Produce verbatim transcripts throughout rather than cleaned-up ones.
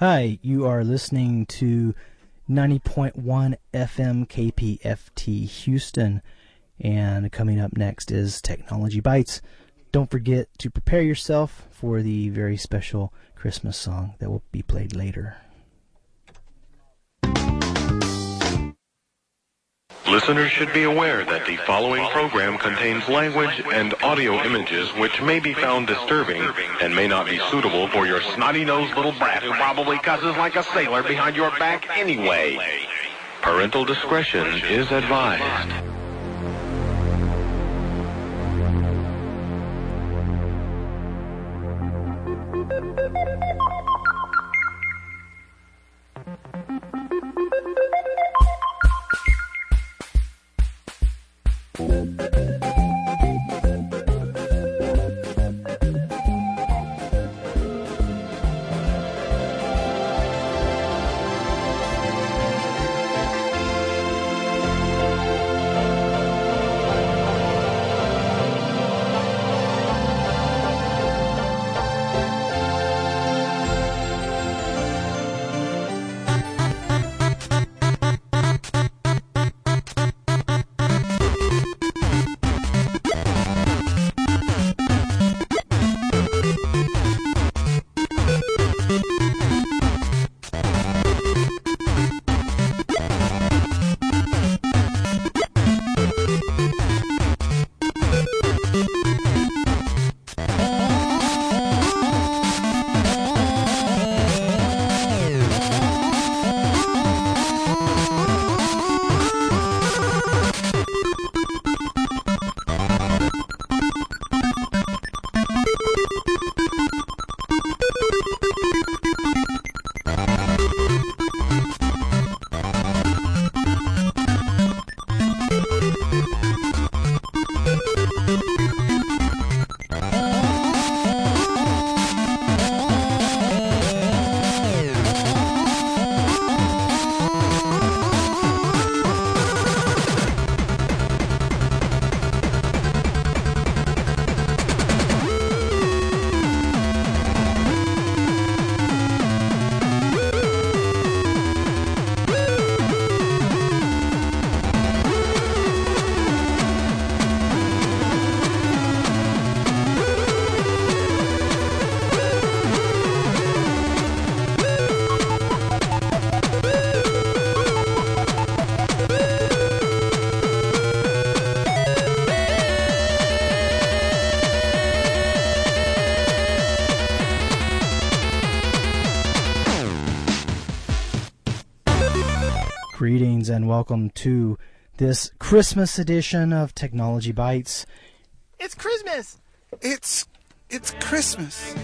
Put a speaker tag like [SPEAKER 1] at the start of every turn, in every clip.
[SPEAKER 1] Hi, you are listening to ninety point one F M K P F T Houston, and coming up next is Technology Bites. Don't forget to prepare yourself for the very special Christmas song that will be played later.
[SPEAKER 2] Listeners should be aware that the following program contains language and audio images which may be found disturbing and may not be suitable for your snotty-nosed little brat who probably cusses like a sailor behind your back anyway. Parental discretion is advised.
[SPEAKER 1] Greetings and welcome to this Christmas edition of Technology Bites.
[SPEAKER 3] It's Christmas!
[SPEAKER 4] It's it's Christmas.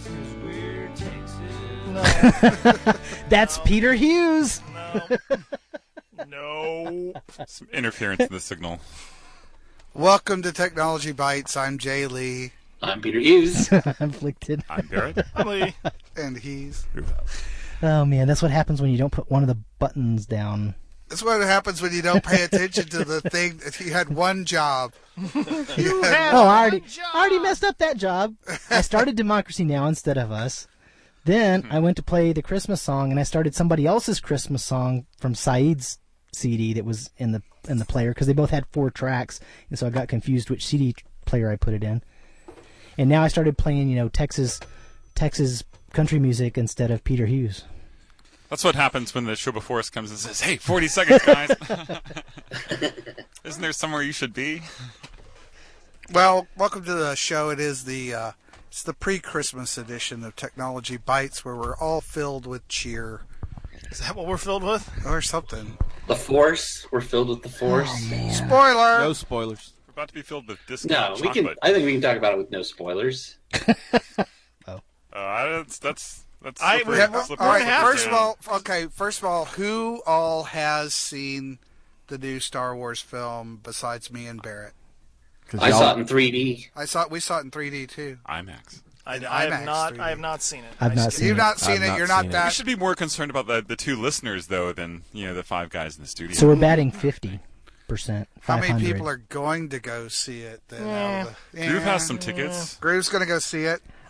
[SPEAKER 3] No.
[SPEAKER 1] That's Peter Hughes.
[SPEAKER 3] No. No.
[SPEAKER 5] Some interference in the signal.
[SPEAKER 4] Welcome to Technology Bites. I'm Jay Lee.
[SPEAKER 6] I'm Peter Hughes.
[SPEAKER 1] Afflicted.
[SPEAKER 5] I'm Barrett.
[SPEAKER 3] I'm Lee.
[SPEAKER 4] And he's...
[SPEAKER 1] Oh man, that's what happens when you don't put one of the buttons down.
[SPEAKER 4] That's what happens when you don't pay attention to the thing. You had one job.
[SPEAKER 3] You had
[SPEAKER 1] Oh, I already,
[SPEAKER 3] one job.
[SPEAKER 1] I already messed up that job. I started Democracy Now! Instead of Us. Then I went to play the Christmas song, and I started somebody else's Christmas song from Saeed's C D that was in the in the player, because they both had four tracks, and so I got confused which C D player I put it in. And now I started playing, you know, Texas Texas country music instead of Peter Hughes.
[SPEAKER 5] That's what happens when the show before us comes and says, hey, forty seconds, guys. Isn't there somewhere you should be?
[SPEAKER 4] Well, welcome to the show. It is the uh, it's the pre-Christmas edition of Technology Bites, where we're all filled with cheer
[SPEAKER 3] Is that what we're filled with?
[SPEAKER 4] or something.
[SPEAKER 6] The Force. We're filled with the Force.
[SPEAKER 1] Oh,
[SPEAKER 4] Spoiler!
[SPEAKER 7] No spoilers.
[SPEAKER 5] We're about to be filled with
[SPEAKER 6] No,
[SPEAKER 5] discount
[SPEAKER 6] we can.
[SPEAKER 5] chocolate.
[SPEAKER 6] I think we can talk about it with no spoilers.
[SPEAKER 5] Uh, that's, that's, that's
[SPEAKER 3] I-
[SPEAKER 5] slippery,
[SPEAKER 3] we-
[SPEAKER 5] slippery,
[SPEAKER 4] all right,
[SPEAKER 5] slippery
[SPEAKER 4] first of
[SPEAKER 5] down.
[SPEAKER 4] all, okay, first of all, who all has seen the new Star Wars film besides me and Barrett?
[SPEAKER 6] I saw it in three D.
[SPEAKER 4] I saw we saw it in three D too.
[SPEAKER 5] IMAX.
[SPEAKER 3] I,
[SPEAKER 4] In
[SPEAKER 3] I
[SPEAKER 4] IMAX
[SPEAKER 3] have not.
[SPEAKER 4] three D.
[SPEAKER 3] I have not seen it.
[SPEAKER 1] I've
[SPEAKER 3] I
[SPEAKER 1] not
[SPEAKER 3] skipped
[SPEAKER 1] seen
[SPEAKER 4] You've
[SPEAKER 1] it.
[SPEAKER 4] not seen
[SPEAKER 7] I've
[SPEAKER 4] it.
[SPEAKER 7] not
[SPEAKER 4] You're not
[SPEAKER 7] seen it.
[SPEAKER 5] We
[SPEAKER 4] that.
[SPEAKER 5] should be more concerned about the, the two listeners, though, than, you know, the five guys in the studio.
[SPEAKER 1] So we're batting fifty percent.
[SPEAKER 4] How
[SPEAKER 1] five hundred.
[SPEAKER 4] many people are going to go see it? Then
[SPEAKER 3] Yeah.
[SPEAKER 4] out of the,
[SPEAKER 5] Groove
[SPEAKER 4] Yeah.
[SPEAKER 5] has some tickets.
[SPEAKER 4] Groove's going to go see it.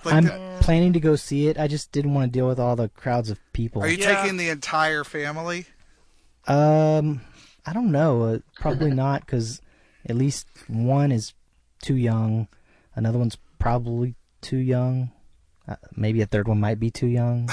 [SPEAKER 4] Like
[SPEAKER 1] I'm
[SPEAKER 4] the-
[SPEAKER 1] planning to go see it. I just didn't want to deal with all the crowds of people.
[SPEAKER 4] Are you
[SPEAKER 3] Yeah.
[SPEAKER 4] taking the entire family?
[SPEAKER 1] Um, I don't know. Uh, probably not, because at least one is too young. Another one's probably too young. Uh, maybe a third one might be too young.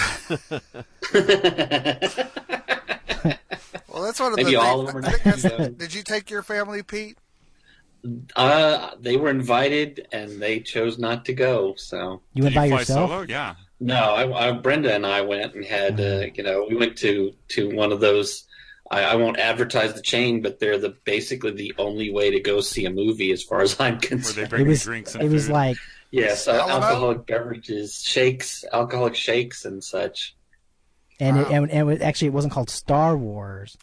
[SPEAKER 4] Well, that's one of
[SPEAKER 6] Maybe
[SPEAKER 4] the
[SPEAKER 6] all
[SPEAKER 4] things.
[SPEAKER 6] of them
[SPEAKER 4] I
[SPEAKER 6] are
[SPEAKER 4] think that's-
[SPEAKER 6] too young.
[SPEAKER 4] Did you take your family, Pete?
[SPEAKER 6] Uh, they were invited and they chose not to go. So
[SPEAKER 1] You went
[SPEAKER 5] Did
[SPEAKER 1] by
[SPEAKER 5] you fly
[SPEAKER 1] yourself?
[SPEAKER 5] solo? Yeah.
[SPEAKER 6] no, I, I, Brenda and I went and had uh, you know we went to to one of those. I, I won't advertise the chain, but they're the basically the only way to go see a movie, as far as I'm
[SPEAKER 5] Where they
[SPEAKER 6] concerned.
[SPEAKER 5] bring
[SPEAKER 1] It
[SPEAKER 5] you
[SPEAKER 1] was.
[SPEAKER 5] drinks and
[SPEAKER 1] It was
[SPEAKER 5] food.
[SPEAKER 1] like
[SPEAKER 6] Yes, uh,
[SPEAKER 4] Alamo?
[SPEAKER 6] alcoholic beverages, shakes, alcoholic shakes, and such.
[SPEAKER 1] And,
[SPEAKER 4] Wow.
[SPEAKER 1] it, and, and it, actually, it wasn't called Star Wars.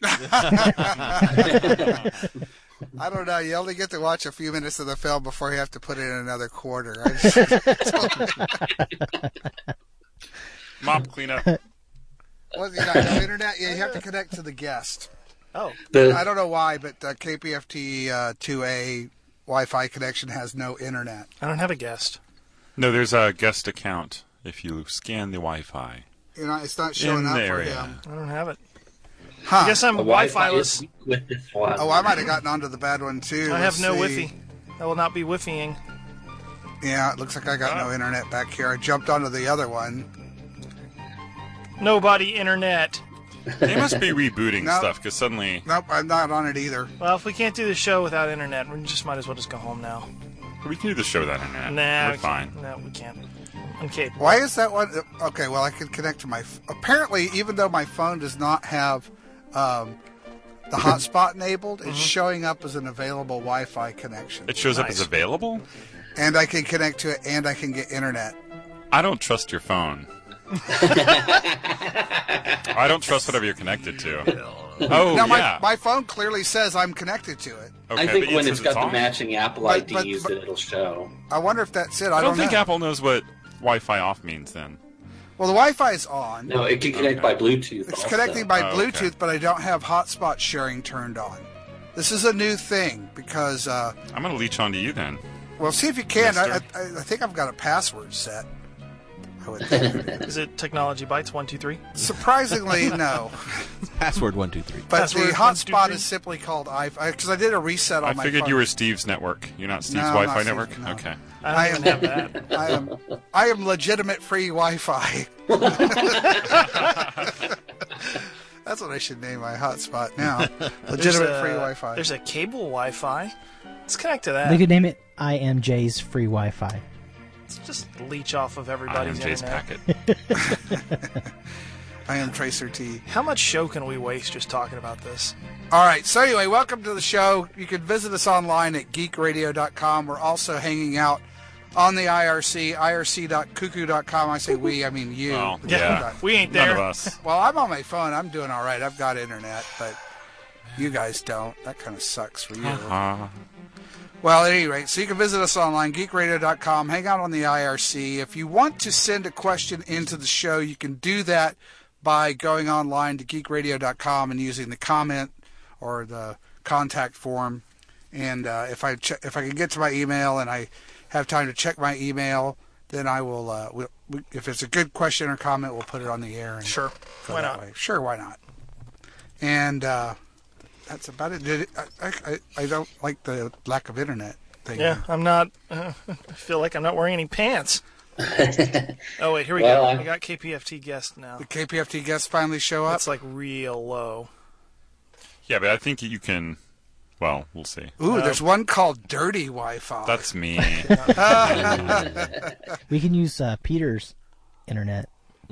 [SPEAKER 4] I don't know. You only get to watch a few minutes of the film before you have to put in another quarter. I just,
[SPEAKER 5] Mop cleanup.
[SPEAKER 4] what, you got no internet? Yeah, you have to connect to the guest.
[SPEAKER 3] Oh,
[SPEAKER 6] The
[SPEAKER 4] I don't know why, but uh, K P F T uh, two A Wi-Fi connection has no internet.
[SPEAKER 3] I don't have a guest.
[SPEAKER 5] No, there's a guest account if you scan the Wi-Fi.
[SPEAKER 4] You know, it's not showing
[SPEAKER 5] In
[SPEAKER 4] up
[SPEAKER 5] the
[SPEAKER 4] for
[SPEAKER 5] area.
[SPEAKER 4] him.
[SPEAKER 3] I don't have it.
[SPEAKER 4] Huh.
[SPEAKER 3] I guess I'm
[SPEAKER 6] the
[SPEAKER 3] Wi-Fi
[SPEAKER 6] is
[SPEAKER 3] less.
[SPEAKER 6] weak with this one.
[SPEAKER 4] Oh, I might have gotten onto the bad one too.
[SPEAKER 3] I have
[SPEAKER 4] Let's
[SPEAKER 3] no
[SPEAKER 4] see.
[SPEAKER 3] Wi-Fi. I will not be Wi-Fiing.
[SPEAKER 4] Yeah, it looks like I got no internet back here. I jumped onto the other one.
[SPEAKER 3] Nobody internet.
[SPEAKER 5] They must be rebooting
[SPEAKER 4] No.
[SPEAKER 5] stuff because suddenly
[SPEAKER 4] Nope, I'm not on it either.
[SPEAKER 3] Well, if we can't do the show without internet, we just might as well just go home now.
[SPEAKER 5] we can do the show without internet.
[SPEAKER 3] Nah,
[SPEAKER 5] We're
[SPEAKER 3] we
[SPEAKER 5] fine.
[SPEAKER 3] Can't. No, we can't. I'm capable.
[SPEAKER 4] Why is that one? Okay, well, I can connect to my. Apparently, even though my phone does not have um, the hotspot enabled, it's showing up as an available Wi-Fi connection,
[SPEAKER 5] It shows up
[SPEAKER 3] Nice.
[SPEAKER 5] as available.
[SPEAKER 4] and I can connect to it, and I can get internet.
[SPEAKER 5] I don't trust your phone. I don't trust whatever you're connected to. Oh
[SPEAKER 4] Now, my
[SPEAKER 5] yeah.
[SPEAKER 4] my phone clearly says I'm connected to it.
[SPEAKER 5] Okay,
[SPEAKER 6] I think
[SPEAKER 5] but it
[SPEAKER 6] when
[SPEAKER 5] says
[SPEAKER 6] it's got the
[SPEAKER 5] on.
[SPEAKER 6] matching Apple
[SPEAKER 4] But-
[SPEAKER 6] I Ds,
[SPEAKER 4] but- but-
[SPEAKER 6] that it'll show.
[SPEAKER 4] I wonder if that's it. I,
[SPEAKER 5] I don't think
[SPEAKER 4] know.
[SPEAKER 5] Apple knows what Wi-Fi off means. Then
[SPEAKER 4] Well, the Wi-Fi is on.
[SPEAKER 6] No, it can connect
[SPEAKER 5] Okay.
[SPEAKER 6] by Bluetooth.
[SPEAKER 4] It's
[SPEAKER 6] also.
[SPEAKER 4] connecting by
[SPEAKER 5] Oh,
[SPEAKER 4] Bluetooth,
[SPEAKER 5] okay.
[SPEAKER 4] but I don't have hotspot sharing turned on. This is a new thing because, uh,
[SPEAKER 5] I'm gonna leech onto you then.
[SPEAKER 4] well, see if you can. I, I,
[SPEAKER 5] Mister.
[SPEAKER 4] I think I've got a password set. I would think.
[SPEAKER 3] Is it Technology Bytes one two three?
[SPEAKER 4] Surprisingly, no.
[SPEAKER 7] Password one two three.
[SPEAKER 4] But
[SPEAKER 3] Password
[SPEAKER 4] the
[SPEAKER 3] one, two,
[SPEAKER 4] hotspot
[SPEAKER 3] three.
[SPEAKER 4] is simply called I because I did a reset on
[SPEAKER 5] I
[SPEAKER 4] my
[SPEAKER 5] figured
[SPEAKER 4] phone.
[SPEAKER 5] you were Steve's network. You're not Steve's
[SPEAKER 4] No, I'm
[SPEAKER 5] Wi-Fi
[SPEAKER 4] not
[SPEAKER 5] network.
[SPEAKER 4] Steve, no.
[SPEAKER 5] Okay.
[SPEAKER 3] I don't
[SPEAKER 4] I
[SPEAKER 3] even
[SPEAKER 4] am-
[SPEAKER 3] have that.
[SPEAKER 4] I am I am legitimate free Wi-Fi. That's what I should name my hotspot now.
[SPEAKER 3] There's
[SPEAKER 4] Legitimate
[SPEAKER 3] a-
[SPEAKER 4] free Wi-Fi.
[SPEAKER 3] There's a cable Wi-Fi. Let's connect to that.
[SPEAKER 1] They could name it I M J's free Wi-Fi.
[SPEAKER 3] Let's just leech off of
[SPEAKER 5] I am
[SPEAKER 3] everybody's
[SPEAKER 5] Jay's
[SPEAKER 3] internet.
[SPEAKER 5] packet.
[SPEAKER 4] I am Tracer T.
[SPEAKER 3] How much show can we waste just talking about this?
[SPEAKER 4] All right. So anyway, welcome to the show. You can visit us online at geek radio dot com. We're also hanging out on the I R C, I R C dot cuckoo dot com. I say we, I mean you.
[SPEAKER 5] Well,
[SPEAKER 4] The
[SPEAKER 5] yeah.
[SPEAKER 4] dot-
[SPEAKER 3] We ain't
[SPEAKER 5] None
[SPEAKER 3] there.
[SPEAKER 5] of us.
[SPEAKER 4] Well, I'm on my phone. I'm doing all right. I've got internet, but you guys don't. That kind of sucks for you.
[SPEAKER 5] Uh,
[SPEAKER 4] Well, at any rate, so you can visit us online, geek radio dot com, hang out on the I R C. If you want to send a question into the show, you can do that by going online to geek radio dot com and using the comment or the contact form. And uh, if I che- if I can get to my email and I have time to check my email, then I will. Uh, we'll we, if it's a good question or comment, we'll put it on the air. And
[SPEAKER 3] Sure.
[SPEAKER 4] go
[SPEAKER 3] Why
[SPEAKER 4] that
[SPEAKER 3] not?
[SPEAKER 4] way. Sure, why not? And uh, that's about it. Did it I, I, I don't like the lack of internet thing.
[SPEAKER 3] Yeah, I'm not. Uh, I feel like I'm not wearing any pants. Oh wait, here we
[SPEAKER 6] Well,
[SPEAKER 3] go.
[SPEAKER 6] I-
[SPEAKER 3] I got K P F T guest now.
[SPEAKER 4] The K P F T guests finally show up.
[SPEAKER 3] It's like real low.
[SPEAKER 5] yeah, but I think you can. Well, we'll see.
[SPEAKER 4] Ooh, there's one called Dirty Wi-Fi.
[SPEAKER 5] That's me.
[SPEAKER 1] We can use uh, Peter's internet.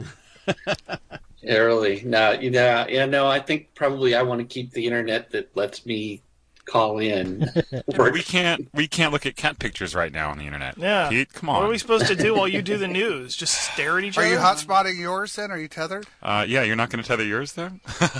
[SPEAKER 6] Early. No, you know, yeah, no, I think probably I want to keep the internet that lets me call in.
[SPEAKER 5] But we can't. We can't look at cat pictures right now on the internet.
[SPEAKER 3] Yeah.
[SPEAKER 5] Pete, come
[SPEAKER 3] What
[SPEAKER 5] on.
[SPEAKER 3] are we supposed to do while you do the news? Just stare at each
[SPEAKER 4] Are
[SPEAKER 3] other?
[SPEAKER 4] you hotspotting yours then? Are you tethered?
[SPEAKER 5] Uh, yeah, you're not going to tether yours there.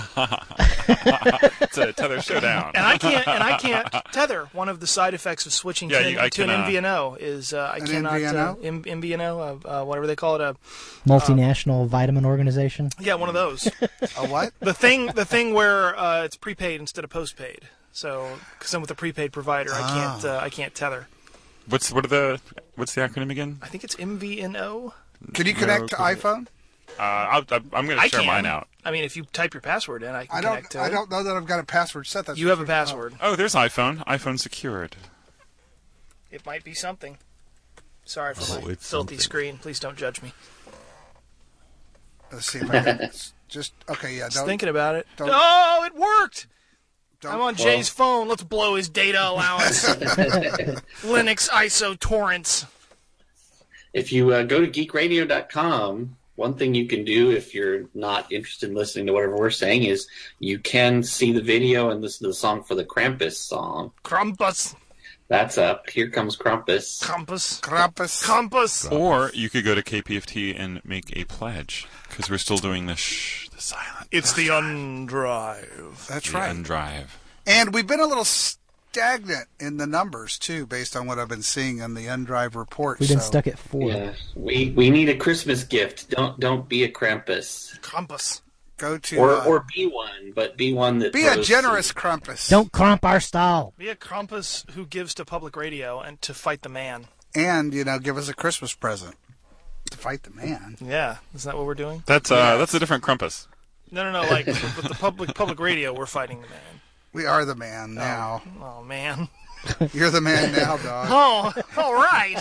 [SPEAKER 5] It's a tether showdown.
[SPEAKER 3] And I can't. And I can't tether. One of the side effects of switching
[SPEAKER 5] Yeah,
[SPEAKER 3] to,
[SPEAKER 5] you- I
[SPEAKER 3] to
[SPEAKER 5] can,
[SPEAKER 3] an
[SPEAKER 5] uh,
[SPEAKER 3] M V N O is uh, I
[SPEAKER 4] An
[SPEAKER 3] cannot.
[SPEAKER 4] M V N O?
[SPEAKER 3] Uh, M- MVNO, uh, uh, whatever they call it. Uh,
[SPEAKER 1] Multinational vitamin organization.
[SPEAKER 3] yeah, one of those.
[SPEAKER 4] A what?
[SPEAKER 3] the thing. The thing where uh, it's prepaid instead of postpaid. So, because I'm with a prepaid provider, I can't. Uh, I can't tether.
[SPEAKER 5] What's what are the what's the acronym again?
[SPEAKER 3] I think it's M V N O.
[SPEAKER 4] Can you connect
[SPEAKER 5] No,
[SPEAKER 4] to
[SPEAKER 5] could-
[SPEAKER 4] iPhone?
[SPEAKER 5] Uh, I'll, I'm going to
[SPEAKER 3] I
[SPEAKER 5] share
[SPEAKER 3] can.
[SPEAKER 5] mine out.
[SPEAKER 3] I mean, if you type your password in, I can
[SPEAKER 4] I don't.
[SPEAKER 3] connect to
[SPEAKER 4] I
[SPEAKER 3] it.
[SPEAKER 4] don't know that I've got a password set. That's
[SPEAKER 3] You have a password.
[SPEAKER 5] Oh, there's iPhone. iPhone secured.
[SPEAKER 3] It might be something. Sorry for
[SPEAKER 5] Oh,
[SPEAKER 3] my
[SPEAKER 5] it's
[SPEAKER 3] filthy
[SPEAKER 5] something.
[SPEAKER 3] screen. Please don't judge me.
[SPEAKER 4] Let's see if I can. Just okay. Yeah.
[SPEAKER 3] Just
[SPEAKER 4] Don't.
[SPEAKER 3] thinking about it.
[SPEAKER 4] don't-
[SPEAKER 3] Oh, it worked!
[SPEAKER 4] don't
[SPEAKER 3] I'm on Jay's phone. Let's blow his data allowance. Linux I S O torrents.
[SPEAKER 6] If you uh, go to geek radio dot com, one thing you can do if you're not interested in listening to whatever we're saying is you can see the video and listen to the song for the Krampus song.
[SPEAKER 3] Krampus.
[SPEAKER 6] That's up. Here comes Krampus.
[SPEAKER 3] Krampus.
[SPEAKER 4] Krampus.
[SPEAKER 3] Krampus.
[SPEAKER 5] Or you could go to K P F T and make a pledge because we're still doing the shh, the silent.
[SPEAKER 3] It's the undrive.
[SPEAKER 4] That's
[SPEAKER 5] the
[SPEAKER 4] right.
[SPEAKER 5] Undrive.
[SPEAKER 4] And we've been a little stagnant in the numbers too, based on what I've been seeing on the Undrive report.
[SPEAKER 1] We've been
[SPEAKER 4] so.
[SPEAKER 1] stuck at four.
[SPEAKER 6] Yeah, we we need a Christmas gift. Don't don't be a Krampus,
[SPEAKER 3] Krampus.
[SPEAKER 4] Go to
[SPEAKER 6] or
[SPEAKER 4] uh,
[SPEAKER 6] or be one, but be one that
[SPEAKER 4] be a
[SPEAKER 6] throws
[SPEAKER 4] generous
[SPEAKER 6] some-
[SPEAKER 4] Krampus.
[SPEAKER 1] Don't crump our stall.
[SPEAKER 3] Be a Krampus who gives to public radio and to fight the man.
[SPEAKER 4] And you know, give us a Christmas present to fight the man.
[SPEAKER 3] Yeah, isn't that what we're doing?
[SPEAKER 5] That's uh,
[SPEAKER 4] Yes.
[SPEAKER 5] that's a different Krampus.
[SPEAKER 3] No, no, no. Like with with the public public radio, we're fighting the man.
[SPEAKER 4] We are the man now.
[SPEAKER 3] Oh man.
[SPEAKER 4] You're the man now, dog.
[SPEAKER 3] Oh, all right.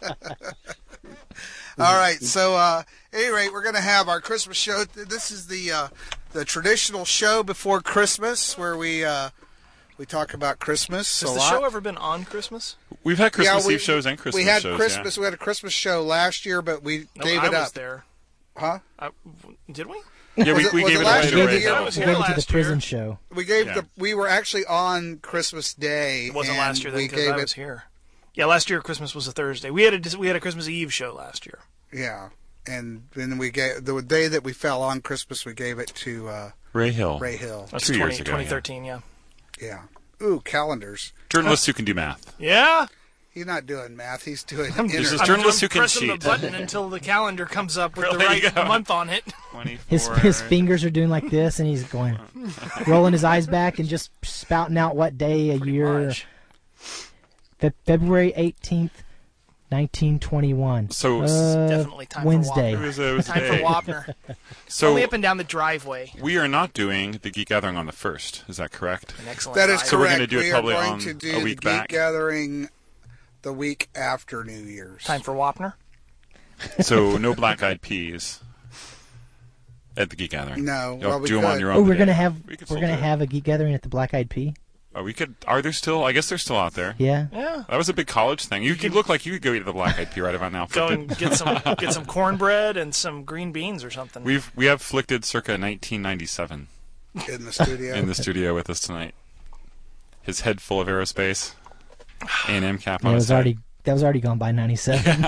[SPEAKER 4] All right. So, uh, at any rate, we're going to have our Christmas show. This is the uh, the traditional show before Christmas, where we uh, we talk about Christmas
[SPEAKER 3] Has
[SPEAKER 4] a
[SPEAKER 3] the
[SPEAKER 4] lot.
[SPEAKER 3] show ever been on Christmas?
[SPEAKER 5] We've had Christmas
[SPEAKER 4] Yeah, we-
[SPEAKER 5] Eve shows and Christmas
[SPEAKER 4] we had
[SPEAKER 5] shows.
[SPEAKER 4] Christmas. We had a Christmas show last year, but we
[SPEAKER 3] No,
[SPEAKER 4] gave
[SPEAKER 3] I
[SPEAKER 4] it
[SPEAKER 3] was
[SPEAKER 4] up.
[SPEAKER 3] there.
[SPEAKER 4] Huh?
[SPEAKER 3] I, did we?
[SPEAKER 5] Yeah, yeah we,
[SPEAKER 4] Was it-
[SPEAKER 5] we
[SPEAKER 4] was
[SPEAKER 5] gave
[SPEAKER 4] it
[SPEAKER 5] it
[SPEAKER 4] last
[SPEAKER 5] away to
[SPEAKER 4] year or
[SPEAKER 5] Ray
[SPEAKER 4] the year
[SPEAKER 5] Hill.
[SPEAKER 3] was
[SPEAKER 1] We
[SPEAKER 3] here
[SPEAKER 1] gave it to the
[SPEAKER 3] last
[SPEAKER 1] prison
[SPEAKER 3] year.
[SPEAKER 1] show.
[SPEAKER 4] We gave
[SPEAKER 5] Yeah.
[SPEAKER 4] the. We were actually on Christmas Day.
[SPEAKER 3] It wasn't
[SPEAKER 4] and
[SPEAKER 3] last year then
[SPEAKER 4] we
[SPEAKER 3] because
[SPEAKER 4] gave
[SPEAKER 3] I
[SPEAKER 4] it.
[SPEAKER 3] was here. Yeah, last year Christmas was a Thursday. We had a we had a Christmas Eve show last year.
[SPEAKER 4] Yeah, and then we gave the day that we fell on Christmas. We gave it to uh,
[SPEAKER 5] Ray Hill.
[SPEAKER 4] Ray Hill.
[SPEAKER 3] That's
[SPEAKER 5] Two
[SPEAKER 3] twenty,
[SPEAKER 5] years ago,
[SPEAKER 3] twenty thirteen, yeah.
[SPEAKER 4] Yeah. Ooh, calendars.
[SPEAKER 5] Journalists who can do math.
[SPEAKER 3] Yeah.
[SPEAKER 4] He's not doing math. He's doing.
[SPEAKER 3] I'm,
[SPEAKER 5] There's
[SPEAKER 4] inter-
[SPEAKER 5] just journalists
[SPEAKER 3] I'm
[SPEAKER 5] who can
[SPEAKER 3] pressing
[SPEAKER 5] cheat.
[SPEAKER 3] the button until the calendar comes up with
[SPEAKER 5] Well,
[SPEAKER 3] the
[SPEAKER 5] there you
[SPEAKER 3] right
[SPEAKER 5] go.
[SPEAKER 3] month on it.
[SPEAKER 1] His
[SPEAKER 5] twenty-four.
[SPEAKER 1] his fingers are doing like this, and he's going, rolling his eyes back and just spouting out what day a year.
[SPEAKER 3] Much.
[SPEAKER 1] Fe- February eighteenth, nineteen twenty-one.
[SPEAKER 5] So
[SPEAKER 1] Uh,
[SPEAKER 3] Definitely time
[SPEAKER 1] Wednesday.
[SPEAKER 5] It
[SPEAKER 3] for Wapner.
[SPEAKER 5] was a, it was a
[SPEAKER 3] Time for
[SPEAKER 5] day.
[SPEAKER 3] Wapner.
[SPEAKER 5] So
[SPEAKER 3] Only up and down the driveway.
[SPEAKER 5] we are not doing the Geek Gathering on the first. Is that correct?
[SPEAKER 3] An excellent
[SPEAKER 4] That is
[SPEAKER 3] drive.
[SPEAKER 5] So we're
[SPEAKER 4] correct.
[SPEAKER 5] gonna do it
[SPEAKER 4] we
[SPEAKER 5] probably
[SPEAKER 4] are going
[SPEAKER 5] on
[SPEAKER 4] to do
[SPEAKER 5] a
[SPEAKER 4] the
[SPEAKER 5] week
[SPEAKER 4] Geek
[SPEAKER 5] back.
[SPEAKER 4] Gathering the week after New Year's.
[SPEAKER 3] Time for Wapner.
[SPEAKER 5] So no Black Eyed Peas at the Geek Gathering.
[SPEAKER 4] No,
[SPEAKER 5] You'll
[SPEAKER 4] well, we
[SPEAKER 5] do them on
[SPEAKER 4] could.
[SPEAKER 5] your own.
[SPEAKER 1] Oh, we're
[SPEAKER 5] today.
[SPEAKER 1] gonna have
[SPEAKER 5] We could
[SPEAKER 1] we're
[SPEAKER 5] still
[SPEAKER 1] gonna
[SPEAKER 5] do it.
[SPEAKER 1] have a geek gathering at the Black Eyed Pea.
[SPEAKER 5] Oh, we could. Are there still? I guess they're still out there.
[SPEAKER 1] Yeah.
[SPEAKER 3] Yeah.
[SPEAKER 5] That was a big college thing. You, you look like you could go eat the Black Eyed Pea right about now.
[SPEAKER 3] Go
[SPEAKER 5] Flicked.
[SPEAKER 3] and get some get some cornbread and some green beans or something.
[SPEAKER 5] We've we have Flicked circa nineteen ninety-seven
[SPEAKER 4] in the studio.
[SPEAKER 5] in the studio with us tonight. His head full of aerospace. A and M cap
[SPEAKER 1] Yeah,
[SPEAKER 5] on
[SPEAKER 1] it
[SPEAKER 5] his
[SPEAKER 1] was
[SPEAKER 5] head.
[SPEAKER 1] already that was already gone by ninety-seven.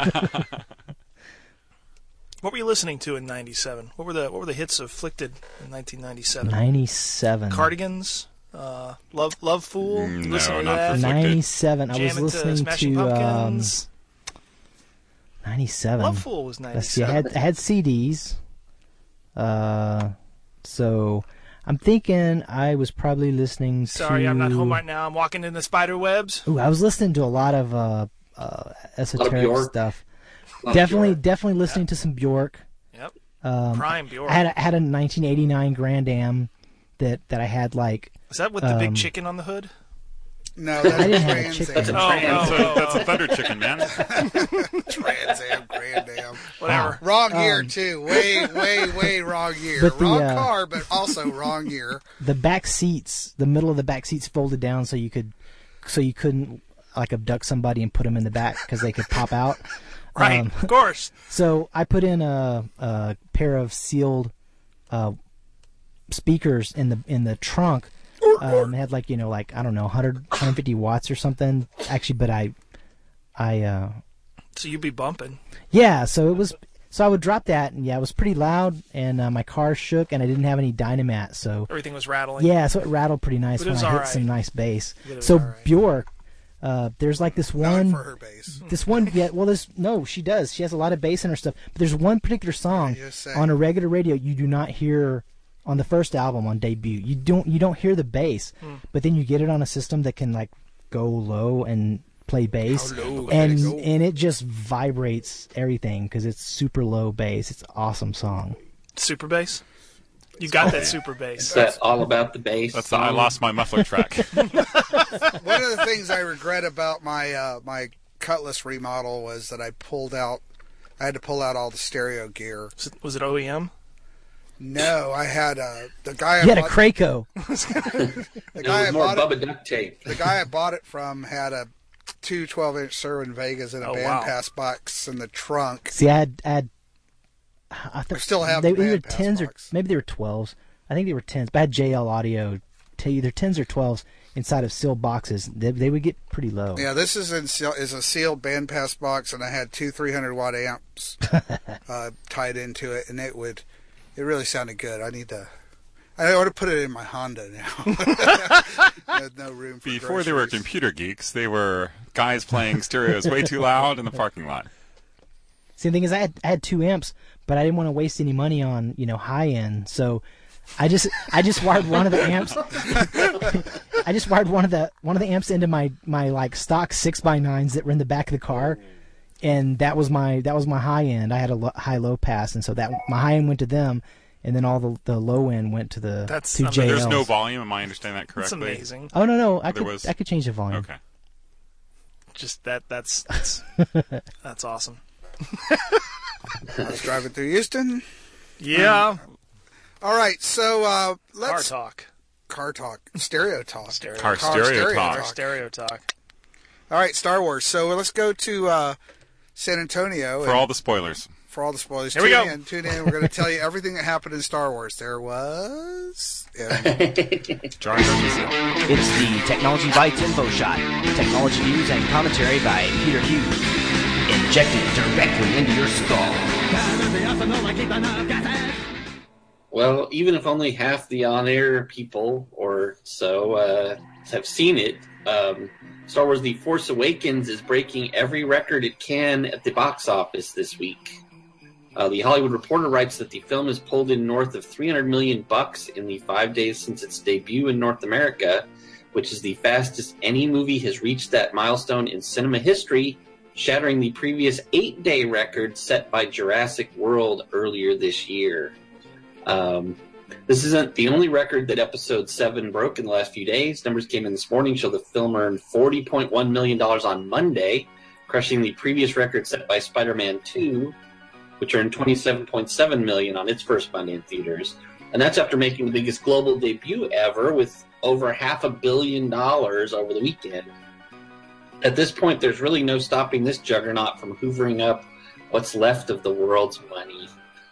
[SPEAKER 3] What were you listening to in ninety-seven? What were the what were the hits of Flickted in nineteen ninety-seven?
[SPEAKER 1] ninety-seven.
[SPEAKER 3] Cardigans, uh, Love Love Fool.
[SPEAKER 5] Mm,
[SPEAKER 3] You listening
[SPEAKER 5] no,
[SPEAKER 3] to
[SPEAKER 5] not
[SPEAKER 3] that?
[SPEAKER 5] for Flickted.
[SPEAKER 1] ninety-seven. I was
[SPEAKER 3] Jamming
[SPEAKER 1] listening
[SPEAKER 3] to Smashing
[SPEAKER 1] to um,
[SPEAKER 3] Pumpkins.
[SPEAKER 1] ninety-seven.
[SPEAKER 3] Love Fool was
[SPEAKER 1] Let's see. I
[SPEAKER 3] ninety-seven.
[SPEAKER 1] had I had C Ds. Uh, so I'm thinking I was probably listening to.
[SPEAKER 3] Sorry, I'm not home right now. I'm walking in the spider webs.
[SPEAKER 1] Ooh, I was listening to a lot of uh, uh, esoteric
[SPEAKER 6] Bjork.
[SPEAKER 1] stuff.
[SPEAKER 6] Not
[SPEAKER 1] Definitely,
[SPEAKER 6] Bjork.
[SPEAKER 1] definitely listening to some Bjork.
[SPEAKER 3] Yep.
[SPEAKER 1] Um,
[SPEAKER 3] Prime Bjork.
[SPEAKER 1] I had a, had a nineteen eighty-nine Grand Am that that I had like.
[SPEAKER 3] Is that with the big
[SPEAKER 1] um,
[SPEAKER 3] chicken on the hood?
[SPEAKER 4] No, that's
[SPEAKER 1] I didn't have a
[SPEAKER 4] Trans
[SPEAKER 1] chicken.
[SPEAKER 6] That's a
[SPEAKER 3] Oh,
[SPEAKER 6] trans.
[SPEAKER 3] oh,
[SPEAKER 5] That's a,
[SPEAKER 3] oh,
[SPEAKER 5] that's
[SPEAKER 3] oh.
[SPEAKER 5] a Thunder Chicken, man.
[SPEAKER 4] Trans Am, Grand Am.
[SPEAKER 3] Whatever.
[SPEAKER 4] Wrong year
[SPEAKER 1] Um,
[SPEAKER 4] too. Way, way, way wrong year.
[SPEAKER 1] But the,
[SPEAKER 4] wrong
[SPEAKER 1] uh,
[SPEAKER 4] car, but also wrong year.
[SPEAKER 1] The back seats, the middle of the back seats folded down so you could, so you couldn't like abduct somebody and put them in the back because they could pop out.
[SPEAKER 3] Right,
[SPEAKER 1] Um,
[SPEAKER 3] of course.
[SPEAKER 1] So I put in a, a pair of sealed uh, speakers in the in the trunk. Um, it had like you know like I don't know one hundred, one hundred fifty watts or something. Actually, but I, I uh,
[SPEAKER 3] So you'd be bumping.
[SPEAKER 1] yeah. So it was. So I would drop that, and yeah, it was pretty loud, and uh, my car shook, and I didn't have any Dynamat, so
[SPEAKER 3] Everything was rattling.
[SPEAKER 1] yeah, so it rattled pretty nice
[SPEAKER 3] But it
[SPEAKER 1] when
[SPEAKER 3] was
[SPEAKER 1] I hit
[SPEAKER 3] alright.
[SPEAKER 1] some nice bass.
[SPEAKER 3] But it was
[SPEAKER 1] So
[SPEAKER 3] alright.
[SPEAKER 1] Bjork, uh, there's like this
[SPEAKER 4] Not
[SPEAKER 1] one.
[SPEAKER 4] for her base.
[SPEAKER 1] This one, yeah, well, there's no, she does. She has a lot of bass in her stuff. But there's one particular song
[SPEAKER 4] You say.
[SPEAKER 1] on a regular radio you do not hear on the first album on debut. You don't, you don't hear the bass,
[SPEAKER 3] Hmm.
[SPEAKER 1] but then you get it on a system that can like go low and play bass, and and it just vibrates everything because it's super low bass. It's an awesome song.
[SPEAKER 3] Super bass. You got that super bass.
[SPEAKER 6] That's all about the bass.
[SPEAKER 5] That's the I lost my muffler track.
[SPEAKER 4] One of the things I regret about my uh, my Cutlass remodel was that I pulled out. I had to pull out all the stereo gear.
[SPEAKER 3] Was it, was it O E M?
[SPEAKER 4] No, I had uh, the guy.
[SPEAKER 1] You
[SPEAKER 4] I
[SPEAKER 1] had a
[SPEAKER 4] bought,
[SPEAKER 1] Krakow.
[SPEAKER 4] the
[SPEAKER 6] It
[SPEAKER 4] guy
[SPEAKER 6] was
[SPEAKER 4] I
[SPEAKER 6] more
[SPEAKER 4] bought
[SPEAKER 6] Bubba
[SPEAKER 4] it,
[SPEAKER 6] duct tape.
[SPEAKER 4] the guy I bought it from had a two twelve-inch Serwin Vegas in a
[SPEAKER 3] Oh,
[SPEAKER 4] bandpass
[SPEAKER 3] wow.
[SPEAKER 4] box in the trunk.
[SPEAKER 1] See, I had, I had I, th-
[SPEAKER 4] I still have
[SPEAKER 1] they
[SPEAKER 4] the
[SPEAKER 1] either
[SPEAKER 4] bandpass
[SPEAKER 1] tens or
[SPEAKER 4] box.
[SPEAKER 1] maybe they were twelves. I think they were tens. But I had J L Audio, t- either tens or twelves inside of sealed boxes. They, they would get pretty low.
[SPEAKER 4] Yeah, this is in seal, is a sealed bandpass box, and I had two three hundred watt amps uh, tied into it, and it would it really sounded good. I need to. I ought to put it in my Honda now. There's no room for
[SPEAKER 5] Before they were
[SPEAKER 4] groceries.
[SPEAKER 5] computer geeks, they were guys playing stereos way too loud in the parking lot.
[SPEAKER 1] See, the thing is, I had I had two amps, but I didn't want to waste any money on you know high end, so I just I just wired one of the amps. I just wired one of the one of the amps into my my like stock six by nines that were in the back of the car, and that was my that was my high end. I had a lo- high low pass, and so that my high end went to them, and then all the the low end went to the
[SPEAKER 3] That's-
[SPEAKER 1] two
[SPEAKER 3] I mean,
[SPEAKER 1] J Ls.
[SPEAKER 5] There's no volume. Am I understanding that
[SPEAKER 3] That's
[SPEAKER 5] correctly?
[SPEAKER 3] amazing.
[SPEAKER 1] Oh no no, I
[SPEAKER 5] There
[SPEAKER 1] could
[SPEAKER 5] was-
[SPEAKER 1] I could change the volume.
[SPEAKER 5] Okay.
[SPEAKER 3] Just that. That's that's, that's awesome.
[SPEAKER 4] I was driving through Houston.
[SPEAKER 3] Yeah.
[SPEAKER 4] All right, so uh,
[SPEAKER 3] Car
[SPEAKER 4] let's
[SPEAKER 3] talk.
[SPEAKER 4] car talk, stereo talk,
[SPEAKER 3] Stereo.
[SPEAKER 5] Car
[SPEAKER 4] Car
[SPEAKER 5] stereo
[SPEAKER 4] stereo
[SPEAKER 5] talk.
[SPEAKER 3] Car stereo talk.
[SPEAKER 4] All right, Star Wars. So let's go to uh, San Antonio
[SPEAKER 5] For
[SPEAKER 4] and-
[SPEAKER 5] all the spoilers.
[SPEAKER 4] for all the spoilers.
[SPEAKER 3] Here we
[SPEAKER 4] tune
[SPEAKER 3] go.
[SPEAKER 4] in, tune in. We're going to tell you everything that happened in Star Wars. There was. Yeah.
[SPEAKER 5] Jar Jar Binks.
[SPEAKER 7] It's the Technology Bites Info Shot. Technology news and commentary by Peter Hughes. Injected directly into your skull.
[SPEAKER 6] Well, even if only half the on-air people or so uh, have seen it, um, Star Wars The Force Awakens is breaking every record it can at the box office this week. Uh, the Hollywood Reporter writes that the film has pulled in north of three hundred million bucks in the five days since its debut in North America, which is the fastest any movie has reached that milestone in cinema history, shattering the previous eight-day record set by Jurassic World earlier this year. Um, this isn't the only record that Episode seven broke in the last few days. Numbers came in this morning show the film earned forty point one million dollars on Monday, crushing the previous record set by Spider-Man two, which earned twenty-seven point seven million dollars on its first Monday in theaters. And that's after making the biggest global debut ever with over half a billion dollars over the weekend. At this point, there's really no stopping this juggernaut from hoovering up what's left of the world's money.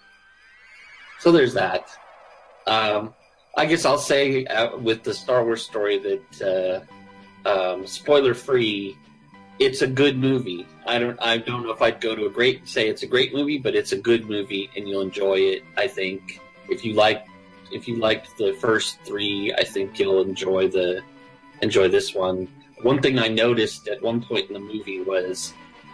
[SPEAKER 6] So there's that. Um, I guess I'll say uh, with the Star Wars story that, uh, um, spoiler-free, it's a good movie. I don't, I don't know if I'd go to a great say it's a great movie, but it's a good movie, and you'll enjoy it. I think if you like, if you liked the first three, I think you'll enjoy the enjoy this one. One thing I noticed at one point in the movie was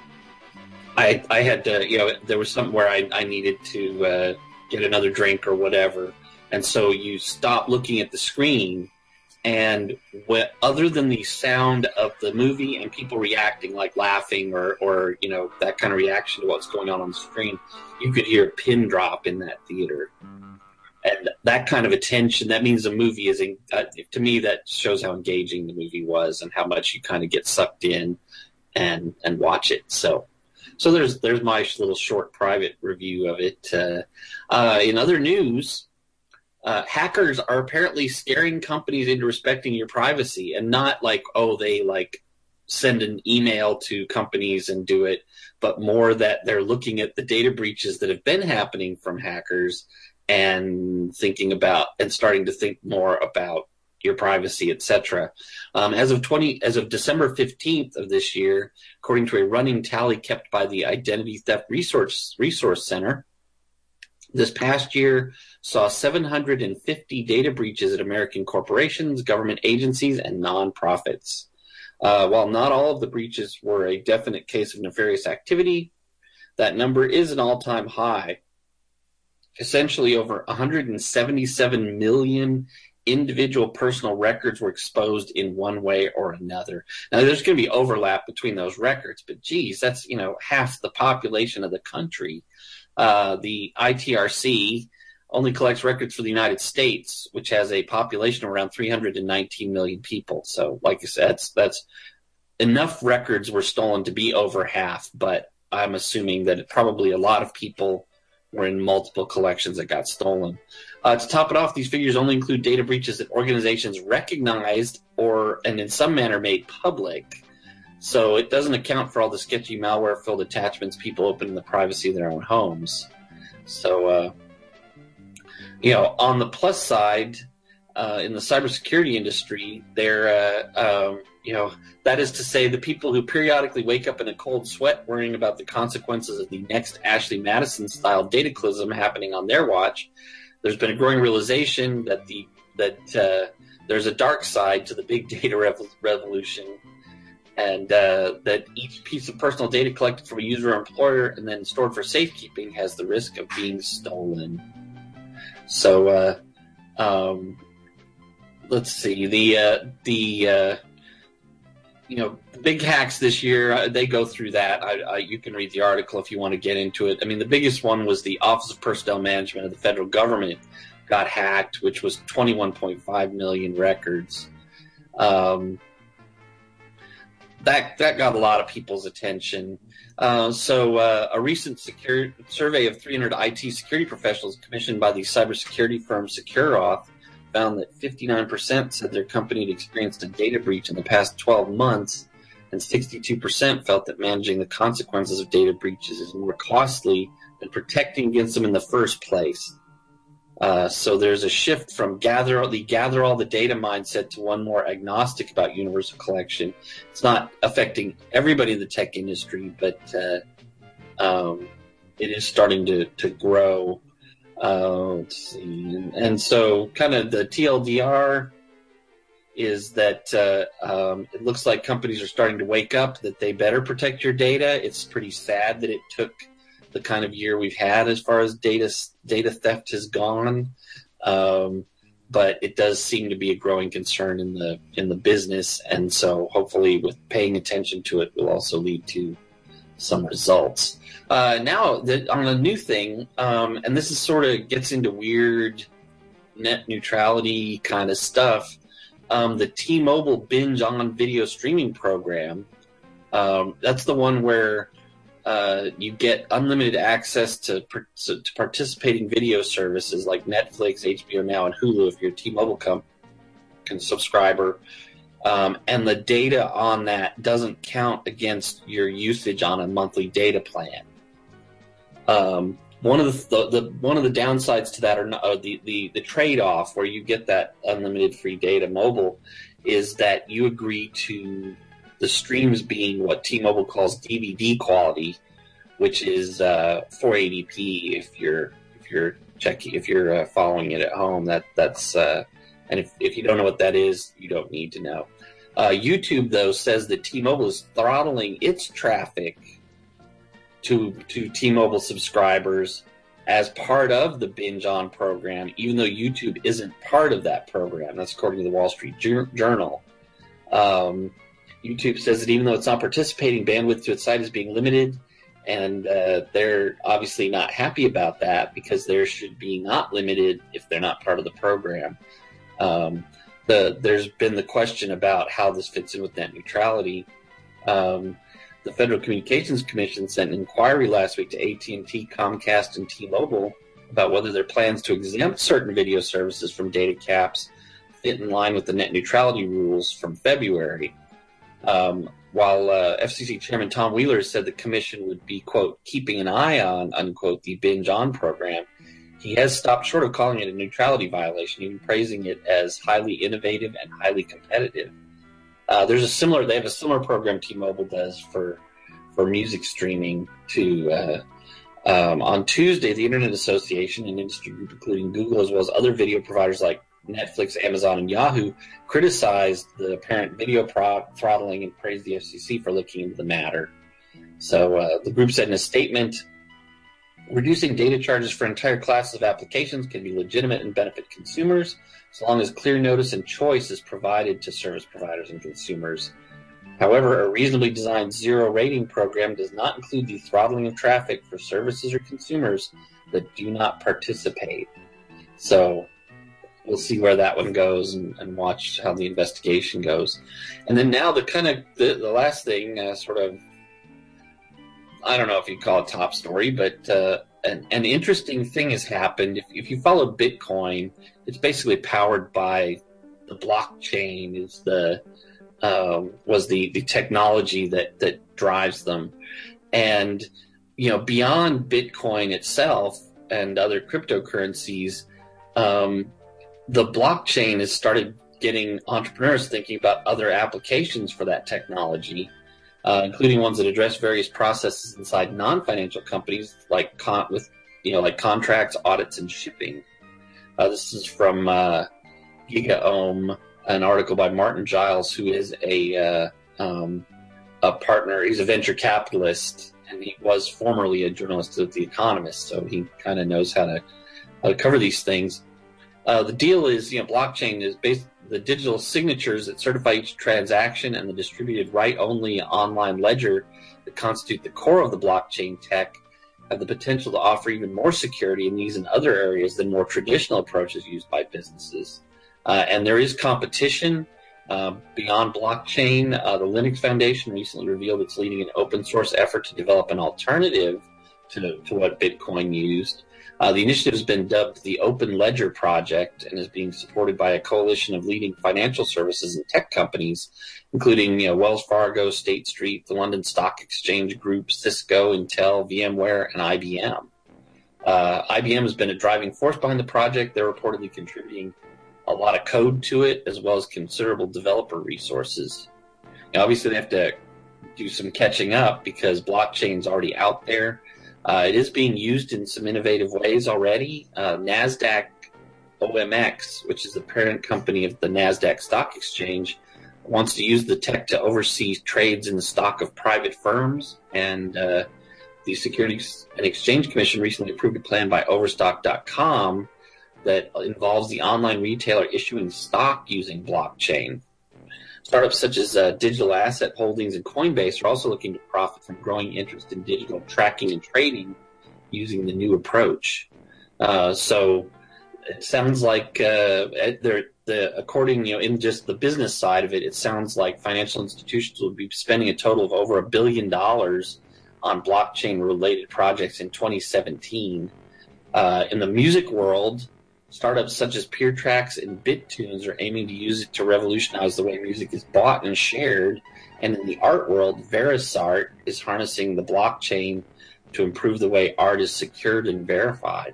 [SPEAKER 6] I I had to, you know, there was something where I, I needed to uh, get another drink or whatever. And so you stop looking at the screen, and what, other than the sound of the movie and people reacting, like laughing or, or, you know, that kind of reaction to what's going on on the screen, you could hear a pin drop in that theater. And that kind of attention, that means the movie is, in, uh, to me, that shows how engaging the movie was and how much you kind of get sucked in and, and watch it. So, so there's, there's my little short private review of it. Uh, uh, in other news, uh, hackers are apparently scaring companies into respecting your privacy, and not like, oh, they like send an email to companies and do it, but more that they're looking at the data breaches that have been happening from hackers and thinking about and starting to think more about your privacy, et cetera. Um, as of twenty, as of December fifteenth of this year, according to a running tally kept by the Identity Theft Resource Resource Center, this past year saw seven hundred fifty data breaches at American corporations, government agencies, and nonprofits. Uh, while not all of the breaches were a definite case of nefarious activity, that number is an all-time high. Essentially, over one hundred seventy-seven million individual personal records were exposed in one way or another. Now, there's going to be overlap between those records, but geez, that's, you know, half the population of the country. Uh, the I T R C only collects records for the United States, which has a population of around three hundred nineteen million people. So, like I said, that's, that's enough records were stolen to be over half, but I'm assuming that probably a lot of people were in multiple collections that got stolen. Uh, to top it off, these figures only include data breaches that organizations recognized or, and in some manner, made public. So it doesn't account for all the sketchy malware-filled attachments people open in the privacy of their own homes. So, uh, you know, on the plus side, uh, in the cybersecurity industry, they're, uh, um, you know, that is to say the people who periodically wake up in a cold sweat worrying about the consequences of the next Ashley Madison-style dataclysm happening on their watch. There's been a growing realization that the that uh, there's a dark side to the big data rev- revolution, and uh, that each piece of personal data collected from a user or employer and then stored for safekeeping has the risk of being stolen. So, uh, um, let's see the uh, the uh, you know, the big hacks this year, uh, they go through that. I, I, you can read the article if you want to get into it. I mean, the biggest one was the Office of Personnel Management of the federal government got hacked, which was twenty-one point five million records. Um, that that got a lot of people's attention. Uh, so uh, a recent secure, survey of three hundred I T security professionals commissioned by the cybersecurity firm SecureAuth found that fifty-nine percent said their company had experienced a data breach in the past twelve months, and sixty-two percent felt that managing the consequences of data breaches is more costly than protecting against them in the first place. Uh, so there's a shift from gather the gather all the data mindset to one more agnostic about universal collection. It's not affecting everybody in the tech industry, but uh, um, it is starting to, to grow. Uh, let's see. And, and so kind of the T L D R is that uh, um, it looks like companies are starting to wake up that they better protect your data. It's pretty sad that it took the kind of year we've had as far as data data theft has gone. Um, but it does seem to be a growing concern in the in the business. And so hopefully with paying attention to it will also lead to some results. Uh, now, the, on a new thing, um, and this is sort of gets into weird net neutrality kind of stuff, um, the T-Mobile Binge On video streaming program, um, that's the one where uh, you get unlimited access to, to participating video services like Netflix, H B O Now, and Hulu if you're a T-Mobile com- subscriber. Um, and the data on that doesn't count against your usage on a monthly data plan. Um, one of the, the, the one of the downsides to that, or, not, or the, the the trade-off where you get that unlimited free data mobile, is that you agree to the streams being what T-Mobile calls D V D quality, which is uh, four eighty p if you're if you're checking if you're uh, following it at home. That that's uh, and if if you don't know what that is, you don't need to know. Uh, YouTube though says that T-Mobile is throttling its traffic to to T-Mobile subscribers as part of the Binge On program, even though YouTube isn't part of that program. That's according to the Wall Street Journal. Um, YouTube says that even though it's not participating, bandwidth to its site is being limited, and uh, they're obviously not happy about that because there should be not limited if they're not part of the program. Um, the, there's been the question about how this fits in with net neutrality. Um, the Federal Communications Commission sent an inquiry last week to A T and T, Comcast, and T-Mobile about whether their plans to exempt certain video services from data caps fit in line with the net neutrality rules from February. Um, while uh, F C C Chairman Tom Wheeler said the commission would be, quote, keeping an eye on, unquote, the Binge On program, he has stopped short of calling it a neutrality violation, even praising it as highly innovative and highly competitive. Uh, there's a similar, they have a similar program T-Mobile does for for music streaming to, uh, um, on Tuesday, the Internet Association, an industry group including Google as well as other video providers like Netflix, Amazon, and Yahoo, criticized the apparent video pro- throttling and praised the F C C for looking into the matter. So uh, the group said in a statement Reducing data charges for entire classes of applications can be legitimate and benefit consumers, so long as clear notice and choice is provided to service providers and consumers. However, a reasonably designed zero rating program does not include the throttling of traffic for services or consumers that do not participate. So we'll see where that one goes and, and watch how the investigation goes. And then now the kind of the, the last thing, uh, sort of, I don't know if you'd call it top story, but uh, an, an interesting thing has happened. If, if you follow Bitcoin, it's basically powered by the blockchain. Is the um, was the, the technology that that drives them, and you know beyond Bitcoin itself and other cryptocurrencies, um, the blockchain has started getting entrepreneurs thinking about other applications for that technology. Uh, including ones that address various processes inside non-financial companies, like con- with you know, like contracts, audits, and shipping. Uh, this is from uh, GigaOM, an article by Martin Giles, who is a uh, um, a partner. He's a venture capitalist, and he was formerly a journalist at The Economist, so he kind of knows how to how to cover these things. Uh, the deal is, you know, blockchain is based. The digital signatures that certify each transaction and the distributed write-only online ledger that constitute the core of the blockchain tech have the potential to offer even more security in these and other areas than more traditional approaches used by businesses. Uh, and there is competition uh, beyond blockchain. Uh, the Linux Foundation recently revealed it's leading an open-source effort to develop an alternative to, to what Bitcoin used. Uh, the initiative has been dubbed the Open Ledger Project and is being supported by a coalition of leading financial services and tech companies, including you know, Wells Fargo, State Street, the London Stock Exchange Group, Cisco, Intel, VMware, and I B M. Uh, I B M has been a driving force behind the project. They're reportedly contributing a lot of code to it, as well as considerable developer resources. Now, obviously, they have to do some catching up because blockchain's already out there. Uh, it is being used in some innovative ways already. Uh, NASDAQ O M X, which is the parent company of the NASDAQ Stock Exchange, wants to use the tech to oversee trades in the stock of private firms. And uh, the Securities and Exchange Commission recently approved a plan by Overstock dot com that involves the online retailer issuing stock using blockchain. Startups such as uh, Digital Asset Holdings and Coinbase are also looking to profit from growing interest in digital tracking and trading using the new approach. Uh, so it sounds like, uh, they're, the, according, you know, in just the business side of it, it sounds like financial institutions will be spending a total of over a billion dollars on blockchain-related projects in twenty seventeen. Uh, in the music world, startups such as PeerTracks and BitTunes are aiming to use it to revolutionize the way music is bought and shared. And in the art world, Verisart is harnessing the blockchain to improve the way art is secured and verified.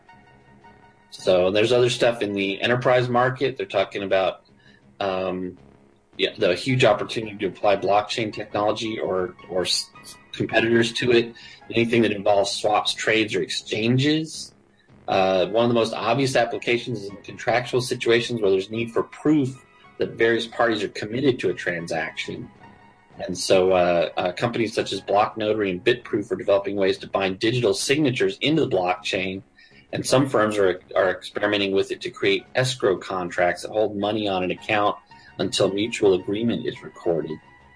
[SPEAKER 6] So there's other stuff in the enterprise market. They're talking about um, yeah, the huge opportunity to apply blockchain technology or, or s- competitors to it. Anything that involves swaps, trades, or exchanges. Uh, one of the most obvious applications is in contractual situations where there's need for proof that various parties are committed to a transaction. And so uh, uh, companies such as Blocknotary and BitProof are developing ways to bind digital signatures into the blockchain, and some firms are, are experimenting with it to create escrow contracts that hold money on an account until mutual agreement is recorded.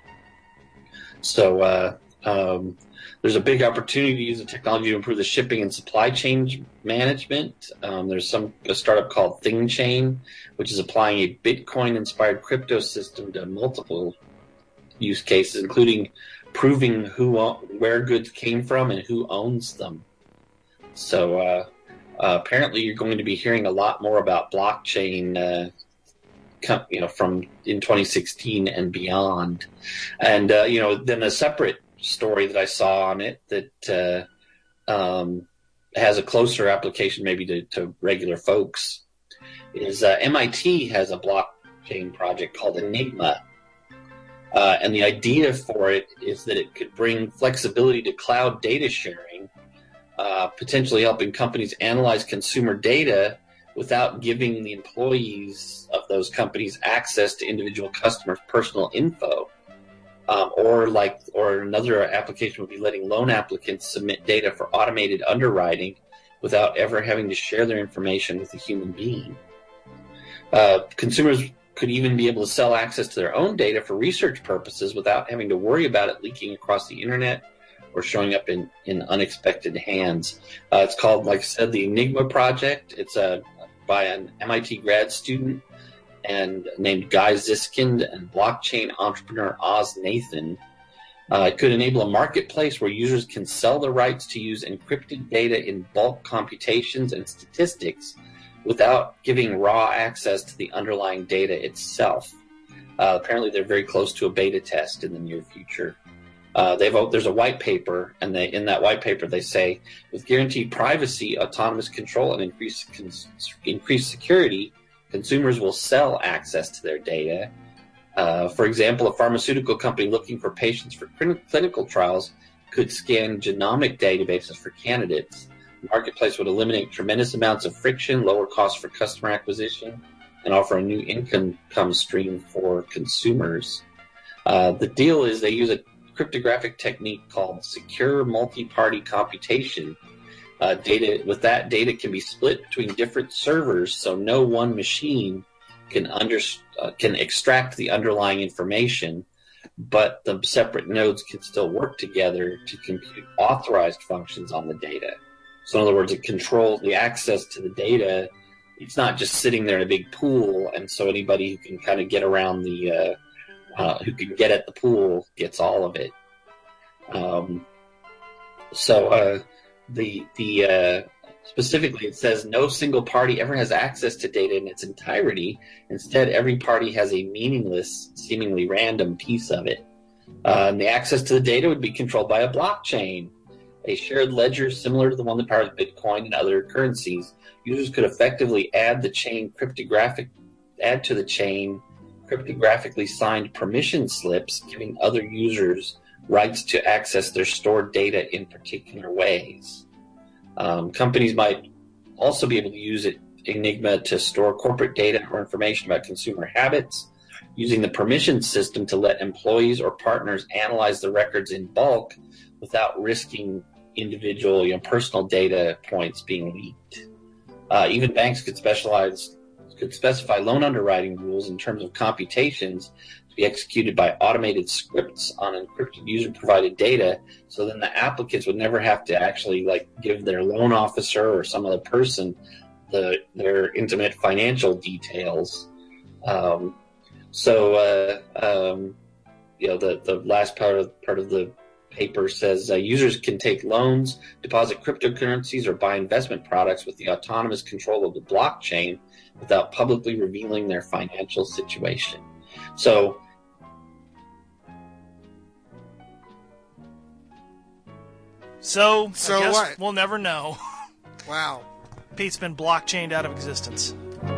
[SPEAKER 6] So uh, um, there's a big opportunity to use the technology to improve the shipping and supply chain management. Um, there's some a startup called ThingChain, which is applying a Bitcoin-inspired crypto system to multiple use cases, including proving who where goods came from and who owns them. So uh, uh, apparently, you're going to be hearing a lot more about blockchain, uh, com- you know, from in twenty sixteen and beyond. And uh, you know, then a separate story that I saw on it that uh, um, has a closer application maybe to, to regular folks is uh, M I T has a blockchain project called Enigma. Uh, and the idea for it is that it could bring flexibility to cloud data sharing, uh, potentially helping companies analyze consumer data without giving the employees of those companies access to individual customers' personal info. Um, or like, or another application would be letting loan applicants submit data for automated underwriting without ever having to share their information with a human being. Uh, consumers could even be able to sell access to their own data for research purposes without having to worry about it leaking across the internet or showing up in, in unexpected hands. Uh, it's called, like I said, the Enigma Project. It's uh, by an M I T grad student and named Guy Ziskind and blockchain entrepreneur Oz Nathan. Uh, it could enable a marketplace where users can sell the rights to use encrypted data in bulk computations and statistics without giving raw access to the underlying data itself. Uh, apparently, they're very close to a beta test in the near future. Uh, they've there's a white paper, and they, in that white paper they say, with guaranteed privacy, autonomous control, and increased cons- increased security, consumers will sell access to their data. Uh, for example, a pharmaceutical company looking for patients for cl- clinical trials could scan genomic databases for candidates. The marketplace would eliminate tremendous amounts of friction, lower costs for customer acquisition, and offer a new income stream for consumers. Uh, the deal is they use a cryptographic technique called secure multi-party computation. Uh, data with that data can be split between different servers, so no one machine can under, uh, can extract the underlying information, but the separate nodes can still work together to compute authorized functions on the data. So in other words, it controls the access to the data. It's not just sitting there in a big pool, and so anybody who can kind of get around the uh, Uh, who can get at the pool gets all of it. Um, so uh, the the uh, specifically it says no single party ever has access to data in its entirety. Instead, every party has a meaningless, seemingly random piece of it. Uh, and the access to the data would be controlled by a blockchain, a shared ledger similar to the one that powers Bitcoin and other currencies. Users could effectively add the chain cryptographic, add to the chain. cryptographically signed permission slips giving other users rights to access their stored data in particular ways. Um, companies might also be able to use it, Enigma to store corporate data or information about consumer habits, using the permission system to let employees or partners analyze the records in bulk without risking individual, you know, personal data points being leaked. Uh, even banks could specialize could specify loan underwriting rules in terms of computations to be executed by automated scripts on encrypted user-provided data, so then the applicants would never have to actually like give their loan officer or some other person the their intimate financial details. Um, so, uh, um, you know, the, the last part of part of the paper says uh, users can take loans, deposit cryptocurrencies, or buy investment products with the autonomous control of the blockchain without publicly revealing their financial situation. So,
[SPEAKER 3] so,
[SPEAKER 4] So
[SPEAKER 3] I guess
[SPEAKER 4] what?
[SPEAKER 3] we'll never know.
[SPEAKER 4] Wow.
[SPEAKER 3] Pete's been blockchained out of existence.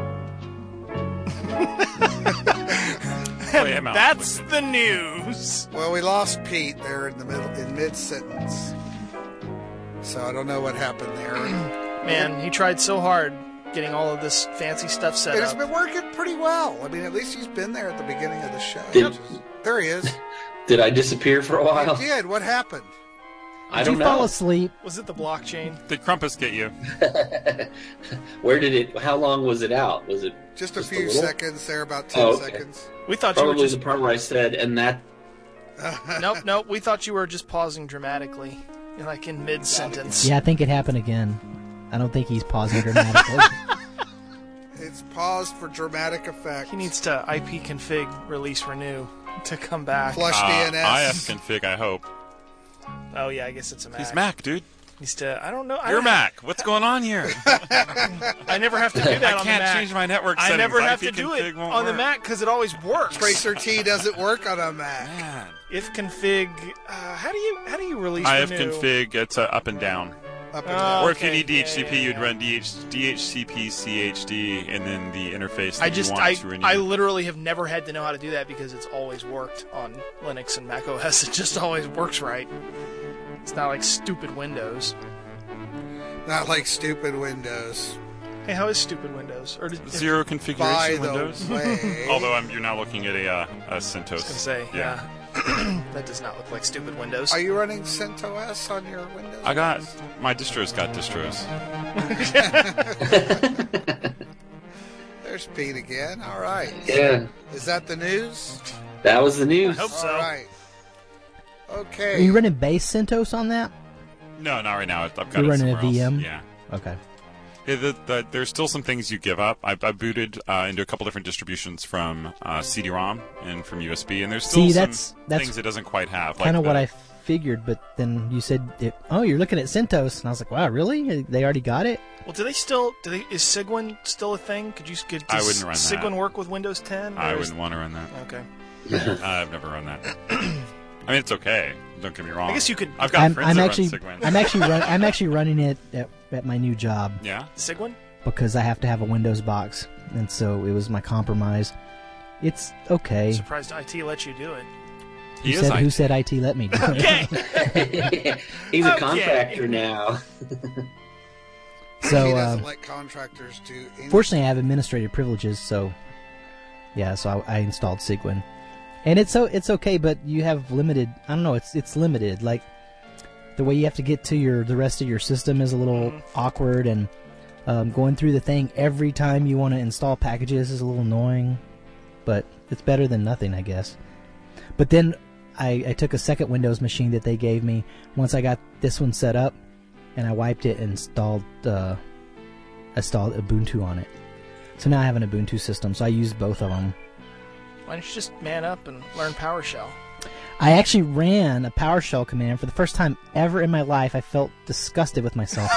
[SPEAKER 5] Oh, yeah, Mount.
[SPEAKER 3] That's the news.
[SPEAKER 4] Well, we lost Pete there in the middle, in mid-sentence. So I don't know what happened there.
[SPEAKER 3] Man, he tried so hard getting all of this fancy stuff set
[SPEAKER 4] It has
[SPEAKER 3] up.
[SPEAKER 4] been working pretty well. I mean, at least he's been there at the beginning of the show.
[SPEAKER 6] Did,
[SPEAKER 4] There he is.
[SPEAKER 6] did I disappear for a while?
[SPEAKER 4] He did. What happened?
[SPEAKER 6] I
[SPEAKER 1] Did
[SPEAKER 6] don't
[SPEAKER 1] you
[SPEAKER 6] know.
[SPEAKER 1] fall asleep?
[SPEAKER 3] Was it the blockchain?
[SPEAKER 5] Did Crumpus get you?
[SPEAKER 6] Where did it? How long was it out? Was it
[SPEAKER 4] Just a
[SPEAKER 6] Just a
[SPEAKER 4] few
[SPEAKER 6] little?
[SPEAKER 4] seconds there, about ten
[SPEAKER 6] Oh, okay.
[SPEAKER 4] seconds.
[SPEAKER 3] We thought you were
[SPEAKER 6] probably
[SPEAKER 3] just...
[SPEAKER 6] the part where I said, and that
[SPEAKER 3] Nope, nope. We thought you were just pausing dramatically, like in mid-sentence.
[SPEAKER 1] Yeah, I think it happened again. I don't think he's pausing dramatically.
[SPEAKER 4] It's paused for dramatic effect.
[SPEAKER 3] He needs to I P config release renew to come back.
[SPEAKER 4] Flush
[SPEAKER 5] Uh,
[SPEAKER 4] D N S.
[SPEAKER 5] I F config, I hope.
[SPEAKER 3] Oh yeah, I guess it's a Mac.
[SPEAKER 5] He's Mac, dude.
[SPEAKER 3] Needs to. I don't know. I
[SPEAKER 5] You're
[SPEAKER 3] don't-
[SPEAKER 5] Mac. What's going on here?
[SPEAKER 3] I never have to do that
[SPEAKER 5] I
[SPEAKER 3] on the
[SPEAKER 5] can't
[SPEAKER 3] Mac.
[SPEAKER 5] change my network
[SPEAKER 3] I
[SPEAKER 5] settings.
[SPEAKER 3] never have
[SPEAKER 5] I P
[SPEAKER 3] to do it
[SPEAKER 5] config won't
[SPEAKER 3] on the
[SPEAKER 5] work.
[SPEAKER 3] Mac because it always works.
[SPEAKER 4] Tracer T doesn't work on a Mac.
[SPEAKER 5] Man.
[SPEAKER 3] If config, uh, how do you how do you release
[SPEAKER 5] I F
[SPEAKER 3] renew?
[SPEAKER 5] config, it's uh, up and down.
[SPEAKER 4] Up and
[SPEAKER 3] Oh,
[SPEAKER 4] down.
[SPEAKER 5] Or if you
[SPEAKER 3] okay,
[SPEAKER 5] need D H C P,
[SPEAKER 3] yeah, yeah,
[SPEAKER 5] you'd
[SPEAKER 3] yeah.
[SPEAKER 5] run D H, D H C P C H D and then the interface that
[SPEAKER 3] I just
[SPEAKER 5] you want
[SPEAKER 3] I
[SPEAKER 5] to renew.
[SPEAKER 3] I literally have never had to know how to do that because it's always worked on Linux and Mac O S. It just always works right. It's not like stupid Windows.
[SPEAKER 4] Not like stupid Windows.
[SPEAKER 3] Hey, how is stupid Windows? Or did,
[SPEAKER 5] Zero
[SPEAKER 4] By
[SPEAKER 5] configuration
[SPEAKER 4] the
[SPEAKER 5] Windows.
[SPEAKER 4] way.
[SPEAKER 5] Although I'm, you're now looking at a, uh, a CentOS.
[SPEAKER 3] I was gonna say, yeah. That does not look like stupid Windows.
[SPEAKER 4] Are you running CentOS on your Windows?
[SPEAKER 5] I got my distros got distros.
[SPEAKER 4] There's Pete again. All right.
[SPEAKER 6] Yeah,
[SPEAKER 4] Is that the news?
[SPEAKER 6] that was the news.
[SPEAKER 3] I hope so.
[SPEAKER 4] All right.
[SPEAKER 1] Are
[SPEAKER 4] Okay.
[SPEAKER 1] you running base CentOS on that?
[SPEAKER 5] No, not right now. I've got
[SPEAKER 1] You're
[SPEAKER 5] it
[SPEAKER 1] running a
[SPEAKER 5] somewhere
[SPEAKER 1] V M?
[SPEAKER 5] else. Yeah.
[SPEAKER 1] Okay.
[SPEAKER 5] Yeah, the, the, there's still some things you give up. I, I booted uh, into a couple different distributions from uh, C D ROM and from U S B, and there's still
[SPEAKER 1] See,
[SPEAKER 5] some
[SPEAKER 1] that's- that's
[SPEAKER 5] things it doesn't quite have.
[SPEAKER 1] Kind of
[SPEAKER 5] like
[SPEAKER 1] what
[SPEAKER 5] the-
[SPEAKER 1] I figured, but then you said, it, "Oh, you're looking at CentOS," and I was like, "Wow, really? They already got it?"
[SPEAKER 3] Well, do they still? Do they? Is Cygwin still a thing? Could you? Could,
[SPEAKER 5] I
[SPEAKER 3] does
[SPEAKER 5] wouldn't run that.
[SPEAKER 3] Cygwin work with Windows ten?
[SPEAKER 5] I
[SPEAKER 3] or is-
[SPEAKER 5] wouldn't want to run that.
[SPEAKER 3] Okay.
[SPEAKER 5] uh, I've never run that. I mean, it's okay. Don't get me wrong.
[SPEAKER 3] I guess you could.
[SPEAKER 5] I've got
[SPEAKER 1] I'm,
[SPEAKER 5] friends
[SPEAKER 1] I'm
[SPEAKER 5] that
[SPEAKER 1] actually,
[SPEAKER 5] run Cygwin.
[SPEAKER 1] I'm actually, run, I'm actually running it at, at my new job
[SPEAKER 5] Yeah.
[SPEAKER 3] Cygwin?
[SPEAKER 1] because I have to have a Windows box, and so it was my compromise. It's okay.
[SPEAKER 3] Surprised I T let you do it.
[SPEAKER 5] He
[SPEAKER 1] Who
[SPEAKER 5] is
[SPEAKER 1] said,
[SPEAKER 5] I
[SPEAKER 1] who
[SPEAKER 5] T.
[SPEAKER 1] said I T let me do it?
[SPEAKER 3] Okay.
[SPEAKER 6] He's a
[SPEAKER 3] Okay.
[SPEAKER 6] contractor now.
[SPEAKER 1] So,
[SPEAKER 4] he doesn't
[SPEAKER 1] um,
[SPEAKER 4] let contractors do anything.
[SPEAKER 1] fortunately, I have administrative privileges, so yeah, so I, I installed Cygwin, and it's so it's okay, but you have limited. I don't know. It's it's limited. Like the way you have to get to your the rest of your system is a little
[SPEAKER 3] Mhm.
[SPEAKER 1] awkward, and um, going through the thing every time you want to install packages is a little annoying. But it's better than nothing, I guess. But then I, I took a second Windows machine that they gave me once I got this one set up, and I wiped it and installed uh, installed Ubuntu on it. So now I have an Ubuntu system, so I use both of them.
[SPEAKER 3] Why don't you just man up and learn PowerShell?
[SPEAKER 1] I actually ran a PowerShell command for the first time ever in my life. I felt disgusted with myself.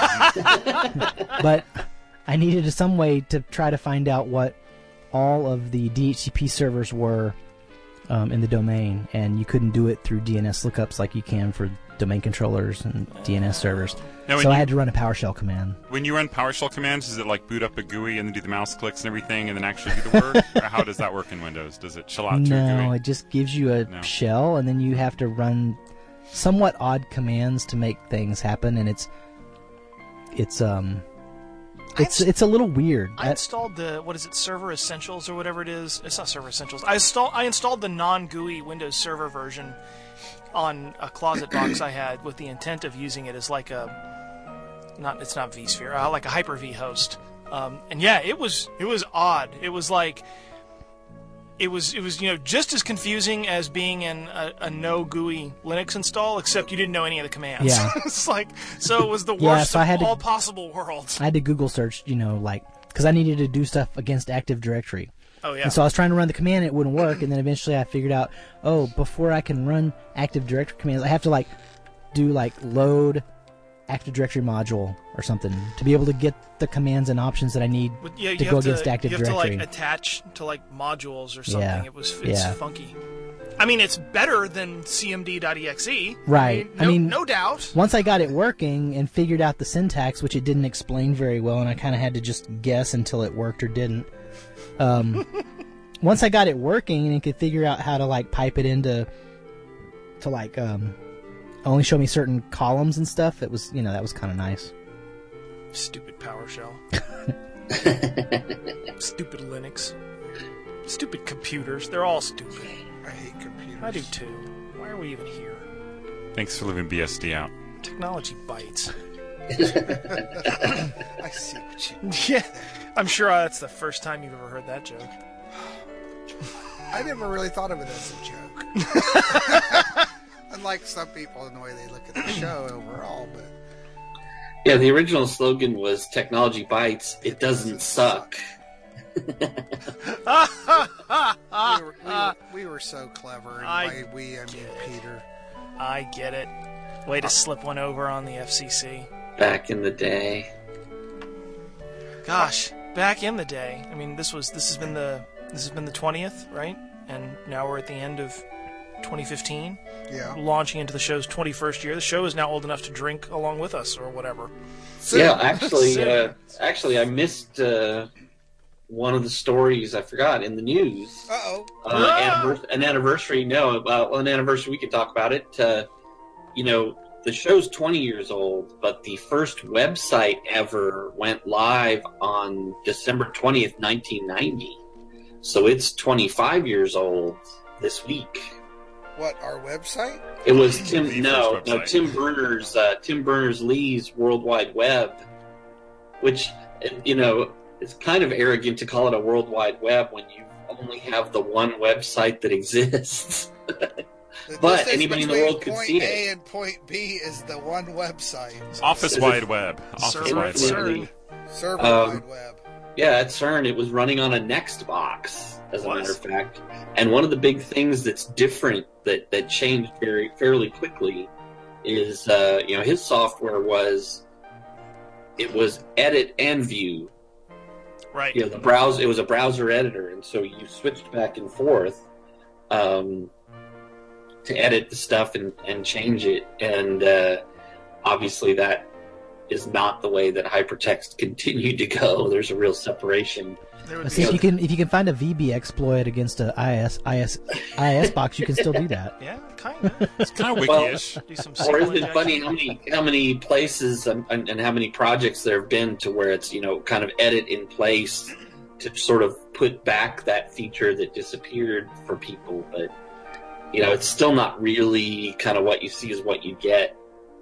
[SPEAKER 1] But I needed some way to try to find out what all of the D H C P servers were um, in the domain, and you couldn't do it through D N S lookups like you can for domain controllers and D N S servers.
[SPEAKER 5] Now, when
[SPEAKER 1] So I
[SPEAKER 5] you-
[SPEAKER 1] had to run a PowerShell command.
[SPEAKER 5] When you run PowerShell commands, does it like boot up a G U I and then do the mouse clicks and everything and then actually do the work? Or how does that work in Windows? Does it chill out to a G U
[SPEAKER 1] No,
[SPEAKER 5] I?
[SPEAKER 1] it just gives you a
[SPEAKER 5] No.
[SPEAKER 1] shell, and then you have to run somewhat odd commands to make things happen, and it's it's um it's it's a little weird.
[SPEAKER 3] I
[SPEAKER 1] That-
[SPEAKER 3] installed the what is it, Server Essentials or whatever it is. It's not Server Essentials. I installed I installed the non-G U I Windows Server version on a closet box I had with the intent of using it as like a not it's not vSphere, uh, like a Hyper-V host. Um, and yeah, it was it was odd. It was like it was it was you know just as confusing as being in a, a no G U I Linux install, except you didn't know any of the commands.
[SPEAKER 1] Yeah.
[SPEAKER 3] It's like so it was the worst
[SPEAKER 1] Yeah, so I
[SPEAKER 3] of
[SPEAKER 1] had to-
[SPEAKER 3] all possible worlds.
[SPEAKER 1] I had to Google search, you know, like because I needed to do stuff against Active Directory.
[SPEAKER 3] Oh yeah.
[SPEAKER 1] And so I was trying to run the command, and it wouldn't work. And then eventually I figured out, oh, before I can run Active Directory commands, I have to like do like load Active Directory module or something to be able to get the commands and options that I need
[SPEAKER 3] But yeah,
[SPEAKER 1] to
[SPEAKER 3] you
[SPEAKER 1] go
[SPEAKER 3] have
[SPEAKER 1] against
[SPEAKER 3] to,
[SPEAKER 1] Active
[SPEAKER 3] you have
[SPEAKER 1] Directory.
[SPEAKER 3] to like attach to like modules or something.
[SPEAKER 1] Yeah.
[SPEAKER 3] It was it's
[SPEAKER 1] Yeah.
[SPEAKER 3] funky. I mean, it's better than C M D dot E X E.
[SPEAKER 1] Right.
[SPEAKER 3] I mean, no,
[SPEAKER 1] I mean-
[SPEAKER 3] no doubt.
[SPEAKER 1] Once I got it working and figured out the syntax, which it didn't explain very well, and I kind of had to just guess until it worked or didn't. Um, once I got it working and could figure out how to like pipe it into to like um, only show me certain columns and stuff, it was you know that was kind of nice.
[SPEAKER 3] Stupid PowerShell. Stupid Linux. Stupid computers. They're all stupid.
[SPEAKER 4] I hate computers.
[SPEAKER 3] I do too. Why are we even here?
[SPEAKER 5] Thanks for leaving B S D out.
[SPEAKER 3] Technology bites.
[SPEAKER 4] I see what you.
[SPEAKER 3] Yeah, I'm sure that's the first time you've ever heard that joke.
[SPEAKER 4] I never really thought of it as a joke. Unlike some people in the way they look at the show overall, but
[SPEAKER 6] Yeah, the original slogan was "Technology bites. It doesn't suck."
[SPEAKER 4] we were, we were, we were so clever. And
[SPEAKER 3] I
[SPEAKER 4] by we, I mean Peter.
[SPEAKER 3] I get it. Way to slip one over on the F C C.
[SPEAKER 6] Back in the day.
[SPEAKER 3] Gosh, back in the day. I mean, this was this has been the this has been the twentieth, right? And now we're at the end of twenty fifteen,
[SPEAKER 4] Yeah.
[SPEAKER 3] launching into the show's twenty-first year. The show is now old enough to drink along with us, or whatever.
[SPEAKER 6] Yeah, actually,
[SPEAKER 3] Soon.
[SPEAKER 6] uh, actually, I missed uh, one of the stories. I forgot in the news.
[SPEAKER 4] Uh oh.
[SPEAKER 6] Uh,
[SPEAKER 3] Ah!
[SPEAKER 6] annivers- an anniversary. No, uh, well, an anniversary. We could talk about it. Uh, you know, the show's twenty years old, but the first website ever went live on December twentieth, nineteen ninety. So it's twenty-five years old this week.
[SPEAKER 4] What, our website?
[SPEAKER 6] It was
[SPEAKER 5] The
[SPEAKER 6] Tim.
[SPEAKER 5] first
[SPEAKER 6] No, no,
[SPEAKER 5] website.
[SPEAKER 6] Tim Berners. Uh, Tim Berners Lee's World Wide Web which, you know, it's kind of arrogant to call it a World Wide Web when you only have the one website that exists.
[SPEAKER 4] The
[SPEAKER 6] But
[SPEAKER 4] distance
[SPEAKER 6] anybody in the
[SPEAKER 4] between
[SPEAKER 6] world could
[SPEAKER 4] point
[SPEAKER 6] see
[SPEAKER 4] A
[SPEAKER 6] it.
[SPEAKER 4] and point B is the one website.
[SPEAKER 5] Office Wide Web. Office
[SPEAKER 3] Server
[SPEAKER 5] Wide
[SPEAKER 3] at
[SPEAKER 5] Web.
[SPEAKER 3] CERN.
[SPEAKER 4] Server
[SPEAKER 6] Um,
[SPEAKER 4] wide web.
[SPEAKER 6] Yeah, at CERN, it was running on a Nextbox, as a
[SPEAKER 3] Was?
[SPEAKER 6] matter of fact. And one of the big things that's different that, that changed very fairly quickly is, uh, you know, his software was, it was edit and view.
[SPEAKER 3] Right.
[SPEAKER 6] You know, the browser, it was a browser editor, and so you switched back and forth um, to edit the stuff and, and change it. And uh, obviously that is not the way that hypertext continued to go. There's a real separation.
[SPEAKER 3] There would
[SPEAKER 1] Now,
[SPEAKER 3] be
[SPEAKER 1] see, if
[SPEAKER 3] some-
[SPEAKER 1] you can if you can find a V B exploit against a I S I S I S box, you can still do that.
[SPEAKER 3] Yeah, kind of.
[SPEAKER 5] It's kind of
[SPEAKER 6] Well,
[SPEAKER 5] wiki-ish.
[SPEAKER 3] Do some
[SPEAKER 6] Or
[SPEAKER 3] S Q L
[SPEAKER 6] isn't it
[SPEAKER 3] injection.
[SPEAKER 6] funny how many how many places and, and, and how many projects there have been to where it's, you know, kind of edit in place to sort of put back that feature that disappeared for people, but you know, it's still not really kind of what you see is what you get.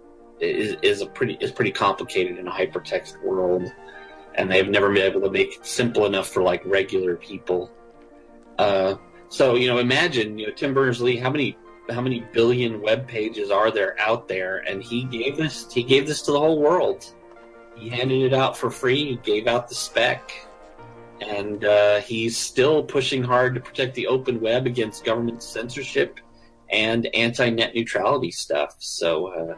[SPEAKER 6] Is is a pretty is pretty complicated in a hypertext world, and they've never been able to make it simple enough for like regular people. Uh, so you know, imagine you know Tim Berners-Lee, how many how many billion web pages are there out there, and he gave this he gave this to the whole world. He handed it out for free. He gave out the spec, and uh, he's still pushing hard to protect the open web against government censorship and anti-net neutrality stuff. So. Uh,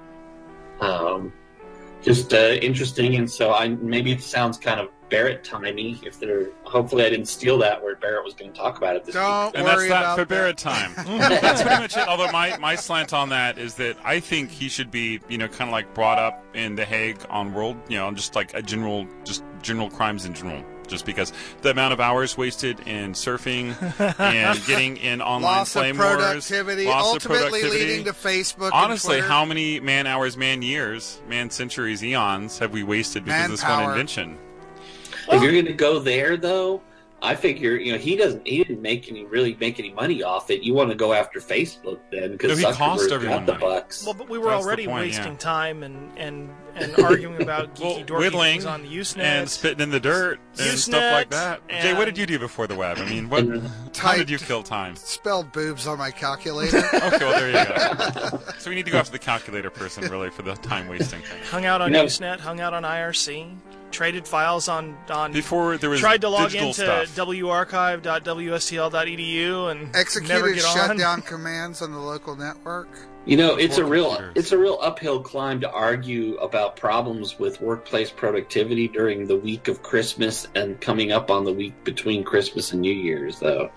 [SPEAKER 6] Um, just uh, interesting, and so I maybe it sounds kind of Barrett-timey. If they're hopefully I didn't steal that where Barrett was going to talk about it this
[SPEAKER 4] Don't
[SPEAKER 5] And that's
[SPEAKER 4] worry
[SPEAKER 5] that
[SPEAKER 4] about
[SPEAKER 5] for
[SPEAKER 4] that.
[SPEAKER 5] Barrett time. That's pretty much it. Although my, my slant on that is that I think he should be, you know, kind of like brought up in The Hague on world, you know, just like a general, just general crimes in general. Just because the amount of hours wasted in surfing and getting in online
[SPEAKER 4] Loss of
[SPEAKER 5] flame wars,
[SPEAKER 4] productivity,
[SPEAKER 5] loss of
[SPEAKER 4] ultimately
[SPEAKER 5] productivity.
[SPEAKER 4] leading to Facebook.
[SPEAKER 5] Honestly,
[SPEAKER 4] and Twitter.
[SPEAKER 5] how many man hours, man years, man centuries, eons have we wasted because of this one
[SPEAKER 4] Manpower.
[SPEAKER 5] invention?
[SPEAKER 6] If you're going to go there, though, I figure you know he doesn't he didn't make any really make any money off it. You want to go after Facebook then because
[SPEAKER 5] No, he cost
[SPEAKER 6] Zuckerberg
[SPEAKER 5] everyone
[SPEAKER 6] got the
[SPEAKER 5] money.
[SPEAKER 6] bucks.
[SPEAKER 3] Well, but we were
[SPEAKER 5] That's the
[SPEAKER 3] already
[SPEAKER 5] point,
[SPEAKER 3] wasting
[SPEAKER 5] yeah.
[SPEAKER 3] time and, and, and arguing about
[SPEAKER 5] Well,
[SPEAKER 3] geeky dorky
[SPEAKER 5] whittling
[SPEAKER 3] things on the Usenet.
[SPEAKER 5] and spitting in the dirt and
[SPEAKER 3] Usenet
[SPEAKER 5] stuff like that. Jay, what
[SPEAKER 3] and-
[SPEAKER 5] did you do before the web? I mean, what?
[SPEAKER 6] And
[SPEAKER 5] How did you
[SPEAKER 4] typed-
[SPEAKER 5] kill time?
[SPEAKER 4] Spelled boobs on my calculator.
[SPEAKER 5] Okay, well there you go. So we need to go after the calculator person really for the time wasting thing.
[SPEAKER 3] hung out on
[SPEAKER 6] You know-
[SPEAKER 3] Usenet, hung out on I R C, traded files on on.
[SPEAKER 5] Before there was
[SPEAKER 3] tried to log
[SPEAKER 5] digital
[SPEAKER 3] into
[SPEAKER 5] stuff.
[SPEAKER 3] w archive dot w s t l dot e d u and never
[SPEAKER 4] Executed
[SPEAKER 3] get on.
[SPEAKER 4] shutdown commands on the local network.
[SPEAKER 6] You know, it's a
[SPEAKER 5] Before
[SPEAKER 6] real
[SPEAKER 5] computers.
[SPEAKER 6] it's a real uphill climb to argue about problems with workplace productivity during the week of Christmas and coming up on the week between Christmas and New Year's, though.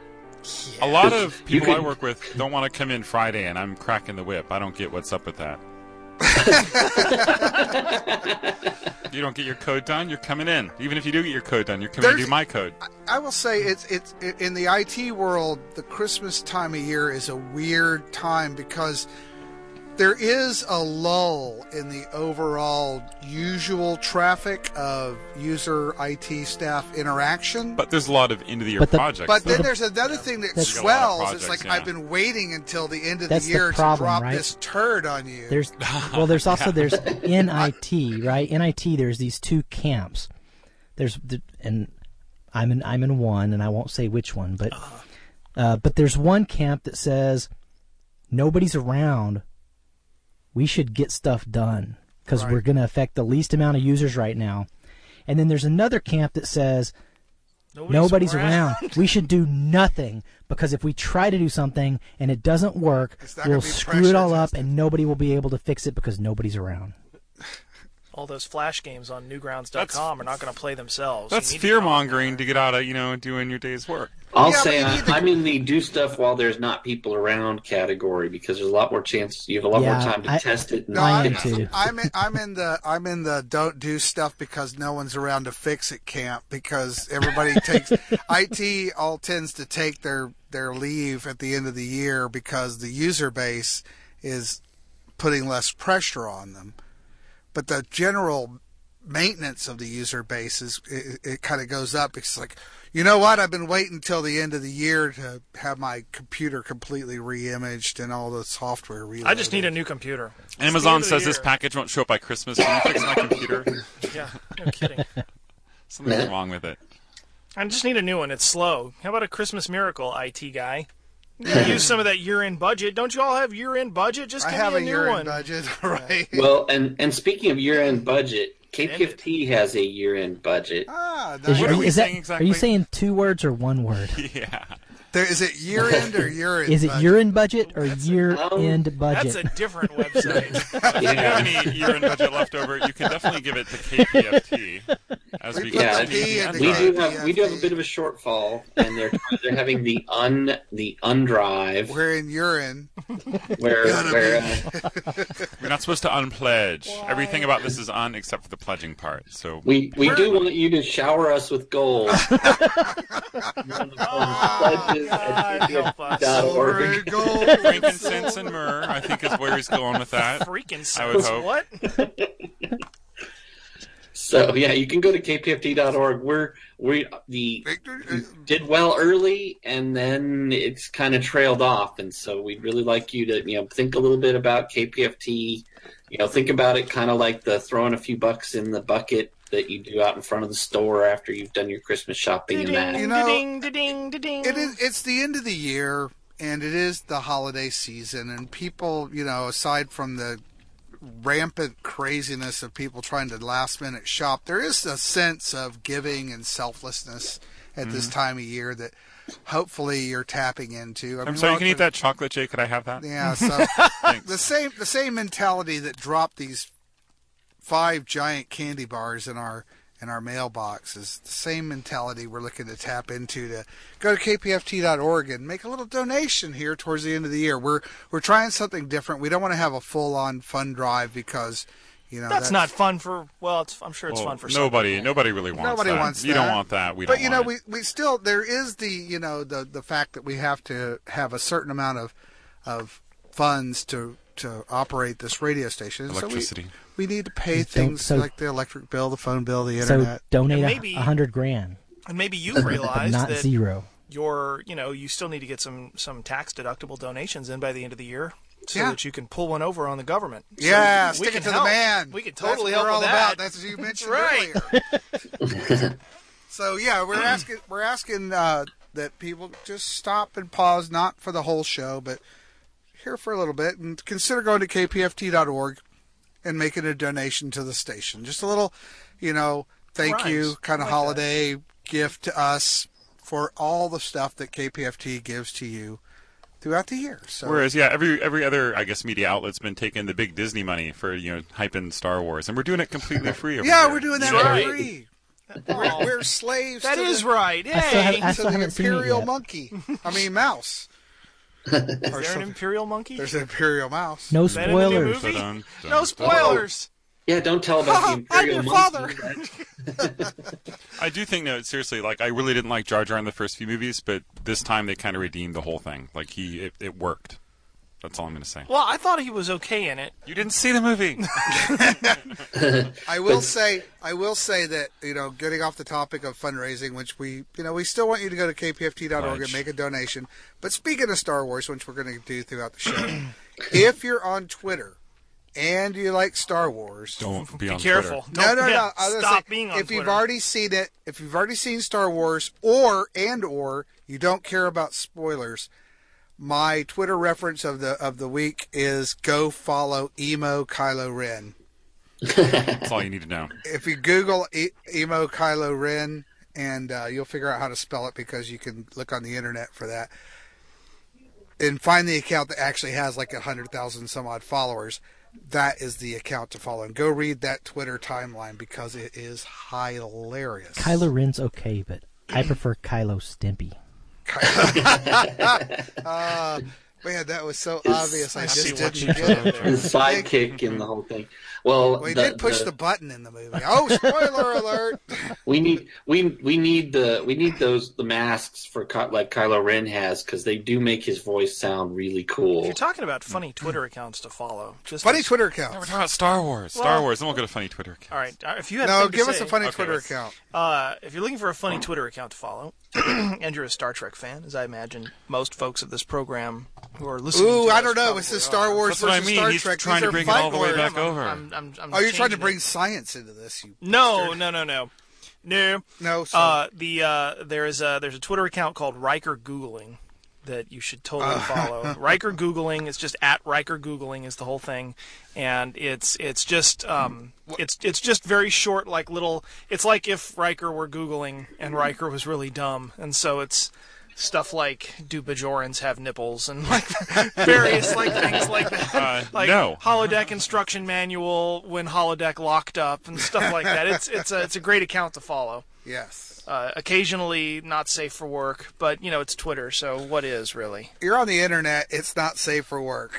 [SPEAKER 5] A lot
[SPEAKER 6] Because
[SPEAKER 5] of
[SPEAKER 6] you
[SPEAKER 5] people I
[SPEAKER 6] could-
[SPEAKER 5] work with don't want to come in Friday, and I'm cracking the whip. I don't get what's up with that. You don't get your code done, you're coming in. Even if you do get your code done, you're coming to
[SPEAKER 4] There's-
[SPEAKER 5] do my code.
[SPEAKER 4] I will say it's it's in the I T world. The Christmas time of year is a weird time because there is a lull in the overall usual traffic of user I T staff interaction.
[SPEAKER 5] But there's a lot of end of the year
[SPEAKER 1] But the-
[SPEAKER 5] projects.
[SPEAKER 4] But
[SPEAKER 5] though.
[SPEAKER 4] then there's another thing that
[SPEAKER 1] That's-
[SPEAKER 5] You got a lot of
[SPEAKER 4] swells. It's
[SPEAKER 5] projects,
[SPEAKER 4] like
[SPEAKER 5] yeah.
[SPEAKER 4] I've been waiting until the end of
[SPEAKER 1] That's
[SPEAKER 4] the
[SPEAKER 1] the
[SPEAKER 4] year
[SPEAKER 1] problem,
[SPEAKER 4] to drop
[SPEAKER 1] right?
[SPEAKER 4] this turd on you.
[SPEAKER 1] There's well, there's also there's in I T, right? In I T, there's these two camps. There's the, and I'm in I'm in one, and I won't say which one, but uh, but there's one camp that says nobody's around. We should get stuff done because
[SPEAKER 4] Right.
[SPEAKER 1] we're going to affect the least amount of users right now. And then there's another camp that says nobody's around. We should do nothing because if we try to do something and it doesn't work,
[SPEAKER 4] It's not
[SPEAKER 1] we'll
[SPEAKER 4] gonna be
[SPEAKER 1] screw it all
[SPEAKER 4] pressure
[SPEAKER 1] up and nobody will be able to fix it because nobody's around.
[SPEAKER 3] All those flash games on newgrounds dot com are not going to play themselves.
[SPEAKER 5] That's
[SPEAKER 3] You need to
[SPEAKER 5] fear
[SPEAKER 3] come-
[SPEAKER 5] mongering to get out of, you know, doing your day's work.
[SPEAKER 6] I'll
[SPEAKER 4] Yeah,
[SPEAKER 6] say
[SPEAKER 4] but you
[SPEAKER 6] I,
[SPEAKER 4] need to-
[SPEAKER 6] I'm in the do stuff while there's not people around category because there's a lot more chance you have a lot
[SPEAKER 1] Yeah,
[SPEAKER 6] more time to
[SPEAKER 1] I-
[SPEAKER 6] test it. And
[SPEAKER 4] No,
[SPEAKER 1] I
[SPEAKER 4] I'm,
[SPEAKER 1] am too.
[SPEAKER 4] I'm in, I'm in the I'm in the don't do stuff because no one's around to fix it camp because everybody takes I T all tends to take their their leave at the end of the year because the user base is putting less pressure on them. But the general maintenance of the user base is it, it kind of goes up. It's like, you know what? I've been waiting until the end of the year to have my computer completely re-imaged and all the software reloaded.
[SPEAKER 3] I just need a new computer.
[SPEAKER 5] Amazon says this package won't show up by Christmas. Can you fix my computer?
[SPEAKER 3] Yeah, no kidding.
[SPEAKER 5] Something's wrong with it.
[SPEAKER 3] I just need a new one. It's slow. How about a Christmas miracle, I T guy? You can use some of that year-end budget. Don't you all have year-end budget? Just
[SPEAKER 4] I
[SPEAKER 3] give
[SPEAKER 4] have
[SPEAKER 3] me
[SPEAKER 4] a
[SPEAKER 3] a new
[SPEAKER 4] year-end
[SPEAKER 3] one.
[SPEAKER 4] budget, right?
[SPEAKER 6] Well, and, and speaking of year-end budget, K P F T has a year-end budget.
[SPEAKER 4] Ah,
[SPEAKER 1] Is,
[SPEAKER 5] What
[SPEAKER 1] are,
[SPEAKER 5] are we
[SPEAKER 1] is that,
[SPEAKER 5] saying exactly?
[SPEAKER 1] Are you saying two words or one word?
[SPEAKER 5] Yeah.
[SPEAKER 4] there, is it year-end or year-end
[SPEAKER 1] Is it
[SPEAKER 4] budget?
[SPEAKER 1] year-end budget or year-end budget?
[SPEAKER 3] That's a different website.
[SPEAKER 5] If you have any year-end budget left over, you can definitely give it to K P F T. As we
[SPEAKER 4] We
[SPEAKER 5] get
[SPEAKER 6] Yeah,
[SPEAKER 5] to the end
[SPEAKER 6] we
[SPEAKER 5] of
[SPEAKER 6] do
[SPEAKER 5] it.
[SPEAKER 6] have we do have a bit of a shortfall, and they're they're having the un the undrive
[SPEAKER 4] We're in urine.
[SPEAKER 6] where
[SPEAKER 4] Gotta
[SPEAKER 6] where
[SPEAKER 4] be.
[SPEAKER 6] uh,
[SPEAKER 5] We're not supposed to unpledge. Everything about this is un except for the pledging part. So
[SPEAKER 6] we we do want you to shower us with gold.
[SPEAKER 3] God, help us.
[SPEAKER 4] Silver and gold.
[SPEAKER 5] frankincense and myrrh, I think, is where he's going with that.
[SPEAKER 3] Freaking
[SPEAKER 5] I would
[SPEAKER 3] sense.
[SPEAKER 5] hope.
[SPEAKER 3] What?
[SPEAKER 6] So yeah, you can go to k p f t dot org. We're we the
[SPEAKER 4] Victor,
[SPEAKER 6] we did well early, and then it's kind of trailed off, and so we'd really like you to you know think a little bit about K P F T. You know, think about it kind of like the throwing a few bucks in the bucket that you do out in front of the store after you've done your Christmas shopping and that.
[SPEAKER 4] You know,
[SPEAKER 3] ding, ding, ding.
[SPEAKER 4] it is. It's the end of the year, and it is the holiday season, and people, you know, aside from the rampant craziness of people trying to last minute shop, there is a sense of giving and selflessness at this time of year that hopefully you're tapping into. I
[SPEAKER 5] I'm
[SPEAKER 4] mean,
[SPEAKER 5] sorry, you
[SPEAKER 4] well,
[SPEAKER 5] can eat that chocolate, Jay. Could I have that?
[SPEAKER 4] Yeah, so
[SPEAKER 5] Thanks.
[SPEAKER 4] the same the same mentality that dropped these five giant candy bars in our in our mailbox is the same mentality we're looking to tap into to go to k p f t dot org and make a little donation here towards the end of the year. We're we're trying something different. We don't want to have a full on fund drive because you know
[SPEAKER 3] That's not fun for. Well, it's, I'm sure it's
[SPEAKER 5] Well,
[SPEAKER 3] fun for some
[SPEAKER 5] nobody.
[SPEAKER 3] people.
[SPEAKER 5] Nobody really wants
[SPEAKER 4] Nobody
[SPEAKER 5] that.
[SPEAKER 4] wants
[SPEAKER 5] you
[SPEAKER 4] that.
[SPEAKER 5] don't want that. We
[SPEAKER 4] But
[SPEAKER 5] don't
[SPEAKER 4] you know,
[SPEAKER 5] want
[SPEAKER 4] we, we still there is the you know the the fact that we have to have a certain amount of of funds to to operate this radio station.
[SPEAKER 5] electricity.
[SPEAKER 4] So we, we need to pay
[SPEAKER 1] Don't-
[SPEAKER 4] things
[SPEAKER 1] so-
[SPEAKER 4] like the electric bill, the phone bill, the
[SPEAKER 1] So
[SPEAKER 4] internet.
[SPEAKER 1] donate
[SPEAKER 3] And
[SPEAKER 1] a,
[SPEAKER 3] maybe-
[SPEAKER 1] a hundred grand,
[SPEAKER 3] And maybe you
[SPEAKER 1] but
[SPEAKER 3] realize
[SPEAKER 1] not
[SPEAKER 3] that
[SPEAKER 1] zero.
[SPEAKER 3] your, you know, you still need to get some some tax deductible donations in by the end of the year, so
[SPEAKER 4] Yeah.
[SPEAKER 3] that you can pull one over on the government. So
[SPEAKER 4] Yeah,
[SPEAKER 3] we
[SPEAKER 4] stick
[SPEAKER 3] can
[SPEAKER 4] it to
[SPEAKER 3] help.
[SPEAKER 4] the man.
[SPEAKER 3] We can totally
[SPEAKER 4] That's what
[SPEAKER 3] help
[SPEAKER 4] we're
[SPEAKER 3] with
[SPEAKER 4] all
[SPEAKER 3] that.
[SPEAKER 4] about. That's what you mentioned
[SPEAKER 3] Right.
[SPEAKER 4] earlier. So yeah, we're asking we're asking uh, that people just stop and pause, not for the whole show, but here for a little bit, and consider going to k p f t dot org and making a donation to the station. Just a little, you know, thank
[SPEAKER 3] Rhymes.
[SPEAKER 4] you kind of
[SPEAKER 3] I like
[SPEAKER 4] holiday gift to us for all the stuff that K P F T gives to you throughout the year. So
[SPEAKER 5] Whereas, yeah, every every other, I guess, media outlet's been taking the big Disney money for, you know, hyping Star Wars, and we're doing it completely free over
[SPEAKER 4] yeah,
[SPEAKER 5] here.
[SPEAKER 4] we're doing that
[SPEAKER 3] That's
[SPEAKER 4] for
[SPEAKER 3] right.
[SPEAKER 4] free. We're, we're slaves.
[SPEAKER 3] That
[SPEAKER 4] to
[SPEAKER 3] is
[SPEAKER 4] the,
[SPEAKER 3] right.
[SPEAKER 1] I still have-
[SPEAKER 3] Hey,
[SPEAKER 1] I
[SPEAKER 4] to
[SPEAKER 1] still
[SPEAKER 4] the
[SPEAKER 1] haven't seen it
[SPEAKER 4] imperial
[SPEAKER 1] yet.
[SPEAKER 4] monkey. I mean mouse.
[SPEAKER 3] is there an imperial monkey?
[SPEAKER 4] There's an imperial mouse.
[SPEAKER 1] No
[SPEAKER 3] Is that in the new
[SPEAKER 1] spoilers.
[SPEAKER 3] movie?
[SPEAKER 5] Dun, dun,
[SPEAKER 3] No
[SPEAKER 5] dun.
[SPEAKER 3] spoilers.
[SPEAKER 6] Yeah, don't tell about the
[SPEAKER 3] I'm
[SPEAKER 6] Imperial
[SPEAKER 3] your
[SPEAKER 6] Monkey.
[SPEAKER 3] father.
[SPEAKER 5] I do think, no, seriously, like, I really didn't like Jar Jar in the first few movies, but this time they kind of redeemed the whole thing. Like, he, it, it worked. That's all I'm going to say.
[SPEAKER 3] Well, I thought he was okay in it.
[SPEAKER 5] You didn't see the movie.
[SPEAKER 4] I will say, I will say that you know, getting off the topic of fundraising, which we, you know, we still want you to go to k p f t dot org and
[SPEAKER 5] Pledge.
[SPEAKER 4] make a donation. But speaking of Star Wars, which we're going to do throughout the show, if you're on Twitter and you like Star Wars,
[SPEAKER 5] Don't be,
[SPEAKER 3] Be
[SPEAKER 5] on
[SPEAKER 3] careful.
[SPEAKER 5] Twitter.
[SPEAKER 4] no,
[SPEAKER 3] Don't-
[SPEAKER 4] no,
[SPEAKER 3] yeah,
[SPEAKER 4] no. I was gonna
[SPEAKER 3] Stop
[SPEAKER 4] say,
[SPEAKER 3] being on
[SPEAKER 4] if you've
[SPEAKER 3] Twitter.
[SPEAKER 4] already seen it, if you've already seen Star Wars, or and or you don't care about spoilers, my Twitter reference of the of the week is go follow emo Kylo Ren.
[SPEAKER 5] That's all you need to know.
[SPEAKER 4] If you Google e- emo Kylo Ren, and uh, you'll figure out how to spell it because you can look on the internet for that, and find the account that actually has like a hundred thousand some odd followers. That is the account to follow, and go read that Twitter timeline because it is hilarious.
[SPEAKER 1] Kylo Ren's okay, but I prefer Kylo Stimpy.
[SPEAKER 4] uh, Man, that was so
[SPEAKER 6] His-
[SPEAKER 4] obvious. I,
[SPEAKER 3] I
[SPEAKER 4] just
[SPEAKER 3] see what
[SPEAKER 4] didn't
[SPEAKER 3] you
[SPEAKER 4] get
[SPEAKER 3] did
[SPEAKER 4] it.
[SPEAKER 3] there.
[SPEAKER 6] His sidekick in the whole thing. Well,
[SPEAKER 4] Well, he
[SPEAKER 6] the-
[SPEAKER 4] did push
[SPEAKER 6] the-
[SPEAKER 4] the button in the movie. Oh, spoiler alert!
[SPEAKER 6] We need we we need the we need those the masks for Ky- like Kylo Ren has because they do make his voice sound really
[SPEAKER 3] If
[SPEAKER 6] cool.
[SPEAKER 3] you're talking about funny Twitter accounts to follow, just
[SPEAKER 4] Funny
[SPEAKER 3] as-
[SPEAKER 4] Twitter
[SPEAKER 5] No, we're
[SPEAKER 4] account.
[SPEAKER 5] talking about Star Wars. Star
[SPEAKER 3] Well-
[SPEAKER 5] Wars. Then we'll get a funny Twitter account.
[SPEAKER 3] All right, uh, if you have
[SPEAKER 4] No,
[SPEAKER 3] thing to
[SPEAKER 4] give us
[SPEAKER 3] say,
[SPEAKER 4] a funny
[SPEAKER 5] Okay,
[SPEAKER 4] Twitter
[SPEAKER 5] let's-
[SPEAKER 4] account.
[SPEAKER 3] Uh, if you're looking for a funny Twitter account to follow, and you're a Star Trek fan, as I imagine most folks of this program who are listening
[SPEAKER 4] Ooh,
[SPEAKER 3] to
[SPEAKER 4] I
[SPEAKER 3] us
[SPEAKER 4] don't know.
[SPEAKER 3] probably
[SPEAKER 4] This is
[SPEAKER 3] are.
[SPEAKER 4] Star Wars
[SPEAKER 5] That's what I
[SPEAKER 4] versus
[SPEAKER 5] mean.
[SPEAKER 4] Star
[SPEAKER 5] He's
[SPEAKER 4] Trek.
[SPEAKER 5] trying
[SPEAKER 4] These
[SPEAKER 5] to
[SPEAKER 4] are
[SPEAKER 5] bring it all the way
[SPEAKER 4] fight
[SPEAKER 5] back
[SPEAKER 4] words.
[SPEAKER 5] over.
[SPEAKER 3] I'm, I'm, I'm
[SPEAKER 4] Oh, you're trying to
[SPEAKER 3] changing
[SPEAKER 4] bring
[SPEAKER 3] it.
[SPEAKER 4] science into this, you
[SPEAKER 3] No, no, no, no, no.
[SPEAKER 4] no. Sorry.
[SPEAKER 3] Uh, the uh, there is a there's a Twitter account called Riker Googling that you should totally
[SPEAKER 4] Uh.
[SPEAKER 3] follow. Riker Googling is just at Riker Googling is the whole thing, and it's it's just um it's it's just very short, like little. It's like if Riker were Googling and Riker was really dumb, and so it's stuff like do Bajorans have nipples and like various like things like that.
[SPEAKER 5] Uh,
[SPEAKER 3] like
[SPEAKER 5] no.
[SPEAKER 3] holodeck instruction manual when holodeck locked up and stuff like that. It's it's a it's a great account to follow.
[SPEAKER 4] Yes.
[SPEAKER 3] Uh, occasionally not safe for work, but you know it's Twitter, so what is really?
[SPEAKER 4] You're on the internet. It's not safe for work.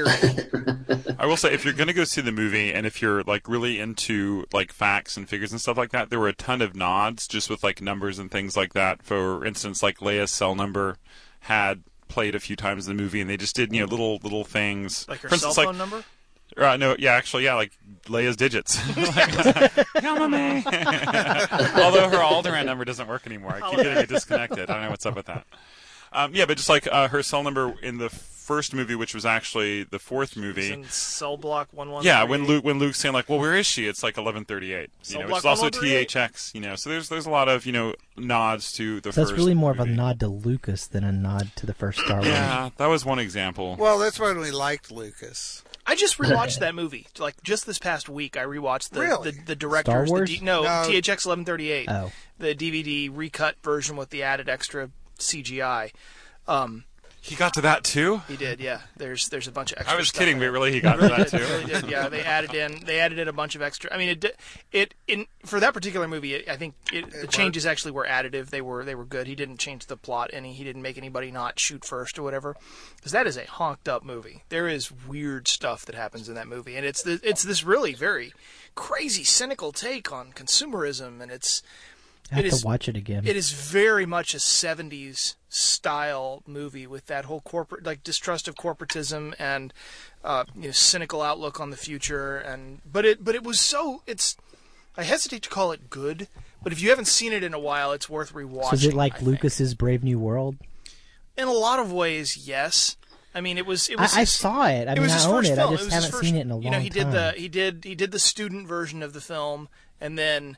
[SPEAKER 4] Period.
[SPEAKER 5] I will say, if you're going to go see the movie, and if you're like really into like facts and figures and stuff like that, there were a ton of nods just with like numbers and things like that. For instance, like Leia's cell number had played a few times in the movie, and they just did you know little little things.
[SPEAKER 3] Like her
[SPEAKER 5] For
[SPEAKER 3] cell
[SPEAKER 5] instance,
[SPEAKER 3] phone
[SPEAKER 5] like,
[SPEAKER 3] number?
[SPEAKER 5] Uh, no, yeah, actually, yeah, like Leia's digits. Come on, me. Although her Alderaan number doesn't work anymore. I keep getting it disconnected. I don't know what's up with that. Um, yeah, but just like uh, her cell number in the first movie, which was actually the fourth
[SPEAKER 3] It's
[SPEAKER 5] movie.
[SPEAKER 3] in cell block one one.
[SPEAKER 5] Yeah, when Luke when Luke's saying like, "Well, where is she?" It's like eleven thirty-eight. You
[SPEAKER 3] Cell
[SPEAKER 5] know,
[SPEAKER 3] block
[SPEAKER 5] which is also
[SPEAKER 3] one one three eight.
[SPEAKER 5] T H X. You know, so there's there's a lot of you know nods to the
[SPEAKER 1] So
[SPEAKER 5] first.
[SPEAKER 1] that's really more of a
[SPEAKER 5] movie.
[SPEAKER 1] nod to Lucas than a nod to the first Star Wars.
[SPEAKER 5] Yeah, that was one example.
[SPEAKER 4] Well, that's when we liked Lucas.
[SPEAKER 3] I just rewatched that movie. Like just this past week, I rewatched the
[SPEAKER 4] Really?
[SPEAKER 3] the, the director's
[SPEAKER 1] Star Wars?
[SPEAKER 3] The D, no,
[SPEAKER 4] No.
[SPEAKER 3] T H X eleven thirty-eight.
[SPEAKER 1] Oh.
[SPEAKER 3] The D V D recut version with the added extra C G I. Um,
[SPEAKER 5] He got to that too.
[SPEAKER 3] he did, yeah. There's there's a bunch of extra
[SPEAKER 5] I was
[SPEAKER 3] stuff
[SPEAKER 5] kidding,
[SPEAKER 3] in
[SPEAKER 5] but
[SPEAKER 3] it.
[SPEAKER 5] really he got to
[SPEAKER 3] really
[SPEAKER 5] that
[SPEAKER 3] did,
[SPEAKER 5] too.
[SPEAKER 3] really did. Yeah, they added in they added in a bunch of extra. I mean, it di- it in for that particular movie. It, I think it, the changes actually were additive. They were they were good. He didn't change the plot any. He didn't make anybody not shoot first or whatever. Because that is a honked up movie. There is weird stuff that happens in that movie, and it's the, it's this really very crazy cynical take on consumerism, and it's
[SPEAKER 1] I have
[SPEAKER 3] it
[SPEAKER 1] to
[SPEAKER 3] is-
[SPEAKER 1] watch it again.
[SPEAKER 3] it is very much a seventies style movie with that whole corporate, like distrust of corporatism and uh, you know, cynical outlook on the future. And but it, but it was so. It's. I hesitate to call it good, but if you haven't seen it in a while, it's worth rewatching.
[SPEAKER 1] So is it like
[SPEAKER 3] I think.
[SPEAKER 1] Lucas's Brave New World?
[SPEAKER 3] In a lot of ways, yes. I mean, it was. It was.
[SPEAKER 1] I, I
[SPEAKER 3] his-
[SPEAKER 1] saw it. I
[SPEAKER 3] it
[SPEAKER 1] mean,
[SPEAKER 3] was
[SPEAKER 1] I
[SPEAKER 3] his
[SPEAKER 1] own
[SPEAKER 3] first
[SPEAKER 1] it.
[SPEAKER 3] film.
[SPEAKER 1] I
[SPEAKER 3] It
[SPEAKER 1] just
[SPEAKER 3] was his
[SPEAKER 1] haven't
[SPEAKER 3] first-
[SPEAKER 1] seen it in a long
[SPEAKER 3] You know, he did
[SPEAKER 1] time.
[SPEAKER 3] the he did he did the student version of the film, and then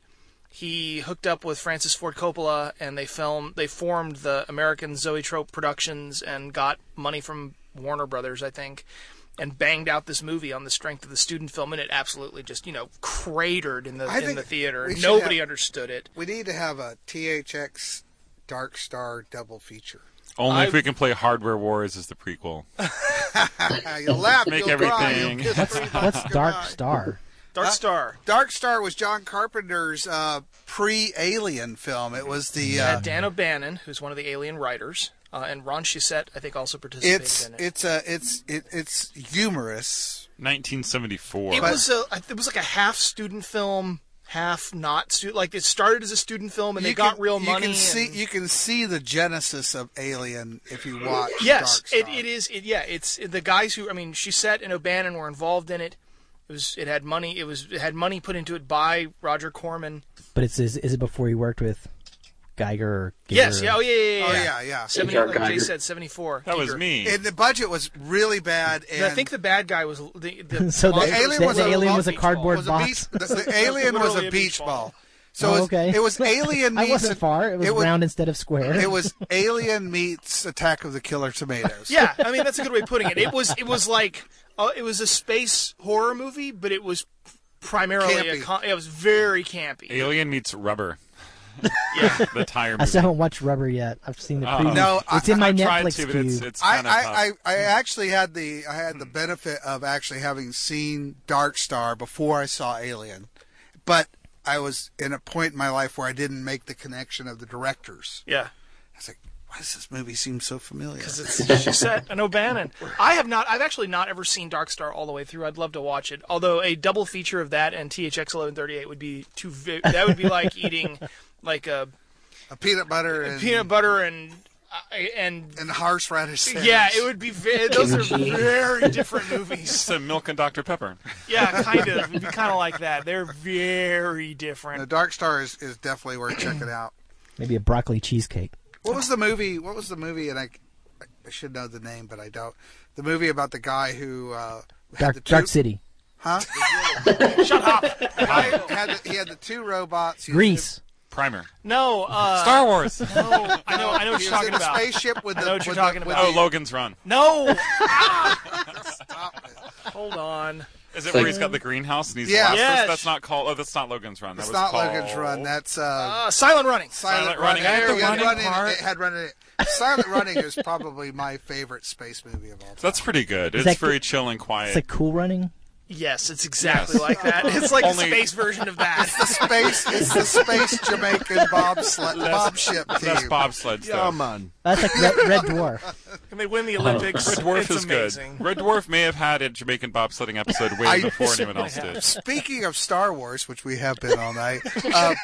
[SPEAKER 3] he hooked up with Francis Ford Coppola, and they filmed. They formed the American Zoetrope Productions and got money from Warner Brothers, I think, and banged out this movie on the strength of the student film, and it absolutely just you know cratered in the
[SPEAKER 4] I
[SPEAKER 3] in
[SPEAKER 4] think
[SPEAKER 3] the theater.
[SPEAKER 4] we should
[SPEAKER 3] Nobody
[SPEAKER 4] have-
[SPEAKER 3] understood it.
[SPEAKER 4] We need to have a T H X Dark Star double feature.
[SPEAKER 5] Only
[SPEAKER 3] I-
[SPEAKER 5] if we can play Hardware Wars as the prequel.
[SPEAKER 4] You'll laugh,
[SPEAKER 5] Make
[SPEAKER 4] you'll cry,
[SPEAKER 5] everything-
[SPEAKER 4] you'll kiss three
[SPEAKER 1] What's
[SPEAKER 4] bucks
[SPEAKER 1] Dark
[SPEAKER 4] goodbye.
[SPEAKER 1] Star?
[SPEAKER 3] Dark
[SPEAKER 4] Uh,
[SPEAKER 3] Star.
[SPEAKER 4] Dark Star was John Carpenter's uh, pre-Alien film. It was the uh,
[SPEAKER 3] Uh, Dan O'Bannon, who's one of the Alien writers, uh, and Ron Shusett, I think, also participated
[SPEAKER 4] it's
[SPEAKER 3] in it.
[SPEAKER 4] it's a it's it, it's humorous.
[SPEAKER 5] nineteen seventy-four.
[SPEAKER 3] It was a it was like a half student film, half not student. Like it started as a student film, and they
[SPEAKER 4] You
[SPEAKER 3] got
[SPEAKER 4] can-
[SPEAKER 3] real
[SPEAKER 4] you
[SPEAKER 3] money.
[SPEAKER 4] Can see
[SPEAKER 3] and-
[SPEAKER 4] you can see the genesis of Alien if you watch.
[SPEAKER 3] yes,
[SPEAKER 4] Dark
[SPEAKER 3] it,
[SPEAKER 4] Star.
[SPEAKER 3] it is. It, yeah, it's the guys who I mean, Shusett and O'Bannon were involved in it. It was it had money. It was it had money put into it by Roger Corman.
[SPEAKER 1] But it's is, is it before he worked with Geiger or Giger?
[SPEAKER 3] Yes, yeah, oh yeah, yeah, yeah.
[SPEAKER 4] Oh
[SPEAKER 3] yeah.
[SPEAKER 4] yeah, yeah.
[SPEAKER 3] Seventy,
[SPEAKER 6] H R
[SPEAKER 3] like Jay
[SPEAKER 6] Geiger.
[SPEAKER 3] said, seventy-four.
[SPEAKER 5] That was
[SPEAKER 3] Giger.
[SPEAKER 5] me.
[SPEAKER 4] And the budget was really bad. And
[SPEAKER 3] I think the bad guy was the, the
[SPEAKER 1] So the,
[SPEAKER 3] monster
[SPEAKER 4] alien
[SPEAKER 1] the,
[SPEAKER 4] was
[SPEAKER 1] the
[SPEAKER 4] a
[SPEAKER 1] alien was a
[SPEAKER 3] beach
[SPEAKER 1] cardboard
[SPEAKER 4] was a
[SPEAKER 1] box.
[SPEAKER 4] beach, the, the alien was
[SPEAKER 3] Literally
[SPEAKER 4] a
[SPEAKER 3] a
[SPEAKER 4] beach
[SPEAKER 3] beach
[SPEAKER 4] ball.
[SPEAKER 3] ball.
[SPEAKER 4] So
[SPEAKER 1] Oh,
[SPEAKER 4] it, was,
[SPEAKER 1] okay.
[SPEAKER 4] it was Alien
[SPEAKER 1] I
[SPEAKER 4] meets.
[SPEAKER 1] wasn't far. It was
[SPEAKER 4] it was-
[SPEAKER 1] round instead of square.
[SPEAKER 4] It was Alien meets Attack of the Killer Tomatoes.
[SPEAKER 3] Yeah, I mean that's a good way of putting it. It was it was like uh, it was a space horror movie, but it was primarily a
[SPEAKER 4] Campy.
[SPEAKER 3] con- it was very campy.
[SPEAKER 5] Alien meets Rubber.
[SPEAKER 3] Yeah.
[SPEAKER 5] The tire
[SPEAKER 1] I
[SPEAKER 5] movie.
[SPEAKER 1] still haven't watched Rubber yet. I've seen the
[SPEAKER 5] Uh-oh.
[SPEAKER 1] preview.
[SPEAKER 4] No,
[SPEAKER 1] it's
[SPEAKER 4] I-
[SPEAKER 1] in my
[SPEAKER 5] I've tried
[SPEAKER 1] Netflix
[SPEAKER 5] to, but it's,
[SPEAKER 1] queue.
[SPEAKER 5] it's
[SPEAKER 4] I,
[SPEAKER 5] kind of
[SPEAKER 4] I,
[SPEAKER 5] tough.
[SPEAKER 4] I, I actually had the I had the benefit of actually having seen Dark Star before I saw Alien, but I was in a point in my life where I didn't make the connection of the directors.
[SPEAKER 3] Yeah.
[SPEAKER 4] I was like, Why does this movie seem so familiar?
[SPEAKER 3] Because it's she's set an O'Bannon. I have not. I've actually not ever seen Dark Star all the way through. I'd love to watch it. Although a double feature of that and T H X eleven thirty-eight would be too. Vi- that would be like eating like a,
[SPEAKER 4] a peanut butter
[SPEAKER 3] a
[SPEAKER 4] and
[SPEAKER 3] peanut butter and uh, and
[SPEAKER 4] and horseradish sandwich.
[SPEAKER 3] Yeah, it would be. Very, those are very different movies.
[SPEAKER 5] So Milk and Doctor Pepper.
[SPEAKER 3] Yeah, kind of. It'd be kind of like that. They're very different.
[SPEAKER 4] The Dark Star is, is definitely worth checking out.
[SPEAKER 1] Maybe a broccoli cheesecake.
[SPEAKER 4] What was the movie? What was the movie? And I, I should know the name, but I don't. The movie about the guy who uh, had
[SPEAKER 1] Dark,
[SPEAKER 4] the two,
[SPEAKER 1] Dark City.
[SPEAKER 4] Huh?
[SPEAKER 3] Shut up.
[SPEAKER 4] The guy who had the, he had the two robots. He
[SPEAKER 1] Grease.
[SPEAKER 5] Primer.
[SPEAKER 3] No. Uh,
[SPEAKER 5] Star Wars.
[SPEAKER 3] No. I know. I know what
[SPEAKER 4] He
[SPEAKER 3] you're
[SPEAKER 4] was
[SPEAKER 3] talking
[SPEAKER 4] in the
[SPEAKER 3] about.
[SPEAKER 4] spaceship with the.
[SPEAKER 3] I know what you're
[SPEAKER 4] with
[SPEAKER 3] talking
[SPEAKER 4] the,
[SPEAKER 3] about.
[SPEAKER 5] Oh,
[SPEAKER 4] with the-
[SPEAKER 5] Logan's Run.
[SPEAKER 3] No.
[SPEAKER 4] Stop it.
[SPEAKER 3] Hold on.
[SPEAKER 5] Is it
[SPEAKER 6] It's
[SPEAKER 5] where
[SPEAKER 6] like-
[SPEAKER 5] he's got the greenhouse and he's
[SPEAKER 4] Yeah.
[SPEAKER 5] lost?
[SPEAKER 3] Yes.
[SPEAKER 5] That's not called. Oh, that's not Logan's Run. That
[SPEAKER 4] It's
[SPEAKER 5] was
[SPEAKER 4] not
[SPEAKER 5] called...
[SPEAKER 4] Logan's Run. That's uh,
[SPEAKER 3] Uh, Silent Running.
[SPEAKER 4] Silent,
[SPEAKER 5] Silent
[SPEAKER 4] Running.
[SPEAKER 5] Running. I
[SPEAKER 4] There
[SPEAKER 5] had
[SPEAKER 4] we
[SPEAKER 5] the
[SPEAKER 4] go.
[SPEAKER 5] running
[SPEAKER 4] Running.
[SPEAKER 5] part.
[SPEAKER 4] It had running. Silent Running is probably my favorite space movie of all time.
[SPEAKER 5] That's pretty good.
[SPEAKER 1] Is
[SPEAKER 5] It's
[SPEAKER 1] that
[SPEAKER 5] very
[SPEAKER 1] good?
[SPEAKER 5] chill and quiet.
[SPEAKER 1] It's like Cool Running.
[SPEAKER 3] Yes, it's exactly
[SPEAKER 5] Yes.
[SPEAKER 3] like that. It's like
[SPEAKER 5] Only-
[SPEAKER 3] the space version of that.
[SPEAKER 4] the space. It's the space Jamaican bobsled bobship
[SPEAKER 5] That's
[SPEAKER 4] team.
[SPEAKER 5] bobsled stuff.
[SPEAKER 8] Yeah, man.
[SPEAKER 1] That's like Red, Red Dwarf.
[SPEAKER 3] And they win the Olympics.
[SPEAKER 5] Red Dwarf
[SPEAKER 3] it's
[SPEAKER 5] is
[SPEAKER 3] amazing.
[SPEAKER 5] good. Red Dwarf may have had a Jamaican bobsledding episode way
[SPEAKER 4] I-
[SPEAKER 5] before anyone else did.
[SPEAKER 4] Speaking of Star Wars, which we have been all night, uh,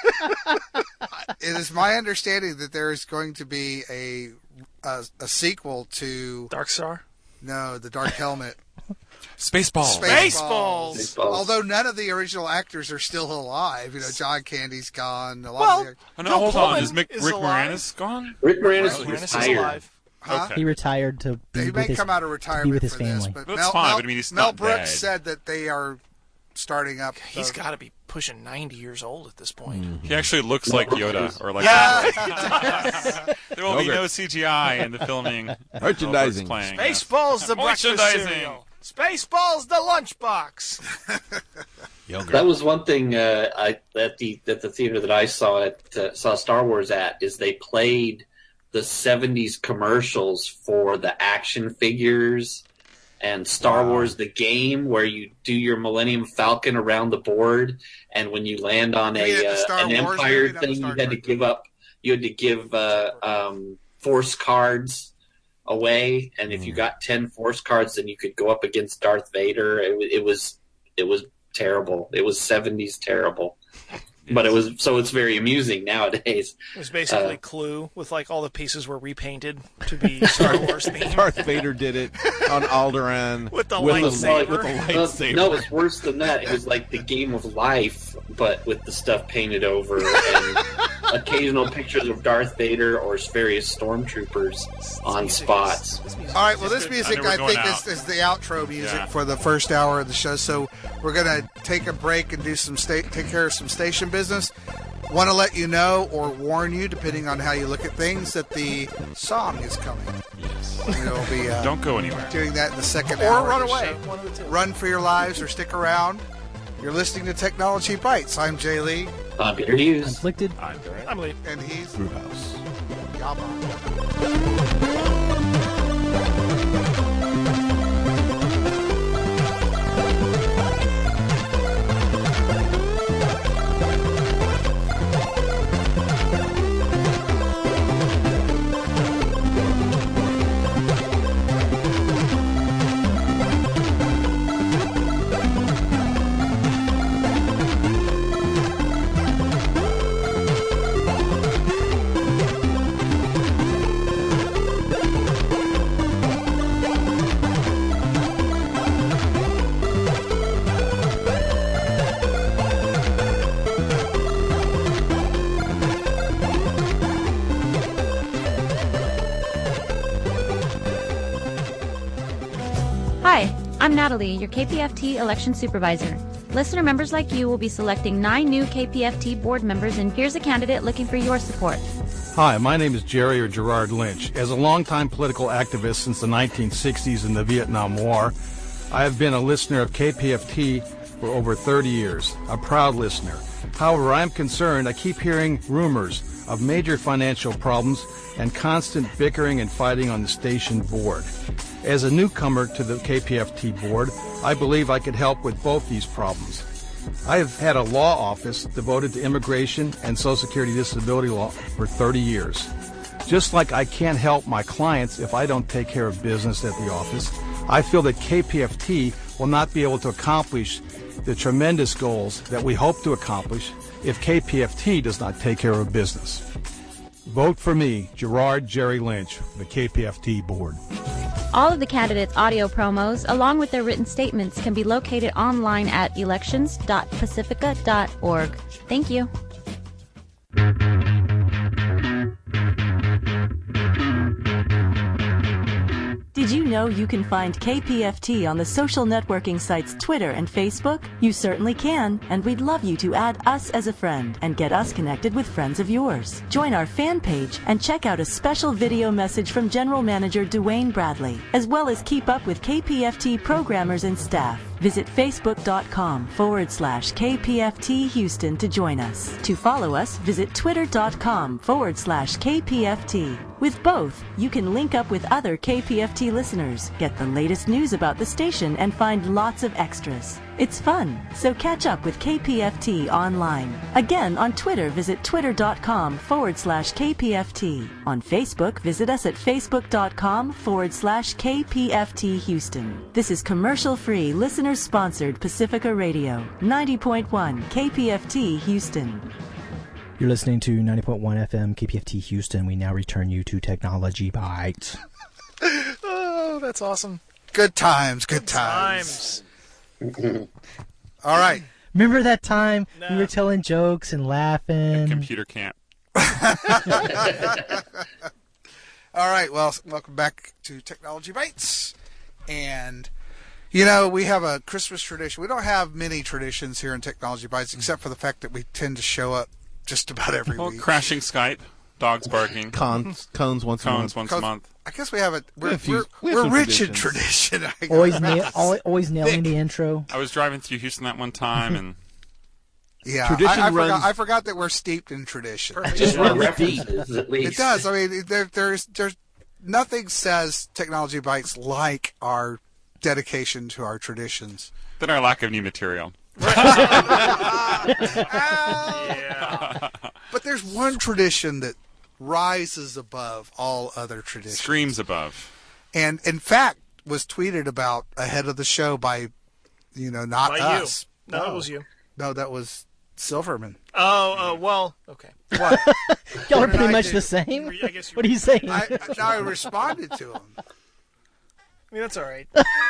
[SPEAKER 4] it is my understanding that there is going to be a a, a sequel to
[SPEAKER 3] Dark Star.
[SPEAKER 4] no, the Dark Helmet.
[SPEAKER 5] Spaceballs.
[SPEAKER 3] Spaceballs.
[SPEAKER 6] Spaceballs.
[SPEAKER 4] Although none of the original actors are still alive, you know, John Candy's gone. A lot
[SPEAKER 3] Well,
[SPEAKER 4] of the,
[SPEAKER 5] Oh, no,
[SPEAKER 3] Bill
[SPEAKER 5] hold
[SPEAKER 3] Pullman
[SPEAKER 5] on. Is Mick,
[SPEAKER 3] is
[SPEAKER 5] Rick
[SPEAKER 3] alive.
[SPEAKER 5] Moranis gone?
[SPEAKER 6] Rick Moranis
[SPEAKER 3] Moranis
[SPEAKER 6] was
[SPEAKER 3] is
[SPEAKER 6] retired.
[SPEAKER 3] alive.
[SPEAKER 4] huh?
[SPEAKER 5] Okay.
[SPEAKER 1] He retired to be
[SPEAKER 4] He
[SPEAKER 1] with
[SPEAKER 4] may
[SPEAKER 1] his,
[SPEAKER 4] come out of
[SPEAKER 1] to
[SPEAKER 4] retirement
[SPEAKER 1] be with his
[SPEAKER 4] for
[SPEAKER 1] family.
[SPEAKER 4] this, but
[SPEAKER 5] That's
[SPEAKER 4] Mel,
[SPEAKER 5] fine,
[SPEAKER 4] Mel,
[SPEAKER 5] but I mean, he's
[SPEAKER 4] Mel
[SPEAKER 5] not
[SPEAKER 4] Brooks
[SPEAKER 5] dead.
[SPEAKER 4] said that they are starting up.
[SPEAKER 3] He's
[SPEAKER 4] the-
[SPEAKER 3] got to be pushing ninety years old at this point.
[SPEAKER 5] He actually looks like Yoda, or like
[SPEAKER 3] Yeah.
[SPEAKER 5] there will be
[SPEAKER 8] Yogurt.
[SPEAKER 5] no C G I in the filming. of
[SPEAKER 8] Merchandising.
[SPEAKER 5] Melbert's Playing.
[SPEAKER 3] Spaceballs, the breakfast
[SPEAKER 5] Merchandising.
[SPEAKER 3] cereal. Spaceballs, the lunchbox.
[SPEAKER 8] Yogurt.
[SPEAKER 6] That was one thing uh, I at the at the theater that I saw it uh, saw Star Wars at is they played the seventies commercials for the action figures and Star
[SPEAKER 8] Wow.
[SPEAKER 6] Wars the game where you do your Millennium Falcon around the board and when you land on
[SPEAKER 4] You mean
[SPEAKER 6] a
[SPEAKER 4] at the
[SPEAKER 6] uh,
[SPEAKER 4] Star
[SPEAKER 6] an
[SPEAKER 4] Wars
[SPEAKER 6] Empire
[SPEAKER 4] movie, not the
[SPEAKER 6] thing,
[SPEAKER 4] Star
[SPEAKER 6] you had to
[SPEAKER 4] Trek
[SPEAKER 6] give
[SPEAKER 4] movie?
[SPEAKER 6] up. You had to give uh, um, Force cards away, and if you got ten Force cards, then you could go up against Darth Vader. It, wa- it was it was terrible. It was seventies terrible, but it was so it's very amusing nowadays.
[SPEAKER 3] It was basically
[SPEAKER 6] Uh,
[SPEAKER 3] Clue with like all the pieces were repainted to be Star Wars themed.
[SPEAKER 8] Darth Vader did it on Alderaan
[SPEAKER 3] With the
[SPEAKER 8] with
[SPEAKER 3] lightsaber.
[SPEAKER 8] The, with the
[SPEAKER 6] No,
[SPEAKER 8] lightsaber.
[SPEAKER 6] no, it's worse than that. It was like the Game of Life, but with the stuff painted over and occasional pictures of Darth Vader or various stormtroopers on
[SPEAKER 3] music
[SPEAKER 6] spots.
[SPEAKER 3] is- this music
[SPEAKER 4] All right,
[SPEAKER 3] is
[SPEAKER 4] well,
[SPEAKER 3] just
[SPEAKER 4] this
[SPEAKER 3] good.
[SPEAKER 4] music,
[SPEAKER 5] I know we're
[SPEAKER 4] I,
[SPEAKER 5] going
[SPEAKER 4] think, is,
[SPEAKER 5] out.
[SPEAKER 4] is the outro music
[SPEAKER 5] Yeah.
[SPEAKER 4] for the first hour of the show. So we're going to take a break and do some sta- take care of some station business. Want to let you know or warn you, depending on how you look at things, that the song is coming.
[SPEAKER 5] Yes.
[SPEAKER 4] We'll be uh,
[SPEAKER 5] Don't go anywhere.
[SPEAKER 4] doing that in the second
[SPEAKER 3] Or
[SPEAKER 4] hour.
[SPEAKER 3] run
[SPEAKER 4] of the
[SPEAKER 3] away.
[SPEAKER 4] show.
[SPEAKER 3] One of the two.
[SPEAKER 4] Run for your lives or stick around. You're listening to Technology Bites. I'm Jay Lee,
[SPEAKER 6] Uh, Peter Hughes.
[SPEAKER 1] Conflicted.
[SPEAKER 3] I'm Lee.
[SPEAKER 4] and he's
[SPEAKER 8] Brewhouse.
[SPEAKER 4] Yama.
[SPEAKER 9] Hi, I'm Natalie, your K P F T election supervisor. Listener members like you will be selecting nine new K P F T board members, and here's a candidate looking for your support.
[SPEAKER 10] Hi, my name is Jerry or Gerard Lynch. As a longtime political activist since the nineteen sixties and the Vietnam War, I have been a listener of K P F T for over thirty years, a proud listener. However, I am concerned I keep hearing rumors of major financial problems and constant bickering and fighting on the station board. As a newcomer to the K P F T board, I believe I could help with both these problems. I have had a law office devoted to immigration and Social Security disability law for thirty years. Just like I can't help my clients if I don't take care of business at the office, I feel that K P F T will not be able to accomplish the tremendous goals that we hope to accomplish if K P F T does not take care of business. Vote for me, Gerard Jerry Lynch, the K P F T board.
[SPEAKER 9] All of the candidates' audio promos, along with their written statements, can be located online at elections dot pacifica dot org. Thank you.
[SPEAKER 11] Did you know you can find K P F T on the social networking sites Twitter and Facebook? You certainly can, and we'd love you to add us as a friend and get us connected with friends of yours. Join our fan page and check out a special video message from General Manager Dwayne Bradley, as well as keep up with K P F T programmers and staff. Visit facebook.com forward slash KPFT Houston to join us. To follow us, visit twitter.com forward slash KPFT. With both, you can link up with other K P F T listeners, get the latest news about the station, and find lots of extras. It's fun, so catch up with K P F T online. Again, on Twitter, visit twitter.com forward slash KPFT. On Facebook, visit us at facebook.com forward slash KPFT Houston. This is commercial-free, listener-sponsored Pacifica Radio, ninety point one K P F T Houston.
[SPEAKER 1] You're listening to ninety point one F M K P F T Houston. We now return you to Technology Bites.
[SPEAKER 3] Oh, that's awesome.
[SPEAKER 4] Good times, good times.
[SPEAKER 3] Times.
[SPEAKER 4] All right.
[SPEAKER 1] Remember that time
[SPEAKER 3] No.
[SPEAKER 1] we were telling jokes and laughing?
[SPEAKER 5] Computer camp.
[SPEAKER 4] All right, well, welcome back to Technology Bites. And, you know, we have a Christmas tradition. We don't have many traditions here in Technology Bites, except for the fact that we tend to show up just about every
[SPEAKER 5] Well,
[SPEAKER 4] week.
[SPEAKER 5] crashing Skype, dogs barking,
[SPEAKER 8] Cones, cones once a
[SPEAKER 5] cones
[SPEAKER 8] month.
[SPEAKER 5] once
[SPEAKER 4] Cones-
[SPEAKER 5] a month.
[SPEAKER 4] I guess we have a we're
[SPEAKER 8] We have a few-
[SPEAKER 4] we're,
[SPEAKER 8] we have
[SPEAKER 4] we're
[SPEAKER 8] some
[SPEAKER 4] rich in
[SPEAKER 8] traditions.
[SPEAKER 4] tradition. I guess.
[SPEAKER 1] Always, na- always, always nailing the intro.
[SPEAKER 5] I was driving through Houston that one time, and
[SPEAKER 4] Yeah,
[SPEAKER 8] Tradition
[SPEAKER 4] I, I
[SPEAKER 8] runs-
[SPEAKER 4] forgot. I forgot that we're steeped in tradition.
[SPEAKER 6] Just
[SPEAKER 8] runs
[SPEAKER 6] run references, at
[SPEAKER 4] It
[SPEAKER 6] least.
[SPEAKER 4] does. I mean, there, there's there's nothing says Technology Bites like our dedication to our traditions.
[SPEAKER 5] then our lack of new material.
[SPEAKER 3] Yeah.
[SPEAKER 4] But there's one tradition that rises above all other traditions.
[SPEAKER 5] Screams above.
[SPEAKER 4] And in fact was tweeted about ahead of the show by, you know, not
[SPEAKER 3] By you.
[SPEAKER 4] us.
[SPEAKER 3] No, it was you.
[SPEAKER 4] No, that was Silverman.
[SPEAKER 3] Oh, uh, well, okay.
[SPEAKER 4] What?
[SPEAKER 1] Y'all are
[SPEAKER 4] did
[SPEAKER 1] pretty
[SPEAKER 4] I
[SPEAKER 1] much
[SPEAKER 4] do?
[SPEAKER 1] the same.
[SPEAKER 3] I guess you
[SPEAKER 1] What are you saying?
[SPEAKER 4] I, I responded to him.
[SPEAKER 3] I mean, that's all right.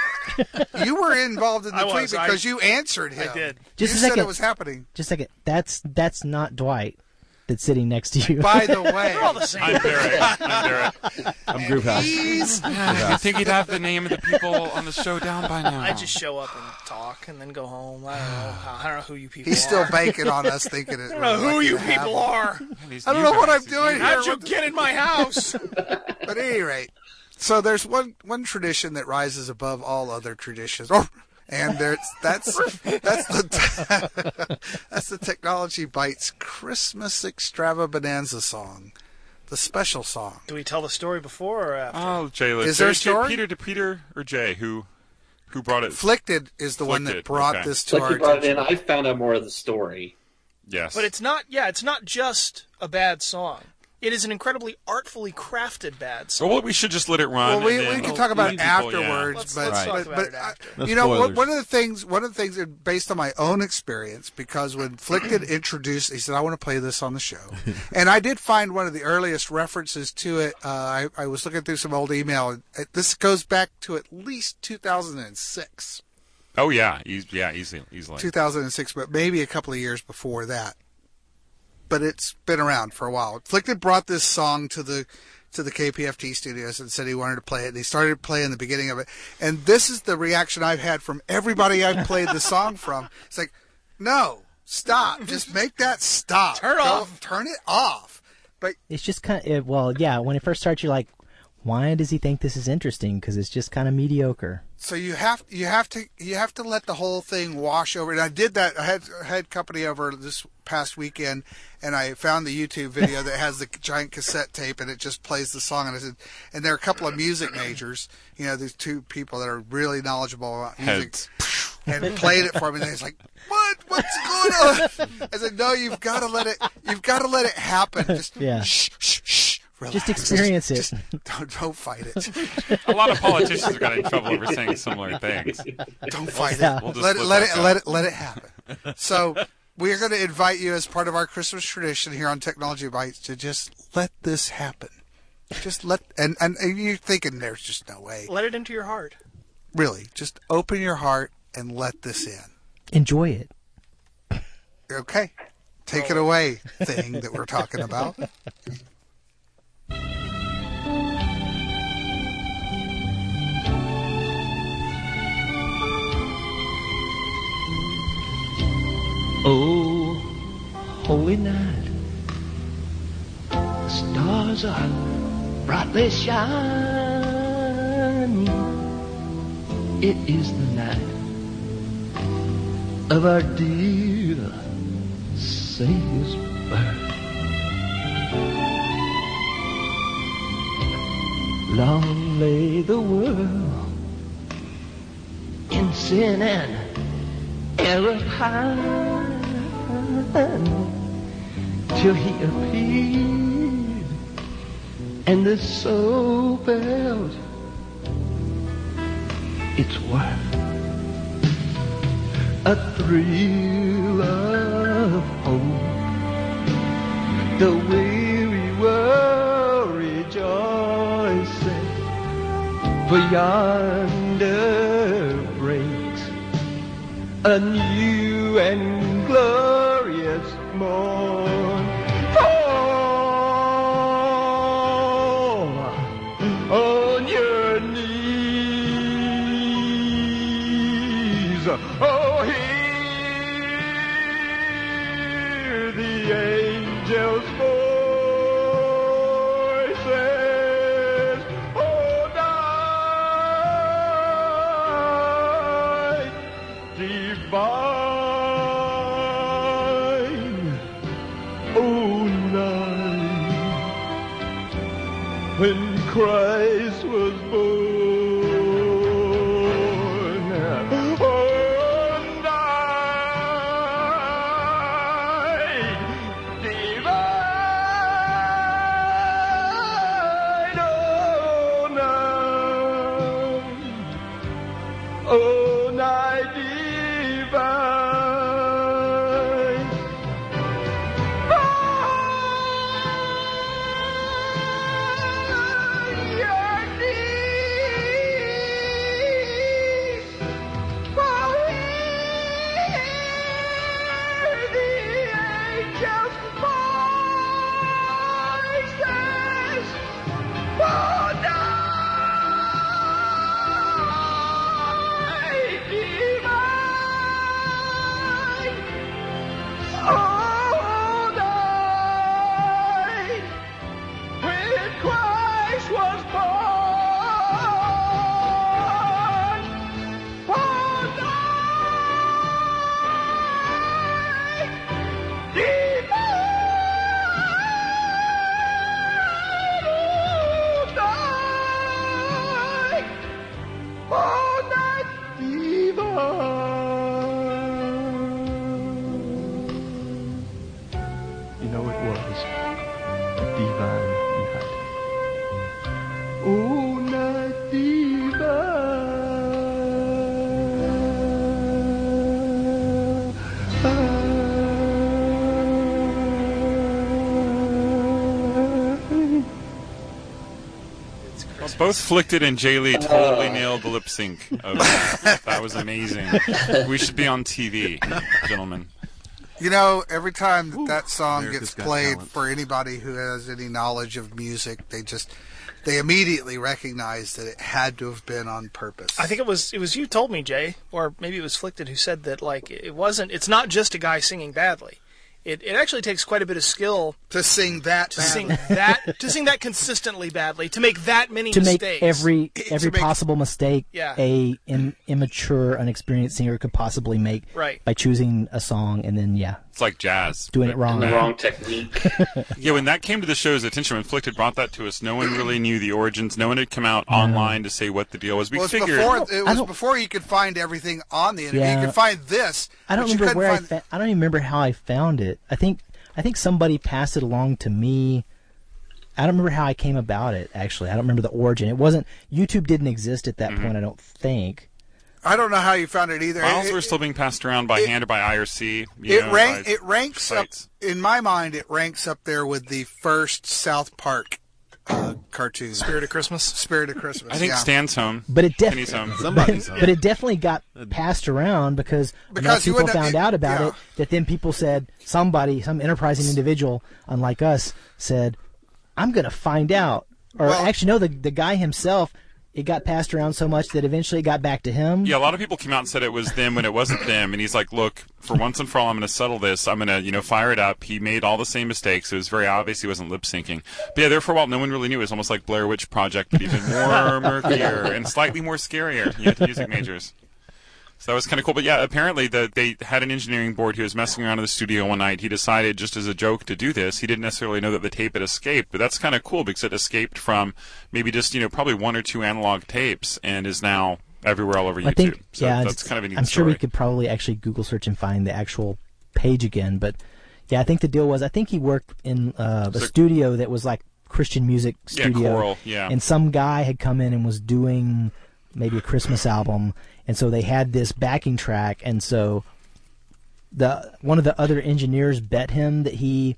[SPEAKER 4] You were involved in the
[SPEAKER 3] I
[SPEAKER 4] tweet
[SPEAKER 3] was. I-
[SPEAKER 4] because you answered him.
[SPEAKER 3] I did.
[SPEAKER 1] Just
[SPEAKER 4] you
[SPEAKER 1] a
[SPEAKER 4] said
[SPEAKER 1] second.
[SPEAKER 4] it was happening.
[SPEAKER 1] Just a second. That's that's not Dwight that's sitting next to you.
[SPEAKER 4] By the way,
[SPEAKER 3] They're all the same.
[SPEAKER 5] I'm Derek. I'm Derek.
[SPEAKER 8] I'm Groove House.
[SPEAKER 4] he's
[SPEAKER 5] I think he'd have the name of the people on the show down by now.
[SPEAKER 3] I just show up and talk and then go home. I don't know. I don't know who you people
[SPEAKER 4] he's
[SPEAKER 3] are.
[SPEAKER 4] still banking on us thinking it.
[SPEAKER 3] I don't know who you people are.
[SPEAKER 5] These
[SPEAKER 4] I don't
[SPEAKER 5] new
[SPEAKER 4] know what
[SPEAKER 5] guys,
[SPEAKER 4] I'm
[SPEAKER 5] these
[SPEAKER 4] doing
[SPEAKER 5] new
[SPEAKER 4] here.
[SPEAKER 3] How'd you get in my house?
[SPEAKER 4] But at any rate, so there's one one tradition that rises above all other traditions. Oh, and there's that's that's the that's the Technology Bites Christmas Extravaganza song, the special song.
[SPEAKER 3] Do we tell the story before or after?
[SPEAKER 5] Oh, Jay, let's
[SPEAKER 4] Is there a
[SPEAKER 5] Jay-
[SPEAKER 4] story?
[SPEAKER 5] Peter to Peter or Jay? Who who brought it?
[SPEAKER 4] Afflicted is the one that
[SPEAKER 5] Afflicted,
[SPEAKER 4] brought
[SPEAKER 5] okay.
[SPEAKER 4] this to
[SPEAKER 6] Like
[SPEAKER 4] our
[SPEAKER 6] you brought it
[SPEAKER 4] attention.
[SPEAKER 6] in, I found out more of the story.
[SPEAKER 5] Yes.
[SPEAKER 3] But it's not, yeah, it's not just a bad song. It is an incredibly artfully crafted bad song.
[SPEAKER 5] Well, we should just let it run.
[SPEAKER 4] Well, we,
[SPEAKER 5] and
[SPEAKER 4] we
[SPEAKER 5] then
[SPEAKER 4] can talk about it
[SPEAKER 5] people, yeah.
[SPEAKER 4] afterwards,
[SPEAKER 3] Let's-
[SPEAKER 4] but
[SPEAKER 3] let's talk
[SPEAKER 4] but,
[SPEAKER 3] about
[SPEAKER 4] but
[SPEAKER 3] it
[SPEAKER 4] uh,
[SPEAKER 3] after.
[SPEAKER 8] No
[SPEAKER 4] you know one,
[SPEAKER 8] spoilers.
[SPEAKER 4] one of the things one of the things that based on my own experience, because when Afflicted introduced, he said I want to play this on the show, and I did find one of the earliest references to it. Uh, I, I was looking through some old email. And this goes back to at least two thousand six,
[SPEAKER 5] Oh yeah, e- yeah, easily, easily.
[SPEAKER 4] two thousand six, but maybe a couple of years before that. But it's been around for a while. Afflicted brought this song to the to the K P F T studios and said he wanted to play it, and he started playing the beginning of it. And this is the reaction I've had from everybody I've played the song from. It's like, no, stop. Just make that stop.
[SPEAKER 3] Turn
[SPEAKER 4] Go-
[SPEAKER 3] off.
[SPEAKER 4] Turn it off. But
[SPEAKER 1] It's just kind of, well, yeah, when it first starts, you're like, why does he think this is interesting? Because it's just kind of mediocre.
[SPEAKER 4] so you have you have to you have to let the whole thing wash over. And I did that. I had I had company over this past weekend, and I found the YouTube video that has the giant cassette tape, and it just plays the song. And I said, and there are a couple of music majors, you know, these two people that are really knowledgeable about music,
[SPEAKER 5] Heads.
[SPEAKER 4] and played it for me. And they was like, "What? What's going on?" I said, "No, you've got to let it. You've got to let it happen. Just
[SPEAKER 1] Yeah.
[SPEAKER 4] shh, shh, shh." Relax.
[SPEAKER 1] Just experience it.
[SPEAKER 4] Just don't, don't fight it.
[SPEAKER 5] A lot of politicians have got in trouble over saying similar things.
[SPEAKER 4] Don't fight
[SPEAKER 1] Yeah.
[SPEAKER 4] it.
[SPEAKER 5] We'll just
[SPEAKER 4] let it.
[SPEAKER 5] let
[SPEAKER 4] Let
[SPEAKER 5] that
[SPEAKER 4] it.
[SPEAKER 5] go.
[SPEAKER 4] Let it. Let it happen. So we are going to invite you as part of our Christmas tradition here on Technology Bites to just let this happen. Just let. And, and and you're thinking there's just no way.
[SPEAKER 3] Let it into your heart.
[SPEAKER 4] Really, just open your heart and let this in.
[SPEAKER 1] Enjoy it.
[SPEAKER 4] Okay. Take it away, thing that we're talking about.
[SPEAKER 12] Oh, holy night, the stars are brightly shining. It is the night of our dear Savior's birth. Long lay the world in sin and error high, till he appeared and the soul felt its worth. A thrill of hope, the weary world rejoicing, for yonder breaks a new and glorious morn. Fall on your knees. Oh, hear the angels' voices. Oh, night divine. Oh, night when Christ was born. Oh, night divine. Oh, night. Oh, night divine. Your knees, for hear the angels' voices. Oh, night divine. Oh, night when Christ was born. Oh, night divine. Oh, night divine. You know it was a divine night. Oh, night divine.
[SPEAKER 5] Well, both Flicked and Jay Lee totally nailed the lip sync of that. That was amazing. We should be on T V, gentlemen.
[SPEAKER 4] You know, every time that, that song
[SPEAKER 8] America's
[SPEAKER 4] gets
[SPEAKER 8] Got
[SPEAKER 4] played,
[SPEAKER 8] Talent.
[SPEAKER 4] for anybody who has any knowledge of music, they just they immediately recognize that it had to have been on purpose.
[SPEAKER 3] I think it was it was you told me, Jay, or maybe it was Flicked who said that like it wasn't. It's not just a guy singing badly. It it actually takes quite a bit of skill
[SPEAKER 4] to sing that
[SPEAKER 3] to
[SPEAKER 4] badly.
[SPEAKER 3] sing that to sing that consistently badly, to make that many
[SPEAKER 1] To make
[SPEAKER 3] mistakes.
[SPEAKER 1] every every
[SPEAKER 4] make-
[SPEAKER 1] possible mistake
[SPEAKER 3] Yeah.
[SPEAKER 1] a im- immature, unexperienced singer could possibly make
[SPEAKER 3] Right.
[SPEAKER 1] by choosing a song and then yeah,
[SPEAKER 5] It's like jazz.
[SPEAKER 1] doing it wrong.
[SPEAKER 6] The wrong technique.
[SPEAKER 5] Yeah, when that came to the show's attention, when Flicked brought that to us, no one really knew the origins. No one had come out online to say what the deal was. We
[SPEAKER 4] Well, it's
[SPEAKER 5] figured.
[SPEAKER 4] before it
[SPEAKER 1] I
[SPEAKER 4] was
[SPEAKER 1] don't-
[SPEAKER 4] before you could find everything on the internet.
[SPEAKER 1] Yeah.
[SPEAKER 4] You could find this.
[SPEAKER 1] I don't
[SPEAKER 4] but you
[SPEAKER 1] remember
[SPEAKER 4] couldn't
[SPEAKER 1] where I
[SPEAKER 4] find-
[SPEAKER 1] fa- I don't even remember how I found it. I think I think somebody passed it along to me I don't remember how I came about it, actually. I don't remember the origin. It wasn't, YouTube didn't exist at that
[SPEAKER 5] Mm-hmm.
[SPEAKER 1] point, I don't think.
[SPEAKER 4] I don't know how you found it either.
[SPEAKER 5] Files
[SPEAKER 4] It-
[SPEAKER 5] were still being passed around by
[SPEAKER 4] it-
[SPEAKER 5] hand or by I R C. You
[SPEAKER 4] It
[SPEAKER 5] know,
[SPEAKER 4] rank
[SPEAKER 5] by
[SPEAKER 4] it ranks up
[SPEAKER 5] sites.
[SPEAKER 4] in my mind. It ranks up there with the first South Park uh, cartoon,
[SPEAKER 3] Spirit of Christmas.
[SPEAKER 4] Spirit of Christmas.
[SPEAKER 5] I think
[SPEAKER 4] yeah.
[SPEAKER 5] Stan's home.
[SPEAKER 1] But it
[SPEAKER 5] Kenny's
[SPEAKER 1] definitely,
[SPEAKER 5] home.
[SPEAKER 8] Somebody's home.
[SPEAKER 1] but it definitely got passed around because,
[SPEAKER 4] Because
[SPEAKER 1] enough
[SPEAKER 4] you
[SPEAKER 1] people
[SPEAKER 4] wouldn't-
[SPEAKER 1] found
[SPEAKER 4] it-
[SPEAKER 1] out about
[SPEAKER 4] yeah.
[SPEAKER 1] it that then people said, somebody, some enterprising individual, unlike us, said, I'm going to find out. Or
[SPEAKER 4] Well-
[SPEAKER 1] actually, no, the the guy himself, it got passed around so much that eventually it got back to him.
[SPEAKER 5] Yeah, a lot of people came out and said it was them when it wasn't them, and he's like, "Look, for once and for all, I'm going to settle this. I'm going to, you know, fire it up." He made all the same mistakes. It was very obvious he wasn't lip syncing. But yeah, there for a while, no one really knew. It was almost like Blair Witch Project, but even more murkier and slightly more scarier. You had the music majors. So that was kind of cool. But yeah, apparently the, they had an engineering board who was messing around in the studio one night. He decided just as a joke to do this. He didn't necessarily know that the tape had escaped, but that's kind of cool because it escaped from maybe just, you know, probably one or two analog tapes and is now everywhere all over YouTube.
[SPEAKER 1] I think,
[SPEAKER 5] so
[SPEAKER 1] yeah,
[SPEAKER 5] that's
[SPEAKER 1] it's-
[SPEAKER 5] kind of a neat
[SPEAKER 1] I'm sure we
[SPEAKER 5] story.
[SPEAKER 1] could probably actually Google search and find the actual page again. But yeah, I think the deal was, I think he worked in uh, a
[SPEAKER 5] So-
[SPEAKER 1] studio that was like Christian music
[SPEAKER 5] Yeah,
[SPEAKER 1] studio.
[SPEAKER 5] choral, yeah.
[SPEAKER 1] And some guy had come in and was doing maybe a Christmas album, and so they had this backing track, and so the one of the other engineers bet him that he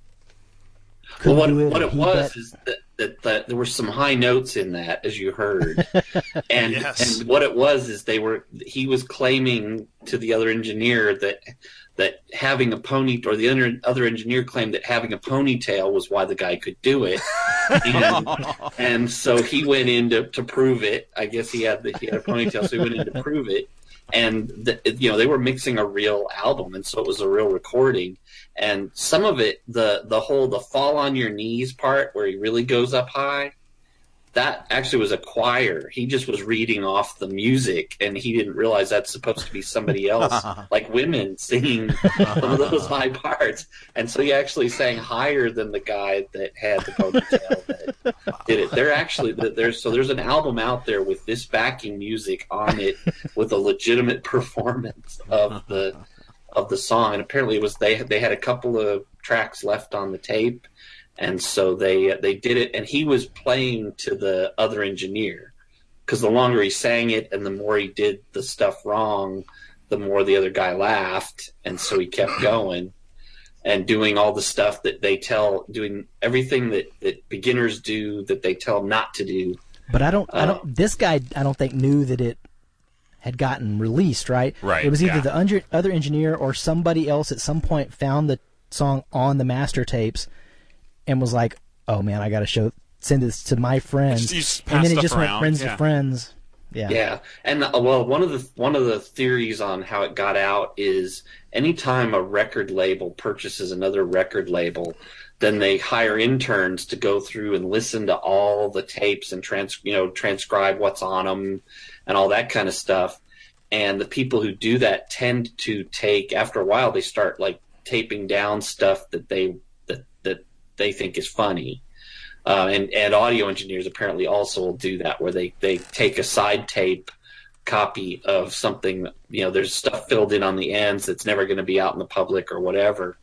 [SPEAKER 6] Well,
[SPEAKER 1] couldn't
[SPEAKER 6] what,
[SPEAKER 1] do it.
[SPEAKER 6] what
[SPEAKER 1] or
[SPEAKER 6] it
[SPEAKER 1] he
[SPEAKER 6] was
[SPEAKER 1] bet-
[SPEAKER 6] is that, that, that there were some high notes in that, as you heard, and
[SPEAKER 3] Yes.
[SPEAKER 6] and what it was is they were he was claiming to the other engineer that that having a pony or the other other engineer claimed that having a ponytail was why the guy could do it, and, and so he went in to, to prove it. I guess he had the, he had a ponytail, so he went in to prove it. And the, you know they were mixing a real album, and so it was a real recording. And some of it, the the whole the fall on your knees part where he really goes up high, that actually was a choir. He just was reading off the music, and he didn't realize that's supposed to be somebody else, like women singing some of those high parts. And so he actually sang higher than the guy that had the ponytail that did it. They're actually there's so there's an album out there with this backing music on it with a legitimate performance of the of the song. And apparently it was they they had a couple of tracks left on the tape. And so they they did it, and he was playing to the other engineer because the longer he sang it and the more he did the stuff wrong, the more the other guy laughed, and so he kept going and doing all the stuff that they tell, doing everything that, that beginners do that they tell him not to do.
[SPEAKER 1] But I don't, I
[SPEAKER 6] Uh,
[SPEAKER 1] don't. This guy, I don't think knew that it had gotten released. Right.
[SPEAKER 5] Right,
[SPEAKER 1] It was either
[SPEAKER 5] yeah.
[SPEAKER 1] the under, other engineer or somebody else at some point found the song on the master tapes and was like, "Oh man, I got to show, send this to my friends."
[SPEAKER 5] Just- you just
[SPEAKER 1] And
[SPEAKER 5] pass
[SPEAKER 1] then it
[SPEAKER 5] stuff
[SPEAKER 1] just went
[SPEAKER 5] around,
[SPEAKER 1] friends
[SPEAKER 5] yeah.
[SPEAKER 1] to friends. Yeah.
[SPEAKER 6] Yeah, and uh, well, one of the one of the theories on how it got out is anytime a record label purchases another record label, then they hire interns to go through and listen to all the tapes and trans you know transcribe what's on them and all that kind of stuff. And the people who do that tend to take, after a while, they start like taping down stuff that they that that they think is funny. Uh, and, and audio engineers apparently also will do that, where they, they take a side tape copy of something, you know, there's stuff filled in on the ends that's never going to be out in the public or whatever.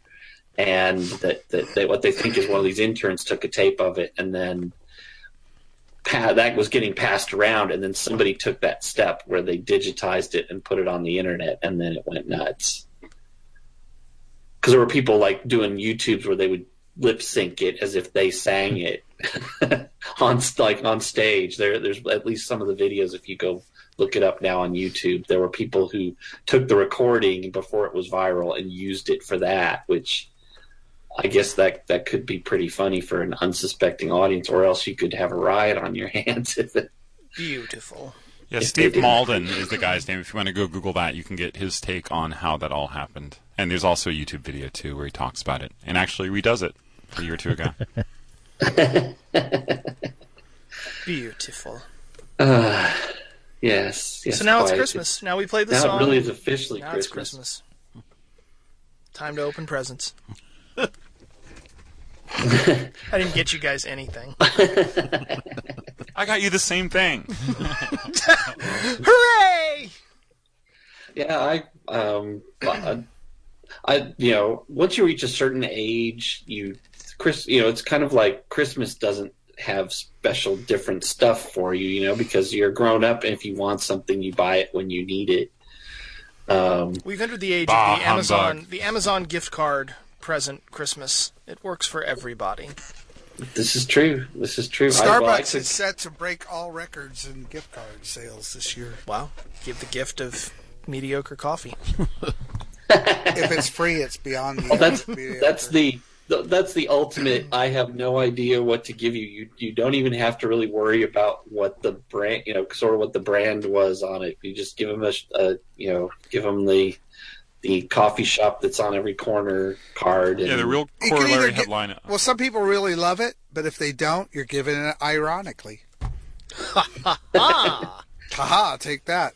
[SPEAKER 6] And that, that, that what they think is one of these interns took a tape of it, and then pa- that was getting passed around, and then somebody took that step where they digitized it and put it on the internet, and then it went nuts. Because there were people like doing YouTubes where they would lip sync it as if they sang it on like on stage. There, there's at least some of the videos. If you go look it up now on YouTube, there were people who took the recording before it was viral and used it for that. Which I guess that that could be pretty funny for an unsuspecting audience, or else you could have a riot on your hands if it.
[SPEAKER 3] Beautiful.
[SPEAKER 5] Yeah,
[SPEAKER 6] If
[SPEAKER 5] Steve
[SPEAKER 6] they didn't-
[SPEAKER 5] Malden is the guy's name. If you want to go Google that, you can get his take on how that all happened. And there's also a YouTube video, too, where he talks about it and actually redoes it a year or two ago.
[SPEAKER 3] Beautiful.
[SPEAKER 6] Uh, yes, yes.
[SPEAKER 3] so now it's
[SPEAKER 6] quite.
[SPEAKER 3] Christmas. Now we played the
[SPEAKER 6] Now
[SPEAKER 3] song.
[SPEAKER 6] it really is officially
[SPEAKER 3] now
[SPEAKER 6] Christmas.
[SPEAKER 3] it's Christmas. Time to open presents. I didn't get you guys anything.
[SPEAKER 5] I got you the same thing.
[SPEAKER 3] Hooray!
[SPEAKER 6] Yeah, I, um, I, I, you know, once you reach a certain age, you, Chris, you know, it's kind of like Christmas doesn't have special different stuff for you, you know, because you're grown up, and if you want something, you buy it when you need it. Um,
[SPEAKER 3] We've entered the age
[SPEAKER 5] bah,
[SPEAKER 3] of the Amazon,
[SPEAKER 5] humbug.
[SPEAKER 3] the Amazon gift card present Christmas. It works for everybody.
[SPEAKER 6] this is true. This is true. I,
[SPEAKER 4] Starbucks
[SPEAKER 6] well, I could-
[SPEAKER 4] is set to break all records in gift card sales this year.
[SPEAKER 3] Wow. Give the gift of mediocre coffee.
[SPEAKER 4] If it's free, it's beyond the.
[SPEAKER 6] Well, that's
[SPEAKER 4] mediocre.
[SPEAKER 6] that's the that's the ultimate. I have no idea what to give you. You you don't even have to really worry about what the brand, you know, sort of what the brand was on it. You just give them a, a you know, give them the the coffee shop that's on every corner card. And,
[SPEAKER 5] Yeah, the real
[SPEAKER 4] You can either
[SPEAKER 5] corollary
[SPEAKER 4] get-
[SPEAKER 5] headline.
[SPEAKER 4] Well, some people really love it, but if they don't, you're giving it ironically.
[SPEAKER 3] Ah!
[SPEAKER 4] Haha, take that.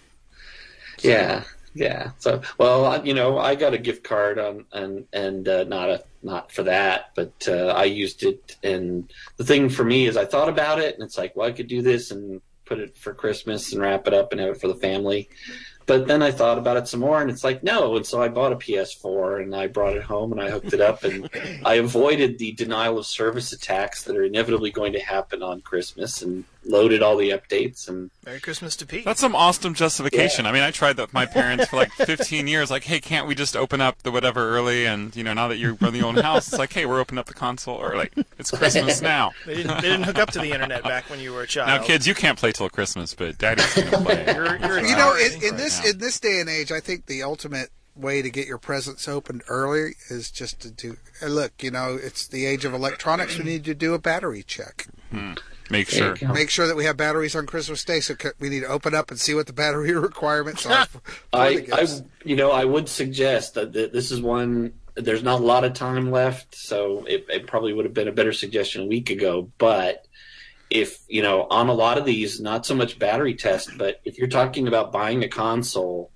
[SPEAKER 6] Yeah, yeah. So, well, I- you know, I got a gift card on, and and uh, not a not for that, but uh, I used it. And the thing for me is, I thought about it, and it's like, well, I could do this and put it for Christmas and wrap it up and have it for the family. But then I thought about it some more, and it's like, no. And so I bought a P S four, and I brought it home, and I hooked it up, and I avoided the denial of service attacks that are inevitably going to happen on Christmas, and loaded all the updates. And
[SPEAKER 3] Merry Christmas to Pete.
[SPEAKER 5] That's some awesome justification.
[SPEAKER 6] Yeah.
[SPEAKER 5] I mean, I tried that with my parents for like fifteen years. Like, hey, can't we just open up the whatever early? And, you know, now that you run your own house, it's like, hey, we're opening up the console early. It's Christmas now.
[SPEAKER 3] They didn't, they didn't hook up to the internet back when you were a child.
[SPEAKER 5] Now, kids, you can't play till Christmas, but Daddy's going to play.
[SPEAKER 3] You're, you're
[SPEAKER 4] You know,
[SPEAKER 3] exaggerating.
[SPEAKER 4] in, in this
[SPEAKER 5] now.
[SPEAKER 4] in this day and age, I think the ultimate way to get your presents opened early is just to do. uh, Look, you know, it's the age of electronics. We need to do a battery check.
[SPEAKER 5] Hmm. Make
[SPEAKER 6] There
[SPEAKER 5] sure.
[SPEAKER 6] you go.
[SPEAKER 4] Make sure that we have batteries on Christmas Day. So c- we need to open up and see what the battery requirements are. For, for the
[SPEAKER 6] I, I,
[SPEAKER 4] gifts.
[SPEAKER 6] you know, I would suggest that th- this is one. There's not a lot of time left, so it, it probably would have been a better suggestion a week ago. But if you know, on a lot of these, not so much battery test, but if you're talking about buying a console,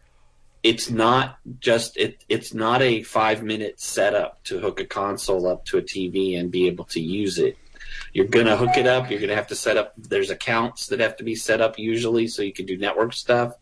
[SPEAKER 6] it's not just it. It's not a five minute setup to hook a console up to a T V and be able to use it. You're going to hook it up. You're going to have to set up. There's accounts that have to be set up usually so you can do network stuff.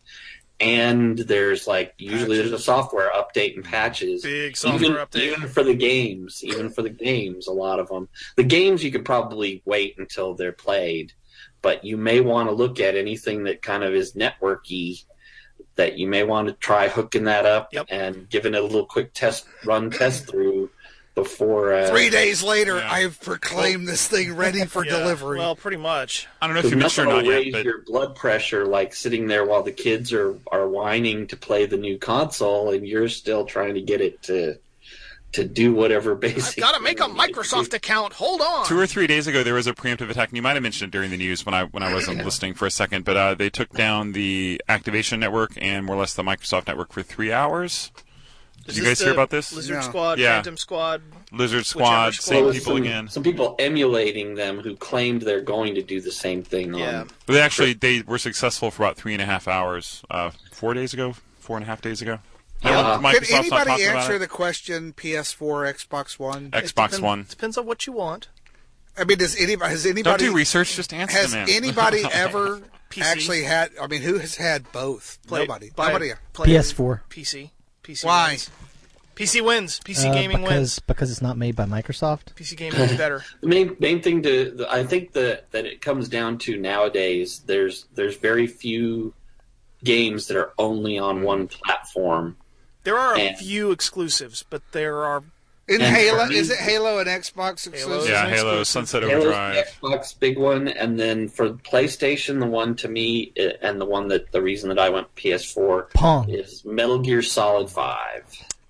[SPEAKER 6] And there's like usually there's a software update and patches.
[SPEAKER 3] Big software
[SPEAKER 6] even,
[SPEAKER 3] update.
[SPEAKER 6] Even for the games, even for the games, a lot of them. The games you could probably wait until they're played, but you may want to look at anything that kind of is networky. That you may want to try hooking that up
[SPEAKER 3] Yep.
[SPEAKER 6] and giving it a little quick test run test through before. Uh,
[SPEAKER 4] Three days later,
[SPEAKER 5] Yeah.
[SPEAKER 4] I've proclaimed this thing ready for
[SPEAKER 3] Yeah,
[SPEAKER 4] delivery.
[SPEAKER 3] Well, pretty much.
[SPEAKER 5] I don't know if you
[SPEAKER 6] Because
[SPEAKER 5] missed it or
[SPEAKER 6] nothing
[SPEAKER 5] not
[SPEAKER 6] will
[SPEAKER 5] yet,
[SPEAKER 6] raise
[SPEAKER 5] but
[SPEAKER 6] your blood pressure like sitting there while the kids are, are whining to play the new console, and you're still trying to get it to to do whatever
[SPEAKER 3] I've
[SPEAKER 6] basically.
[SPEAKER 3] got to make a Microsoft account. Hold on.
[SPEAKER 5] two or three days ago, there was a preemptive attack, and you might have mentioned it during the news when I when I wasn't listening for a second. But uh, they took down the Activation Network and more or less the Microsoft Network for three hours. Did
[SPEAKER 3] Is
[SPEAKER 5] you
[SPEAKER 3] this
[SPEAKER 5] guys hear
[SPEAKER 3] the
[SPEAKER 5] about this?
[SPEAKER 3] Lizard
[SPEAKER 4] No.
[SPEAKER 3] Squad,
[SPEAKER 5] Yeah.
[SPEAKER 3] Phantom Squad.
[SPEAKER 5] Lizard Squad,
[SPEAKER 3] squad.
[SPEAKER 5] same
[SPEAKER 6] Well,
[SPEAKER 5] people
[SPEAKER 6] some,
[SPEAKER 5] again.
[SPEAKER 6] Some people emulating them who claimed they're going to do the same thing.
[SPEAKER 3] Yeah.
[SPEAKER 6] On,
[SPEAKER 5] But they actually they were successful for about three and a half hours. Uh, four days ago, four and a half days ago.
[SPEAKER 6] Yeah.
[SPEAKER 5] Now,
[SPEAKER 6] Uh,
[SPEAKER 5] Microsoft's
[SPEAKER 4] Could
[SPEAKER 5] not
[SPEAKER 4] anybody
[SPEAKER 5] talking about
[SPEAKER 4] answer
[SPEAKER 5] it.
[SPEAKER 4] the question? P S four, Xbox One.
[SPEAKER 5] Xbox
[SPEAKER 3] Depend-
[SPEAKER 5] One?
[SPEAKER 3] Depends on what you want.
[SPEAKER 4] I mean, does anybody has
[SPEAKER 5] Don't
[SPEAKER 4] anybody
[SPEAKER 5] do research, just answer,
[SPEAKER 4] has
[SPEAKER 5] man.
[SPEAKER 4] anybody ever
[SPEAKER 3] P C?
[SPEAKER 4] actually had? I mean, who has had both?
[SPEAKER 3] Play-
[SPEAKER 4] Nobody.
[SPEAKER 3] play-
[SPEAKER 4] Nobody.
[SPEAKER 3] play
[SPEAKER 1] P S four.
[SPEAKER 3] P C. P C
[SPEAKER 4] Why?
[SPEAKER 3] Wins. P C wins. P C
[SPEAKER 1] Uh,
[SPEAKER 3] gaming
[SPEAKER 1] because
[SPEAKER 3] wins.
[SPEAKER 1] because it's not made by Microsoft.
[SPEAKER 3] P C gaming is better.
[SPEAKER 6] The main main thing to the, I think that that it comes down to nowadays. There's there's very few games that are only on one platform.
[SPEAKER 3] There are a
[SPEAKER 6] And-
[SPEAKER 3] few exclusives, but there are.
[SPEAKER 4] In
[SPEAKER 6] And
[SPEAKER 4] Halo,
[SPEAKER 6] for
[SPEAKER 4] is
[SPEAKER 6] me-
[SPEAKER 4] it Halo and Xbox exclusive?
[SPEAKER 5] Yeah,
[SPEAKER 3] It's
[SPEAKER 5] Halo,
[SPEAKER 3] exclusive.
[SPEAKER 5] Sunset
[SPEAKER 6] Halo's
[SPEAKER 5] Overdrive.
[SPEAKER 6] the Xbox big one, and then for PlayStation, the one to me, uh, and the one that the reason that I went P S four
[SPEAKER 1] Pong.
[SPEAKER 6] is Metal Gear Solid Five.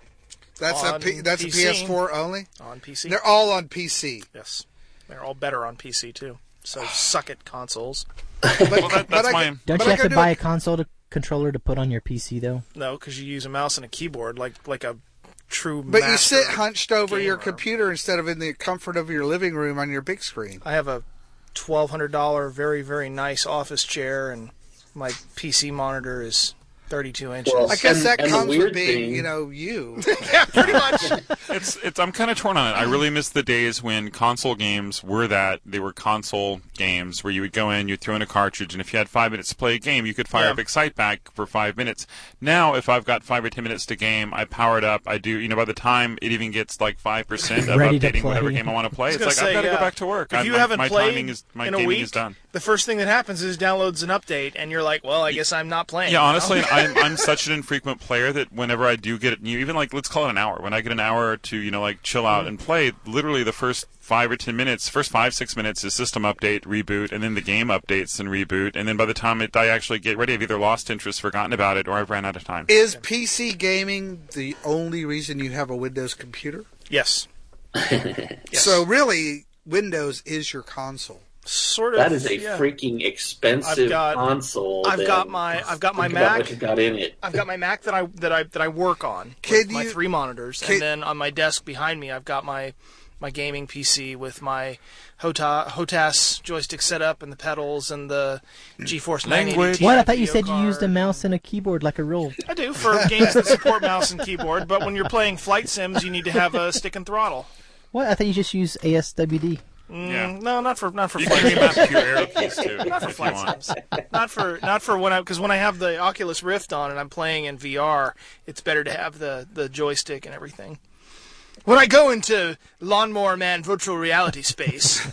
[SPEAKER 4] That's a
[SPEAKER 3] On
[SPEAKER 4] P, that's
[SPEAKER 3] P
[SPEAKER 4] a
[SPEAKER 3] C.
[SPEAKER 4] P S four only.
[SPEAKER 3] On P C.
[SPEAKER 4] They're all on P C.
[SPEAKER 3] Yes. They're all better on P C, too. So suck it, consoles.
[SPEAKER 4] But,
[SPEAKER 5] Well, that, that's
[SPEAKER 4] I
[SPEAKER 5] my.
[SPEAKER 4] could-
[SPEAKER 1] Don't
[SPEAKER 4] but
[SPEAKER 1] you
[SPEAKER 4] I
[SPEAKER 1] have to
[SPEAKER 4] could do
[SPEAKER 1] buy
[SPEAKER 4] it-
[SPEAKER 1] a console to, controller to put on your P C though?
[SPEAKER 3] No, because you use a mouse and a keyboard like like a true
[SPEAKER 4] But you
[SPEAKER 3] master
[SPEAKER 4] sit hunched over your
[SPEAKER 3] gamer.
[SPEAKER 4] computer instead of in the comfort of your living room on your big screen.
[SPEAKER 3] I have a twelve hundred dollars very, very nice office chair, and my P C monitor is thirty-two inches.
[SPEAKER 6] Well,
[SPEAKER 4] I guess
[SPEAKER 6] and-
[SPEAKER 4] that
[SPEAKER 6] and the
[SPEAKER 4] comes with
[SPEAKER 6] weird
[SPEAKER 4] being,
[SPEAKER 6] thing-
[SPEAKER 4] you know, you.
[SPEAKER 3] Yeah, pretty much.
[SPEAKER 5] It's it's I'm kind of torn on it. I really miss the days when console games were that. They were console games where you would go in, you'd throw in a cartridge, and if you had five minutes to play a game, you could fire
[SPEAKER 3] Yeah.
[SPEAKER 5] up Exciteback for five minutes. Now, if I've got five or ten minutes to game, I power it up. I do, you know, by the time it even gets like five percent of
[SPEAKER 1] Ready to
[SPEAKER 5] updating whatever
[SPEAKER 1] play.
[SPEAKER 5] game I want to play,
[SPEAKER 3] I was
[SPEAKER 5] it's like
[SPEAKER 3] gonna
[SPEAKER 5] I've
[SPEAKER 3] say,
[SPEAKER 5] got to
[SPEAKER 3] yeah.
[SPEAKER 5] go back to work.
[SPEAKER 3] If
[SPEAKER 5] I'm-
[SPEAKER 3] you
[SPEAKER 5] my,
[SPEAKER 3] haven't
[SPEAKER 5] my
[SPEAKER 3] played
[SPEAKER 5] timing is my
[SPEAKER 3] in a
[SPEAKER 5] gaming
[SPEAKER 3] week,
[SPEAKER 5] is done.
[SPEAKER 3] the first thing that happens is it downloads an update, and you're like, well, I guess I'm not playing.
[SPEAKER 5] Yeah,
[SPEAKER 3] now.
[SPEAKER 5] honestly, I'm I'm such an infrequent player that whenever I do get it, you even like let's call it an hour. When I get an hour to you know like chill out and play, literally the first five or ten minutes, first five six minutes is system update, reboot, and then the game updates and reboot, and then by the time it, I actually get ready, I've either lost interest, forgotten about it, or I've ran out of time.
[SPEAKER 4] Is P C gaming the only reason you have a Windows computer?
[SPEAKER 3] Yes. Yes.
[SPEAKER 4] So really, Windows is your console.
[SPEAKER 3] Sort of.
[SPEAKER 6] That is a
[SPEAKER 3] yeah.
[SPEAKER 6] freaking expensive
[SPEAKER 3] I've got-
[SPEAKER 6] console.
[SPEAKER 3] I've
[SPEAKER 6] then.
[SPEAKER 3] got my I've got my
[SPEAKER 6] Think about
[SPEAKER 3] Mac.
[SPEAKER 6] what you got in it.
[SPEAKER 3] I've got my Mac that I that I that I work on
[SPEAKER 4] Can
[SPEAKER 3] with my
[SPEAKER 4] you-
[SPEAKER 3] three monitors,
[SPEAKER 4] can-
[SPEAKER 3] and then on my desk behind me, I've got my my gaming P C with my Hota, Hotas joystick setup and the pedals and the GeForce nine eighty
[SPEAKER 5] Language.
[SPEAKER 3] Ti
[SPEAKER 1] What? I thought you
[SPEAKER 3] video
[SPEAKER 1] said you used a
[SPEAKER 3] card.
[SPEAKER 1] mouse and a keyboard like a real.
[SPEAKER 3] I do for games that support mouse and keyboard, but when you're playing flight sims, you need to have a stick and throttle.
[SPEAKER 1] What? I thought you just used A S W D.
[SPEAKER 3] Mm,
[SPEAKER 5] Yeah.
[SPEAKER 3] No, not for not for
[SPEAKER 5] You
[SPEAKER 3] flight
[SPEAKER 5] can
[SPEAKER 3] sims.
[SPEAKER 5] remap pure arrow keys too,
[SPEAKER 3] Not for
[SPEAKER 5] if you
[SPEAKER 3] flight
[SPEAKER 5] want.
[SPEAKER 3] sims. Not for not for when I because when I have the Oculus Rift on and I'm playing in V R, it's better to have the the joystick and everything. When I go into Lawnmower Man virtual reality space,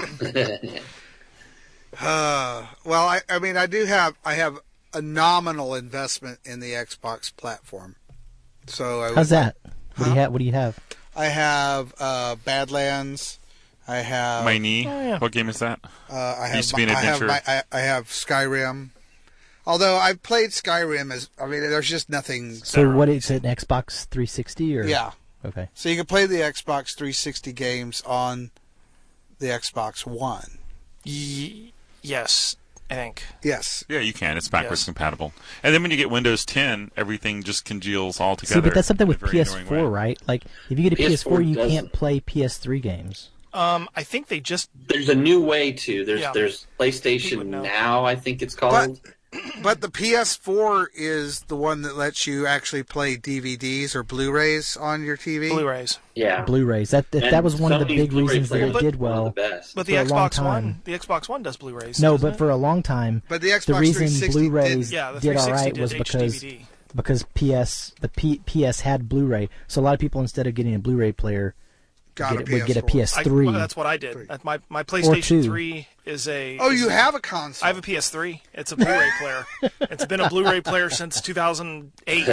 [SPEAKER 4] Uh, well, I, I mean, I do have I have a nominal investment in the Xbox platform. So I,
[SPEAKER 1] How's that? What do you have? What do you have?
[SPEAKER 4] I have uh, Badlands. I have
[SPEAKER 5] My knee.
[SPEAKER 3] Oh, yeah.
[SPEAKER 5] What game is that?
[SPEAKER 4] Uh, I have
[SPEAKER 5] used to be an
[SPEAKER 4] I have,
[SPEAKER 5] adventure.
[SPEAKER 4] my, I, I have Skyrim. Although I've played Skyrim as I mean, there's just nothing.
[SPEAKER 1] So what is it? An Xbox three sixty or?
[SPEAKER 4] Yeah.
[SPEAKER 1] Okay.
[SPEAKER 4] So you can play the Xbox three sixty games on the Xbox One.
[SPEAKER 3] y- yes, I think.
[SPEAKER 4] Yes.
[SPEAKER 5] Yeah, you can. It's backwards
[SPEAKER 3] Yes.
[SPEAKER 5] compatible. And then when you get Windows ten, everything just congeals all together.
[SPEAKER 1] See, but that's something
[SPEAKER 5] in a
[SPEAKER 1] with
[SPEAKER 5] very
[SPEAKER 1] P S
[SPEAKER 5] annoying
[SPEAKER 1] four,
[SPEAKER 5] way.
[SPEAKER 1] right? Like, if you get a P S four,
[SPEAKER 6] P S four
[SPEAKER 1] you
[SPEAKER 6] doesn't.
[SPEAKER 1] can't play P S three games.
[SPEAKER 3] Um, I think they just
[SPEAKER 6] There's a new way to. There's
[SPEAKER 3] Yeah.
[SPEAKER 6] there's
[SPEAKER 3] He would
[SPEAKER 6] PlayStation
[SPEAKER 3] know.
[SPEAKER 6] Now, I think it's
[SPEAKER 4] But
[SPEAKER 6] called.
[SPEAKER 4] but the P S four is the one that lets you actually play D V Ds or Blu-rays on your T V.
[SPEAKER 3] Blu-rays.
[SPEAKER 6] yeah.
[SPEAKER 1] Blu-rays. That that,
[SPEAKER 6] And
[SPEAKER 1] that was one of the
[SPEAKER 6] Sony's
[SPEAKER 1] big
[SPEAKER 6] Blu-ray
[SPEAKER 1] reasons that
[SPEAKER 6] player
[SPEAKER 1] it
[SPEAKER 6] is
[SPEAKER 1] did
[SPEAKER 6] one of
[SPEAKER 1] well.
[SPEAKER 6] the best.
[SPEAKER 3] But the
[SPEAKER 1] For a long
[SPEAKER 3] Xbox
[SPEAKER 1] time.
[SPEAKER 3] One, the Xbox One does Blu-rays.
[SPEAKER 1] No,
[SPEAKER 3] doesn't
[SPEAKER 1] but
[SPEAKER 3] it?
[SPEAKER 1] for a long time,
[SPEAKER 4] But the Xbox
[SPEAKER 1] the reason
[SPEAKER 4] three sixty
[SPEAKER 1] Blu-rays
[SPEAKER 4] did,
[SPEAKER 3] yeah, the
[SPEAKER 1] did all
[SPEAKER 3] 360
[SPEAKER 1] right
[SPEAKER 3] did
[SPEAKER 1] was
[SPEAKER 3] H
[SPEAKER 1] because
[SPEAKER 3] D V D.
[SPEAKER 1] because P S the P, PS had Blu-ray, so a lot of people instead of getting a Blu-ray player
[SPEAKER 4] got
[SPEAKER 1] get,
[SPEAKER 4] a
[SPEAKER 1] it- would get a
[SPEAKER 4] P S four.
[SPEAKER 1] P S
[SPEAKER 3] I,
[SPEAKER 1] three.
[SPEAKER 3] well, that's what I did. At my my
[SPEAKER 1] two.
[SPEAKER 3] PlayStation three is a.
[SPEAKER 4] Oh,
[SPEAKER 3] is
[SPEAKER 4] you
[SPEAKER 3] a-
[SPEAKER 4] have a console.
[SPEAKER 3] I have a P S three. It's a Blu-ray player. It's been a Blu-ray player since two thousand eight.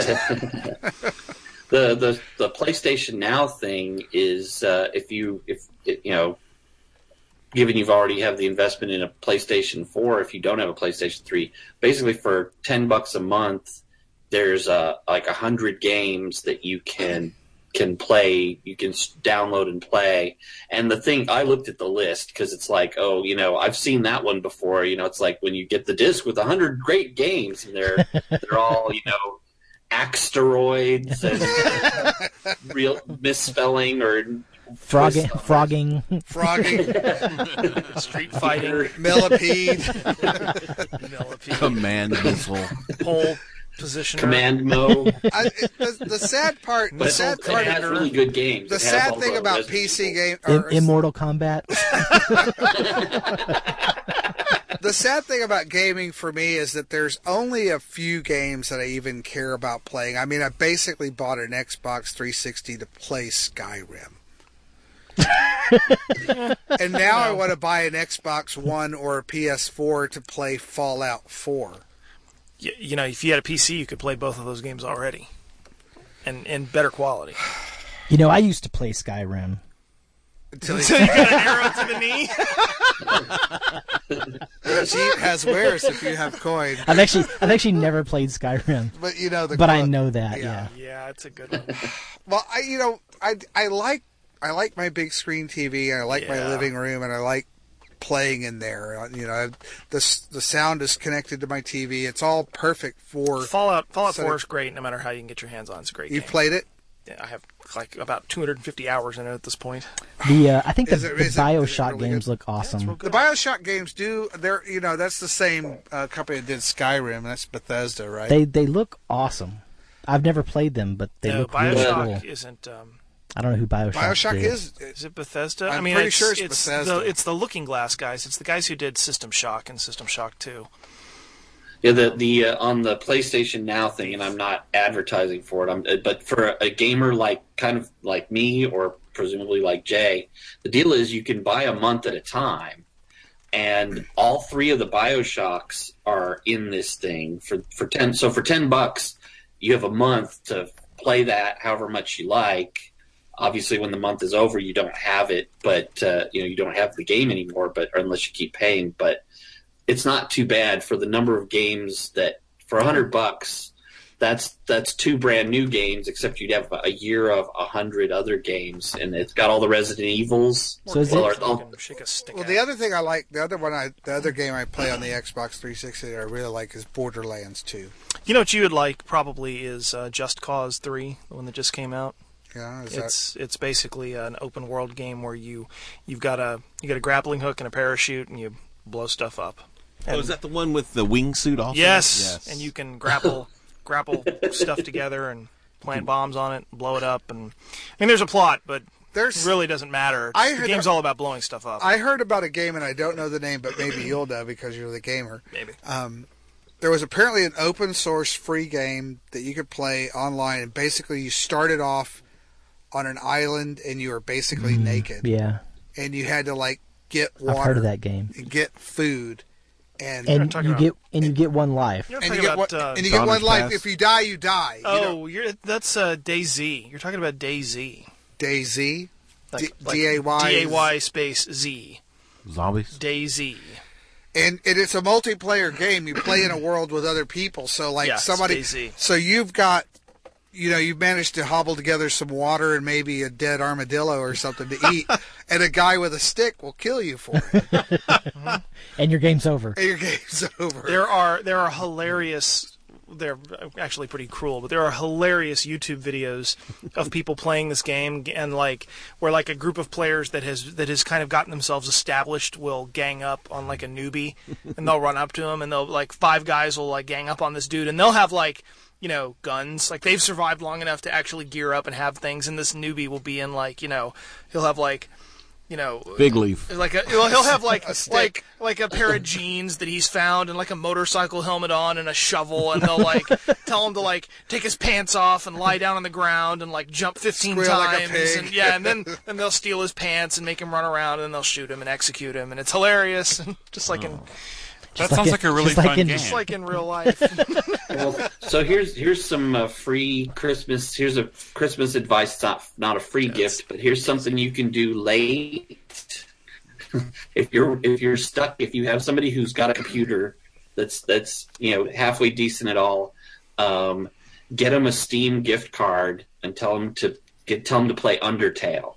[SPEAKER 6] The, the the PlayStation Now thing is uh, if you if you know, given you've already have the investment in a PlayStation four, if you don't have a PlayStation three, basically for ten bucks a month, there's uh, like a hundred games that you can can play. You can s- download and play. And the thing, I looked at the list because it's like, oh, you know, I've seen that one before. You know, it's like when you get the disc with a hundred great games, and they're they're all you know. Asteroids and real misspelling or
[SPEAKER 1] Frogging,
[SPEAKER 6] twist-
[SPEAKER 1] frogging.
[SPEAKER 4] Frogging,
[SPEAKER 3] Street fighting,
[SPEAKER 4] millipede.
[SPEAKER 3] millipede,
[SPEAKER 8] Command missile.
[SPEAKER 3] pole positioner.
[SPEAKER 6] command mode.
[SPEAKER 4] I, it, the, the sad part, the
[SPEAKER 6] But
[SPEAKER 4] sad
[SPEAKER 6] it
[SPEAKER 4] part,
[SPEAKER 6] has really good games.
[SPEAKER 4] the
[SPEAKER 6] It has
[SPEAKER 4] sad
[SPEAKER 6] all
[SPEAKER 4] thing
[SPEAKER 6] the
[SPEAKER 4] about
[SPEAKER 6] Resident
[SPEAKER 4] P C
[SPEAKER 6] Evil.
[SPEAKER 4] game,
[SPEAKER 1] Im-
[SPEAKER 4] or,
[SPEAKER 1] Immortal Kombat.
[SPEAKER 4] the sad thing about gaming for me is that there's only a few games that I even care about playing. I mean, I basically bought an Xbox three sixty to play Skyrim. And now I want to buy an Xbox One or a P S four to play Fallout four.
[SPEAKER 3] You, you know, if you had a P C, you could play both of those games already, and in better quality.
[SPEAKER 1] You know, I used to play Skyrim.
[SPEAKER 4] Until
[SPEAKER 3] So you got an arrow to the knee.
[SPEAKER 4] Jeep has wares if you have coin.
[SPEAKER 1] I've actually, I've actually never played Skyrim,
[SPEAKER 4] But you know the.
[SPEAKER 1] but I
[SPEAKER 4] qual-
[SPEAKER 1] know that.
[SPEAKER 4] yeah.
[SPEAKER 1] Yeah.
[SPEAKER 3] Yeah, it's a good one.
[SPEAKER 4] Well, I you know I, I like I like my big screen T V. And I like my
[SPEAKER 3] Yeah.
[SPEAKER 4] living room, and I like playing in there. You know, the the sound is connected to my T V. It's all perfect for.
[SPEAKER 3] Fallout Fallout
[SPEAKER 4] So-
[SPEAKER 3] four is great, no matter how you can get your hands on. It's a great
[SPEAKER 4] You've
[SPEAKER 3] game.
[SPEAKER 4] played it.
[SPEAKER 3] I have like about two hundred fifty hours in it at this point.
[SPEAKER 1] The uh, I think the,
[SPEAKER 4] Is it-
[SPEAKER 1] the
[SPEAKER 4] is it-
[SPEAKER 1] Bioshock
[SPEAKER 4] really
[SPEAKER 1] games
[SPEAKER 4] good?
[SPEAKER 1] look awesome.
[SPEAKER 4] The Bioshock games do. They're you know that's the same uh, company that did Skyrim. That's Bethesda, right?
[SPEAKER 1] They they look awesome. I've never played them, but they
[SPEAKER 3] no,
[SPEAKER 1] look really
[SPEAKER 3] Bioshock
[SPEAKER 1] cool.
[SPEAKER 3] isn't. Um,
[SPEAKER 1] I don't know who Bioshock,
[SPEAKER 4] Bioshock
[SPEAKER 1] is.
[SPEAKER 4] is.
[SPEAKER 3] is it Bethesda?
[SPEAKER 4] I'm
[SPEAKER 3] I mean,
[SPEAKER 4] pretty
[SPEAKER 3] it's,
[SPEAKER 4] sure it's
[SPEAKER 3] it's
[SPEAKER 4] Bethesda.
[SPEAKER 3] The, it's the Looking Glass guys. It's the guys who did System Shock and System Shock two.
[SPEAKER 6] Yeah, the the uh, on the PlayStation Now thing, and I'm not advertising for it. I'm, but for a, a gamer like kind of like me, or presumably like Jay, the deal is you can buy a month at a time, and all three of the Bioshocks are in this thing for for ten. So for ten bucks, you have a month to play that however much you like. Obviously, when the month is over, you don't have it, but uh, you know you don't have the game anymore. But unless you keep paying, but it's not too bad for the number of games that for a hundred bucks. That's that's two brand new games, except you'd have a year of a hundred other games, and it's got all the Resident Evils.
[SPEAKER 1] So is
[SPEAKER 6] well,
[SPEAKER 1] it-
[SPEAKER 6] or- all-
[SPEAKER 4] Well, the other thing I like, the other one, I the other game I play on the Xbox three sixty that I really like is Borderlands two.
[SPEAKER 3] You know what you would like probably is uh, Just Cause three, the one that just came out.
[SPEAKER 4] Yeah, is
[SPEAKER 3] it's it's basically an open world game where you you've got a you got a grappling hook and a parachute and you blow stuff up.
[SPEAKER 8] Oh, is that the one with the wingsuit also?
[SPEAKER 3] Yes,
[SPEAKER 8] Yes.
[SPEAKER 3] and you can grapple grapple stuff together and plant bombs on it, and blow it up, and I mean there's a plot, but
[SPEAKER 4] There's-
[SPEAKER 3] it really doesn't matter.
[SPEAKER 4] I
[SPEAKER 3] the
[SPEAKER 4] heard
[SPEAKER 3] game's
[SPEAKER 4] a-
[SPEAKER 3] all about blowing stuff up.
[SPEAKER 4] I heard about a game, and I don't know the name, but maybe you'll know because you're the gamer.
[SPEAKER 3] Maybe.
[SPEAKER 4] Um, there was apparently an open source free game that you could play online, and basically you started off on an island, and you were basically naked,
[SPEAKER 1] Yeah,
[SPEAKER 4] and you had to like get water
[SPEAKER 1] I've heard of that game.
[SPEAKER 4] and get food, and
[SPEAKER 1] And you get and you get one life.
[SPEAKER 3] You're
[SPEAKER 4] and
[SPEAKER 3] talking
[SPEAKER 4] you get
[SPEAKER 3] about
[SPEAKER 4] one,
[SPEAKER 3] uh,
[SPEAKER 4] and you get one
[SPEAKER 8] Donner's
[SPEAKER 4] life.
[SPEAKER 8] Pass?
[SPEAKER 4] If you die, you die. You know,
[SPEAKER 3] oh, you're that's uh, DayZ. You're talking about DayZ.
[SPEAKER 4] DayZ,
[SPEAKER 3] Like,
[SPEAKER 4] D-
[SPEAKER 3] like
[SPEAKER 4] D A Y
[SPEAKER 3] D A Y space Z.
[SPEAKER 8] Zombies?
[SPEAKER 3] DayZ.
[SPEAKER 4] and, and it's a multiplayer game. You play in a world with other people. So like
[SPEAKER 3] Yeah, it's
[SPEAKER 4] somebody,
[SPEAKER 3] DayZ.
[SPEAKER 4] so you've got, you know, you've managed to hobble together some water and maybe a dead armadillo or something to eat, and a guy with a stick will kill you for it,
[SPEAKER 1] And your game's over.
[SPEAKER 4] and your game's over.
[SPEAKER 3] There are there are hilarious. They're actually pretty cruel, but there are hilarious YouTube videos of people playing this game, and like where like a group of players that has that has kind of gotten themselves established will gang up on like a newbie, and they'll run up to him, and they'll like five guys will like gang up on this dude, and they'll have like you know guns, like they've survived long enough to actually gear up and have things, and this newbie will be in like you know he'll have like. You know,
[SPEAKER 8] Big leaf.
[SPEAKER 3] like a, well, he'll have like
[SPEAKER 4] A stick.
[SPEAKER 3] like like a pair of jeans that he's found and like a motorcycle helmet on and a shovel, and they'll like tell him to like take his pants off and lie down on the ground and like jump fifteen
[SPEAKER 4] Squeal like a
[SPEAKER 3] times,
[SPEAKER 4] pig.
[SPEAKER 3] and yeah, and then then they'll steal his pants and make him run around, and they'll shoot him and execute him, and it's hilarious, just like in
[SPEAKER 5] That
[SPEAKER 1] like
[SPEAKER 5] sounds
[SPEAKER 1] in-
[SPEAKER 5] like a really
[SPEAKER 1] just like
[SPEAKER 5] fun
[SPEAKER 1] in-
[SPEAKER 5] game.
[SPEAKER 3] just like in real life.
[SPEAKER 6] well, so here's here's some uh, free Christmas. Here's a Christmas advice. It's not not a free gift, but here's something you can do late. if you're if you're stuck, if you have somebody who's got a computer that's that's you know halfway decent at all, um, get them a Steam gift card and tell them to get tell them to play Undertale.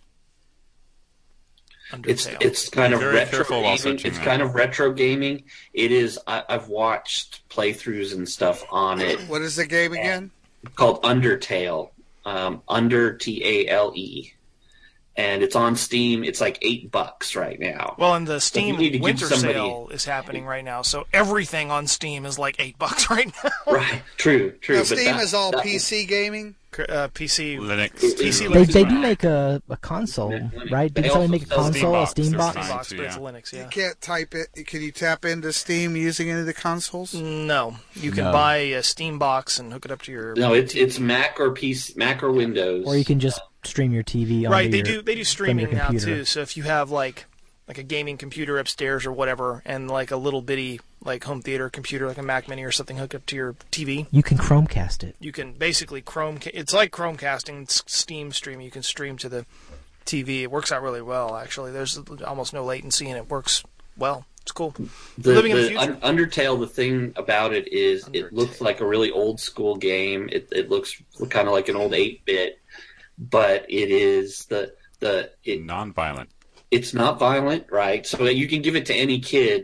[SPEAKER 6] It's
[SPEAKER 3] Undertale.
[SPEAKER 6] it's kind
[SPEAKER 5] Be
[SPEAKER 6] of
[SPEAKER 5] very
[SPEAKER 6] retro
[SPEAKER 5] careful while
[SPEAKER 6] gaming.
[SPEAKER 5] searching
[SPEAKER 6] It's
[SPEAKER 5] that.
[SPEAKER 6] kind of retro gaming. It is. I, I've watched playthroughs and stuff on it.
[SPEAKER 4] What is the game again?
[SPEAKER 6] Called Undertale, um, under T A L E, and it's on Steam. It's like eight bucks right now.
[SPEAKER 3] Well, and the
[SPEAKER 6] you
[SPEAKER 3] Steam
[SPEAKER 6] need to give
[SPEAKER 3] winter
[SPEAKER 6] somebody-
[SPEAKER 3] sale is happening right now, so everything on Steam is like eight bucks right now.
[SPEAKER 6] Right, true, true.
[SPEAKER 4] Now,
[SPEAKER 6] but
[SPEAKER 4] Steam
[SPEAKER 6] that-
[SPEAKER 4] is all
[SPEAKER 6] that-
[SPEAKER 4] P C gaming.
[SPEAKER 3] Uh, P C
[SPEAKER 5] Linux.
[SPEAKER 3] P C
[SPEAKER 1] They
[SPEAKER 3] Linux.
[SPEAKER 1] they do make a, a console, right?
[SPEAKER 6] They
[SPEAKER 1] Didn't somebody
[SPEAKER 6] also
[SPEAKER 1] make a
[SPEAKER 6] sell
[SPEAKER 1] console, a
[SPEAKER 5] Steambox.
[SPEAKER 1] Steam
[SPEAKER 5] There's
[SPEAKER 1] box?
[SPEAKER 5] Steam.
[SPEAKER 3] box, but it's
[SPEAKER 5] Yeah.
[SPEAKER 3] Linux, yeah.
[SPEAKER 4] You can't type it. Can you tap into Steam using any of the consoles?
[SPEAKER 3] No, you can
[SPEAKER 8] No.
[SPEAKER 3] buy a Steam box and hook it up to your.
[SPEAKER 6] No, it's it's Mac or P C, Mac or Windows.
[SPEAKER 1] Or you can just stream your T V on
[SPEAKER 3] right. They
[SPEAKER 1] your,
[SPEAKER 3] do they do
[SPEAKER 1] from
[SPEAKER 3] streaming
[SPEAKER 1] your
[SPEAKER 3] now
[SPEAKER 1] computer.
[SPEAKER 3] too. So if you have like like a gaming computer upstairs or whatever, and like a little bitty like home theater computer, like a Mac Mini or something, hooked up to your T V,
[SPEAKER 1] You can Chromecast it.
[SPEAKER 3] you can basically Chrome. It's like Chromecasting, it's Steam streaming. You can stream to the T V. It works out really well, actually. There's almost no latency, and it works well. It's cool.
[SPEAKER 6] The,
[SPEAKER 3] Living in the
[SPEAKER 6] the
[SPEAKER 3] future.
[SPEAKER 6] Un- Undertale, the thing about it is it looks like a really old school game. It, it looks kind of like an old eight bit, but it is the the it,
[SPEAKER 5] Non-violent.
[SPEAKER 6] it's not violent, right? So you can give it to any kid,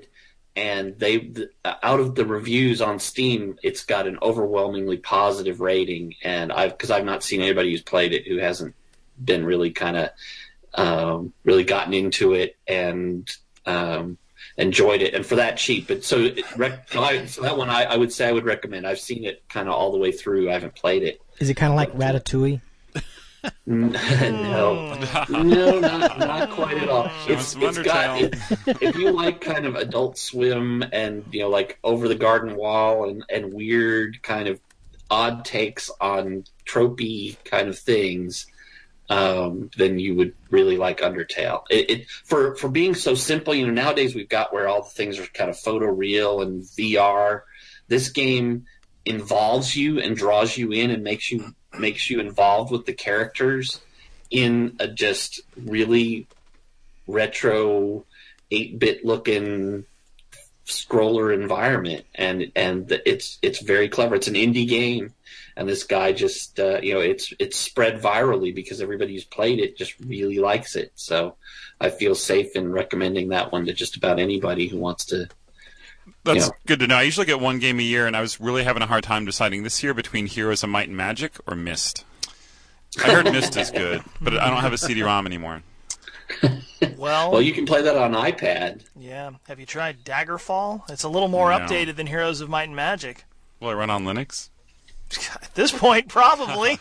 [SPEAKER 6] and they out of the reviews on Steam, it's got an overwhelmingly positive rating. And I've because I've not seen anybody who's played it who hasn't been really kind of um, really gotten into it and um, enjoyed it, and for that cheap. But so, it, so, I, so that one I, I would say I would recommend. I've seen it kind of all the way through. I haven't played it.
[SPEAKER 1] Is it kind of like Ratatouille?
[SPEAKER 6] no, no, not not quite at all. It's, it's got it, if you like kind of Adult Swim and you know like Over the Garden Wall and, and weird kind of odd takes on tropey kind of things, um, then you would really like Undertale. It, it for for being so simple. You know, nowadays we've got where all the things are kind of photoreal and V R. This game involves you and draws you in and makes you makes you involved with the characters in a just really retro eight-bit looking scroller environment, and and it's it's very clever. It's an indie game, and this guy just uh, you know it's it's spread virally because everybody who's played it just really likes it. So I feel safe in recommending that one to just about anybody who wants to.
[SPEAKER 5] That's
[SPEAKER 6] you know.
[SPEAKER 5] good to know. I usually get one game a year, and I was really having a hard time deciding this year between Heroes of Might and Magic or Myst. I heard Myst is good, but I don't have a C D ROM anymore.
[SPEAKER 3] Well,
[SPEAKER 6] well, you can play that on iPad.
[SPEAKER 3] Yeah. Have you tried Daggerfall? It's a little more
[SPEAKER 5] No.
[SPEAKER 3] updated than Heroes of Might and Magic.
[SPEAKER 5] Will it run on Linux?
[SPEAKER 3] At this point, probably.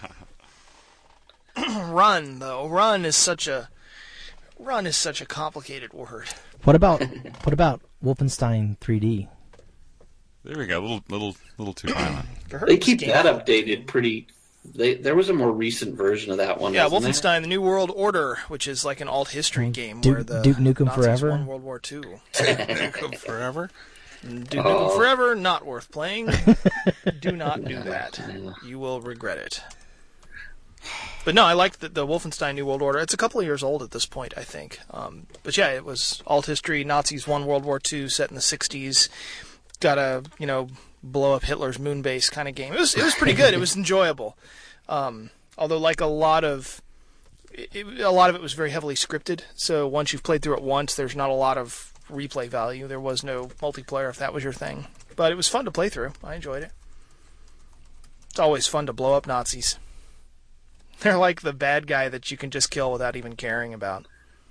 [SPEAKER 3] Run, though. Run is such a run is such a complicated word.
[SPEAKER 1] What about what about Wolfenstein three D?
[SPEAKER 5] There we go. Little, little, little too violent.
[SPEAKER 6] They keep that updated pretty. They, there was a more recent version of that one.
[SPEAKER 3] Yeah,
[SPEAKER 6] wasn't
[SPEAKER 3] Wolfenstein:
[SPEAKER 6] there?
[SPEAKER 3] The New World Order, which is like an alt history game
[SPEAKER 1] Duke-
[SPEAKER 3] where the
[SPEAKER 1] Duke Nukem
[SPEAKER 3] Nazis
[SPEAKER 1] Forever?
[SPEAKER 3] won World War Two.
[SPEAKER 5] Duke Nukem Forever.
[SPEAKER 3] Duke
[SPEAKER 6] Oh.
[SPEAKER 3] Nukem Forever, not worth playing. Do not do that. You will regret it. But no, I like the, the Wolfenstein New World Order. It's a couple of years old at this point, I think. Um, but yeah, it was alt history. Nazis won World War Two, set in the sixties. Got a you know blow up Hitler's moon base kind of game. It was it was pretty good. It was enjoyable. Um, although, like a lot of it, it, a lot of it was very heavily scripted. So once you've played through it once, there's not a lot of replay value. There was no multiplayer if that was your thing. But it was fun to play through. I enjoyed it. It's always fun to blow up Nazis. They're like the bad guy that you can just kill without even caring about.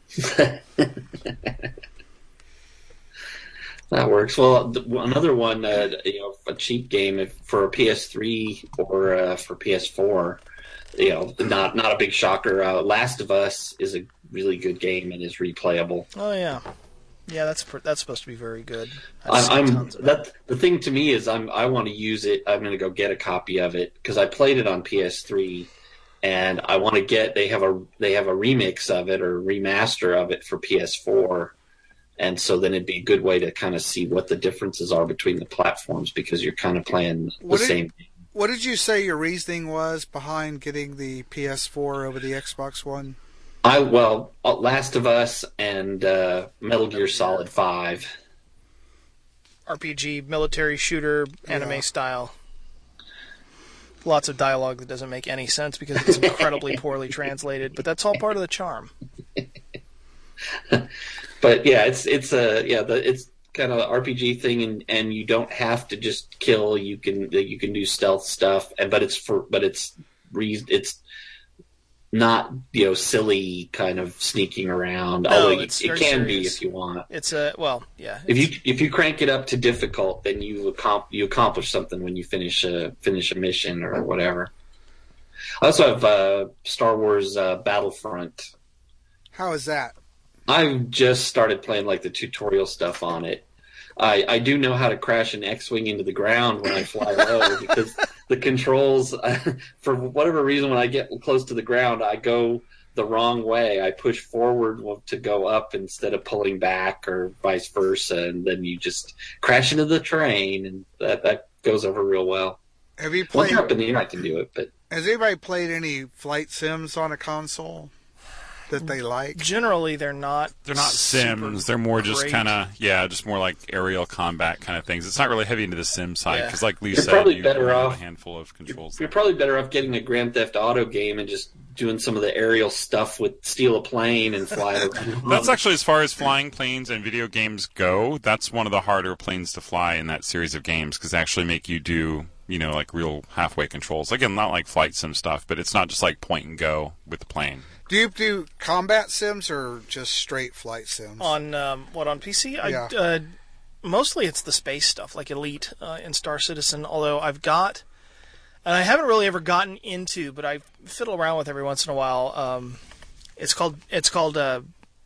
[SPEAKER 6] That works. Well, th- another one, uh, you know, a cheap game if, for a P S three or uh, for P S four. You know, not not a big shocker. Uh, Last of Us is a really good game and is replayable.
[SPEAKER 3] Oh yeah, yeah. That's pr- that's supposed to be very good. I've
[SPEAKER 6] I'm,
[SPEAKER 3] seen
[SPEAKER 6] I'm
[SPEAKER 3] tons of it.
[SPEAKER 6] that the thing to me is I'm I want to use it. I'm going to go get a copy of it because I played it on P S three, and I want to get. They have a they have a remix of it or remaster of it for P S four. And so then it'd be a good way to kind of see what the differences are between the platforms because you're kind of playing the
[SPEAKER 4] What did-
[SPEAKER 6] same.
[SPEAKER 4] What did you say your reasoning was behind getting the P S four over the Xbox One?
[SPEAKER 6] I well, uh, Last of Us and uh, Metal Gear Solid five.
[SPEAKER 3] R P G, military shooter, anime
[SPEAKER 4] Yeah.
[SPEAKER 3] style. Lots of dialogue that doesn't make any sense because it's incredibly poorly translated, but that's all part of the charm.
[SPEAKER 6] But yeah, it's it's a yeah, the, it's kind of an R P G thing, and, and you don't have to just kill. You can you can do stealth stuff, and but it's for but it's re, it's not you know silly kind of sneaking around.
[SPEAKER 3] No,
[SPEAKER 6] although you,
[SPEAKER 3] it's
[SPEAKER 6] it
[SPEAKER 3] very
[SPEAKER 6] can be
[SPEAKER 3] serious.
[SPEAKER 6] if you want.
[SPEAKER 3] It's a well, yeah.
[SPEAKER 6] If you if you crank it up to difficult, then you accom- you accomplish something when you finish a finish a mission or whatever. I also have uh, Star Wars uh, Battlefront.
[SPEAKER 4] How is that?
[SPEAKER 6] I've just started playing like the tutorial stuff on it. I, I do know how to crash an X-wing into the ground when I fly low because the controls, for whatever reason, when I get close to the ground, I go the wrong way. I push forward to go up instead of pulling back or vice versa, and then you just crash into the terrain, and that, that goes over real well.
[SPEAKER 4] Have you
[SPEAKER 6] Once
[SPEAKER 4] played?
[SPEAKER 6] you're up in the air, I can do it, but
[SPEAKER 4] Has anybody played any flight sims on a console? that they like?
[SPEAKER 3] Generally, they're not.
[SPEAKER 5] They're not sims. They're more just
[SPEAKER 3] great.
[SPEAKER 5] kind of yeah, just more like aerial combat kind of things. It's not really heavy into the sim side
[SPEAKER 6] Yeah.
[SPEAKER 5] because, like Lee
[SPEAKER 6] You're
[SPEAKER 5] said,
[SPEAKER 6] probably
[SPEAKER 5] you
[SPEAKER 6] better
[SPEAKER 5] have
[SPEAKER 6] off-
[SPEAKER 5] a handful of controls.
[SPEAKER 6] You're probably better off getting a Grand Theft Auto game and just doing some of the aerial stuff with steal a plane and fly around.
[SPEAKER 5] That's actually, as far as flying planes and video games go, that's one of the harder planes to fly in that series of games because they actually make you do, you know, like real halfway controls. Again, not like flight sim stuff, but it's not just like point and go with the plane.
[SPEAKER 4] Do you do combat sims or just straight flight sims?
[SPEAKER 3] On um, what on P C? I,
[SPEAKER 4] Yeah.
[SPEAKER 3] uh, mostly it's the space stuff, like Elite uh, and Star Citizen. Although I've got, and I haven't really ever gotten into, but I fiddle around with every once in a while. Um, it's called it's called uh,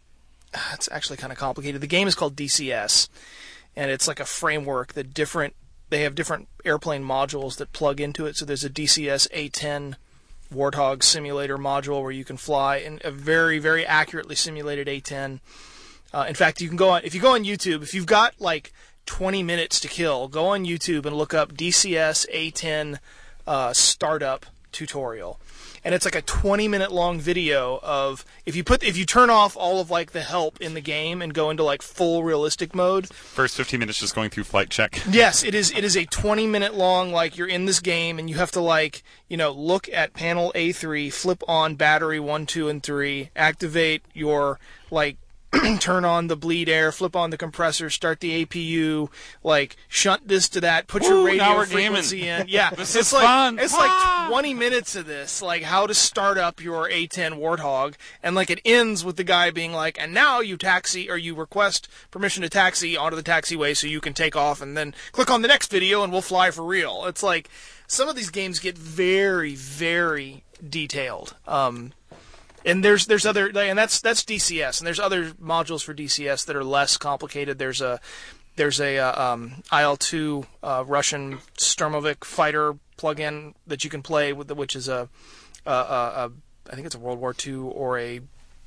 [SPEAKER 3] it's actually kind of complicated. The game is called D C S, and it's like a framework that different they have different airplane modules that plug into it. So there's a D C S A ten Warthog simulator module where you can fly in a very, very accurately simulated A ten. Uh, in fact, you can go on if you go on YouTube. If you've got like twenty minutes to kill, go on YouTube and look up D C S A ten uh, startup tutorial. And it's like a twenty minute long video of if you put if you turn off all of like the help in the game and go into like full realistic mode.
[SPEAKER 5] First fifteen minutes just going through flight check.
[SPEAKER 3] Yes, it is. It is a twenty minute long, like you're in this game and you have to like, you know, look at panel A three, flip on battery one, two, and three, activate your like turn on the bleed air, flip on the compressor, start the A P U, like shunt this to that, put your
[SPEAKER 5] Woo,
[SPEAKER 3] radio
[SPEAKER 5] now we're
[SPEAKER 3] frequency
[SPEAKER 5] gaming.
[SPEAKER 3] in. Yeah,
[SPEAKER 5] This
[SPEAKER 3] it's
[SPEAKER 5] is
[SPEAKER 3] like
[SPEAKER 5] fun.
[SPEAKER 3] it's like twenty minutes of this, like how to start up your A ten Warthog, and like it ends with the guy being like, and now you taxi or you request permission to taxi onto the taxiway so you can take off, and then click on the next video and we'll fly for real. It's like some of these games get very, very detailed. Um, And there's there's other and that's that's D C S, and there's other modules for D C S that are less complicated. There's a there's a uh, um, I L two uh, Russian Sturmovik fighter plugin that you can play with, the, which is a, a, a, a I think it's a World War Two or a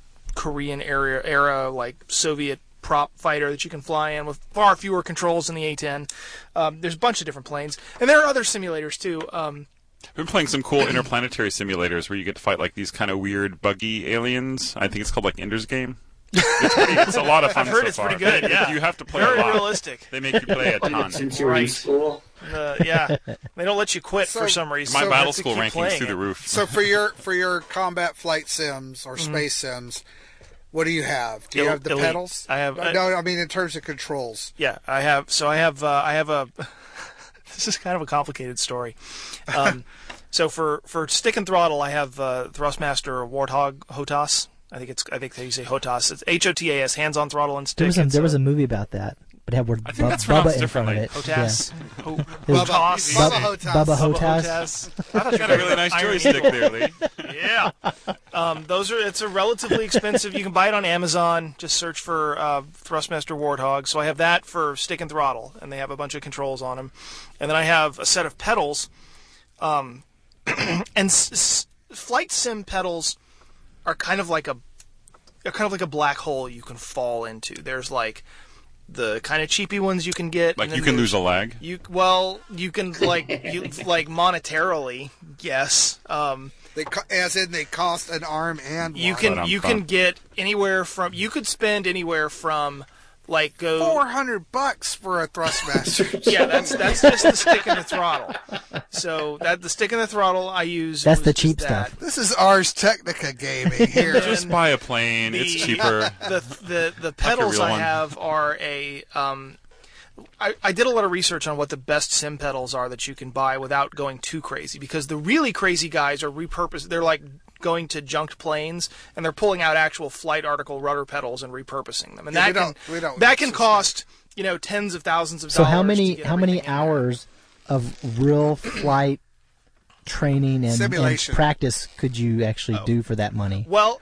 [SPEAKER 3] Korean era era like Soviet prop fighter that you can fly in with far fewer controls than the A ten. Um, there's a bunch of different planes, and there are other simulators too. Um,
[SPEAKER 5] I've been playing some cool interplanetary simulators where you get to fight like these kind of weird buggy aliens. I think it's called like Ender's Game. It's, pretty, it's a lot of fun.
[SPEAKER 3] I've heard
[SPEAKER 5] so
[SPEAKER 3] it's
[SPEAKER 5] far.
[SPEAKER 3] pretty good. Yeah,
[SPEAKER 5] You have to play
[SPEAKER 3] very
[SPEAKER 5] a lot.
[SPEAKER 3] realistic.
[SPEAKER 5] They make you play a ton.
[SPEAKER 6] Since you were in
[SPEAKER 3] Right.
[SPEAKER 6] school.
[SPEAKER 3] Uh, yeah, they don't let you quit
[SPEAKER 4] So-
[SPEAKER 3] for some reason.
[SPEAKER 5] My
[SPEAKER 3] You
[SPEAKER 5] battle
[SPEAKER 3] have to
[SPEAKER 5] school
[SPEAKER 3] keep
[SPEAKER 5] rankings
[SPEAKER 3] playing
[SPEAKER 5] through
[SPEAKER 3] it.
[SPEAKER 5] the roof.
[SPEAKER 4] So for your for your combat flight sims or space sims, what do you have? Do you
[SPEAKER 3] El-
[SPEAKER 4] have the
[SPEAKER 3] Elite.
[SPEAKER 4] pedals?
[SPEAKER 3] I have-
[SPEAKER 4] Uh, no, I mean in terms of controls.
[SPEAKER 3] Yeah, I have. So I have. Uh, I have a. This is kind of a complicated story. Um, so for, for stick and throttle, I have uh, Thrustmaster Warthog HOTAS. I think it's. I think they say HOTAS. It's H O T A S, hands on throttle and stick.
[SPEAKER 1] There was a,
[SPEAKER 3] It's
[SPEAKER 1] there was a movie about that, but it had word
[SPEAKER 5] I think
[SPEAKER 1] Bu-
[SPEAKER 5] that's
[SPEAKER 1] Bubba
[SPEAKER 5] pronounced
[SPEAKER 1] in front of it.
[SPEAKER 3] HOTAS. Ho-
[SPEAKER 1] It was
[SPEAKER 3] HOTAS.
[SPEAKER 1] Bub-
[SPEAKER 4] Bubba HOTAS.
[SPEAKER 1] Bubba
[SPEAKER 3] Bubba
[SPEAKER 1] HOTAS.
[SPEAKER 3] HOTAS.
[SPEAKER 5] I thought you got a really nice joystick there, Lee.
[SPEAKER 3] Yeah. Um, those are. It's a relatively expensive. You can buy it on Amazon. Just search for uh, Thrustmaster Warthog. So I have that for stick and throttle, and they have a bunch of controls on them. And then I have a set of pedals. Um, and s- s- flight sim pedals are kind of like a, are kind of like a black hole you can fall into. There's like the kind of cheapy ones you can get.
[SPEAKER 5] Like
[SPEAKER 3] and then
[SPEAKER 5] you can
[SPEAKER 3] there's-
[SPEAKER 5] lose a leg.
[SPEAKER 3] You well, you can like you like monetarily, yes. Um,
[SPEAKER 4] They co- as in they cost an arm and
[SPEAKER 3] you
[SPEAKER 4] one.
[SPEAKER 3] can
[SPEAKER 5] But I'm
[SPEAKER 3] you
[SPEAKER 5] fun.
[SPEAKER 3] can get anywhere from you could spend anywhere from like go
[SPEAKER 4] four hundred bucks for a Thrustmaster.
[SPEAKER 3] yeah that's that's just the stick and the throttle. So that the stick and the throttle I use.
[SPEAKER 1] That's
[SPEAKER 3] was
[SPEAKER 1] the
[SPEAKER 3] just
[SPEAKER 1] cheap
[SPEAKER 3] that.
[SPEAKER 1] stuff.
[SPEAKER 4] This is Ars Technica gaming here.
[SPEAKER 3] And
[SPEAKER 5] Just buy a plane.
[SPEAKER 3] the-
[SPEAKER 5] It's cheaper.
[SPEAKER 3] The the the pedals
[SPEAKER 5] real
[SPEAKER 3] I
[SPEAKER 5] one.
[SPEAKER 3] have are a um. I, I did a lot of research on what the best sim pedals are that you can buy without going too crazy, because the really crazy guys are repurposed. They're like going to junked planes and they're pulling out actual flight article rudder pedals and repurposing them, and
[SPEAKER 4] Yeah, we
[SPEAKER 3] that can
[SPEAKER 4] don't- we don't
[SPEAKER 3] that can
[SPEAKER 4] suspect.
[SPEAKER 3] cost you know tens of thousands of
[SPEAKER 1] So
[SPEAKER 3] dollars.
[SPEAKER 1] how
[SPEAKER 3] to
[SPEAKER 1] many
[SPEAKER 3] get
[SPEAKER 1] how many
[SPEAKER 3] everything in there.
[SPEAKER 1] hours of real flight training and, and
[SPEAKER 4] Simulation.
[SPEAKER 1] practice could you actually do for that money?
[SPEAKER 3] Well,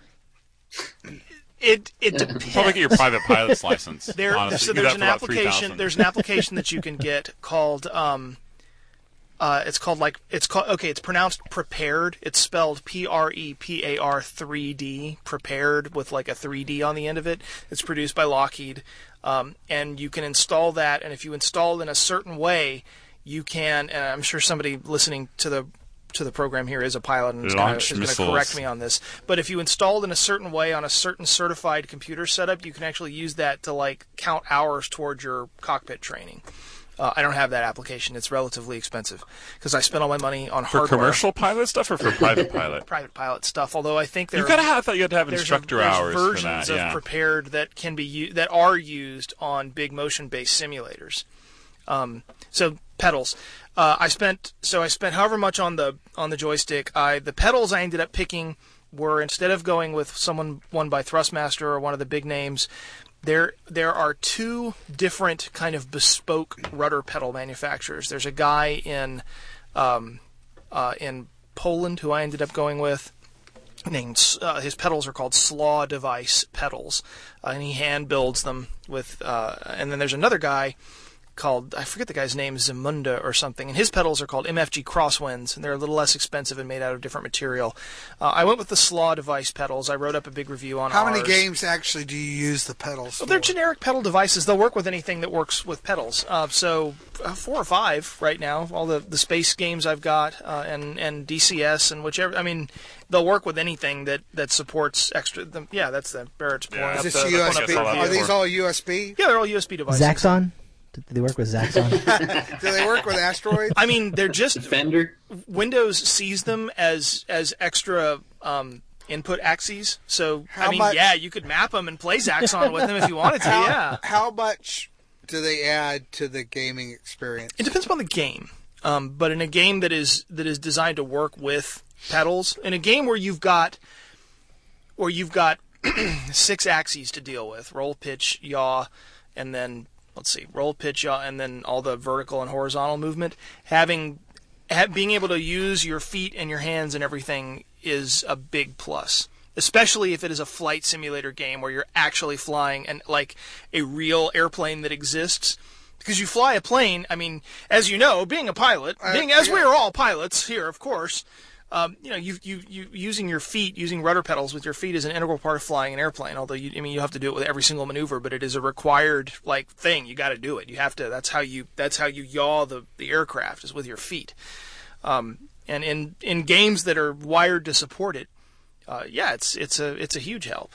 [SPEAKER 3] it it depends.
[SPEAKER 5] Probably get your private pilot's license.
[SPEAKER 3] There,
[SPEAKER 5] honestly.
[SPEAKER 3] so
[SPEAKER 5] Do
[SPEAKER 3] there's
[SPEAKER 5] that
[SPEAKER 3] an
[SPEAKER 5] for about three
[SPEAKER 3] application.
[SPEAKER 5] thousand.
[SPEAKER 3] There's an application that you can get called. Um, uh, it's called like it's called. Okay, it's pronounced Prepared. It's spelled P R E P A R three D. Prepared with like a three D on the end of it. It's produced by Lockheed, um, and you can install that. And if you install it in a certain way, you can. And I'm sure somebody listening to the to the program here is a pilot and is
[SPEAKER 5] Launch
[SPEAKER 3] going to correct me on this. But if you installed in a certain way on a certain certified computer setup, you can actually use that to like count hours towards your cockpit training. Uh, I don't have that application. It's relatively expensive because I spent all my money on
[SPEAKER 5] for
[SPEAKER 3] hardware.
[SPEAKER 5] commercial pilot stuff or for private pilot?
[SPEAKER 3] Private pilot stuff. Although I think there
[SPEAKER 5] you gotta have, I thought you had to have
[SPEAKER 3] there's
[SPEAKER 5] instructor
[SPEAKER 3] a, there's
[SPEAKER 5] hours
[SPEAKER 3] versions
[SPEAKER 5] for that. Yeah.
[SPEAKER 3] of prepared that can be u- that are used on big motion-based simulators. Um, so pedals. Uh, I spent so I spent however much on the on the joystick. I the pedals I ended up picking were, instead of going with someone one by Thrustmaster or one of the big names, there there are two different kind of bespoke rudder pedal manufacturers. There's a guy in um, uh, in Poland who I ended up going with. Named, uh, his pedals are called Slaw Device pedals, uh, and he hand builds them with. Uh, and then there's another guy called, I forget the guy's name, Zamunda or something, and his pedals are called M F G Crosswinds, and they're a little less expensive and made out of different material. Uh, I went with the Slaw Device pedals. I wrote up a big review on
[SPEAKER 4] How
[SPEAKER 3] ours.
[SPEAKER 4] many games actually do you use the pedals
[SPEAKER 3] Well,
[SPEAKER 4] for?
[SPEAKER 3] they're generic pedal devices. They'll work with anything that works with pedals. Uh, so uh, four or five right now. All the, the space games I've got, uh, and and D C S and whichever. I mean, they'll work with anything that, that supports extra. The, yeah, that's the Barrett's pulling
[SPEAKER 5] Yeah.
[SPEAKER 3] up
[SPEAKER 4] Is
[SPEAKER 3] the,
[SPEAKER 4] this
[SPEAKER 3] the
[SPEAKER 4] U S B?
[SPEAKER 3] point up the
[SPEAKER 4] Are these
[SPEAKER 3] review.
[SPEAKER 4] all U S B?
[SPEAKER 3] Yeah, they're all U S B devices.
[SPEAKER 1] Zaxxon? Do they work with Zaxxon?
[SPEAKER 4] Do they work with Asteroid?
[SPEAKER 3] I mean, they're just
[SPEAKER 6] Fender.
[SPEAKER 3] Windows sees them as as extra um, input axes. So
[SPEAKER 4] How
[SPEAKER 3] I mean,
[SPEAKER 4] much-
[SPEAKER 3] yeah, you could map them and play Zaxxon with them if you wanted to.
[SPEAKER 4] How,
[SPEAKER 3] Yeah,
[SPEAKER 4] how much do they add to the gaming experience?
[SPEAKER 3] it depends upon the game. Um, but in a game that is that is designed to work with pedals, in a game where you've got where you've got six axes to deal with: roll, pitch, yaw, and then let's see, roll, pitch, yaw, and then all the vertical and horizontal movement. Having ha- being able to use your feet and your hands and everything is a big plus. Especially if it is a flight simulator game where you're actually flying and like a real airplane that exists. Because you fly a plane, I mean, as you know, being a pilot,
[SPEAKER 4] Uh,
[SPEAKER 3] being as
[SPEAKER 4] yeah.
[SPEAKER 3] we are all pilots here, of course, um, you know, you, you you using your feet, using rudder pedals with your feet is an integral part of flying an airplane. Although you, I mean, you have to do it with every single maneuver, but it is a required like thing. You got to do it. You have to. That's how you. That's how you yaw the the aircraft is with your feet. Um, and in in games that are wired to support it, uh, yeah, it's it's a it's a huge help.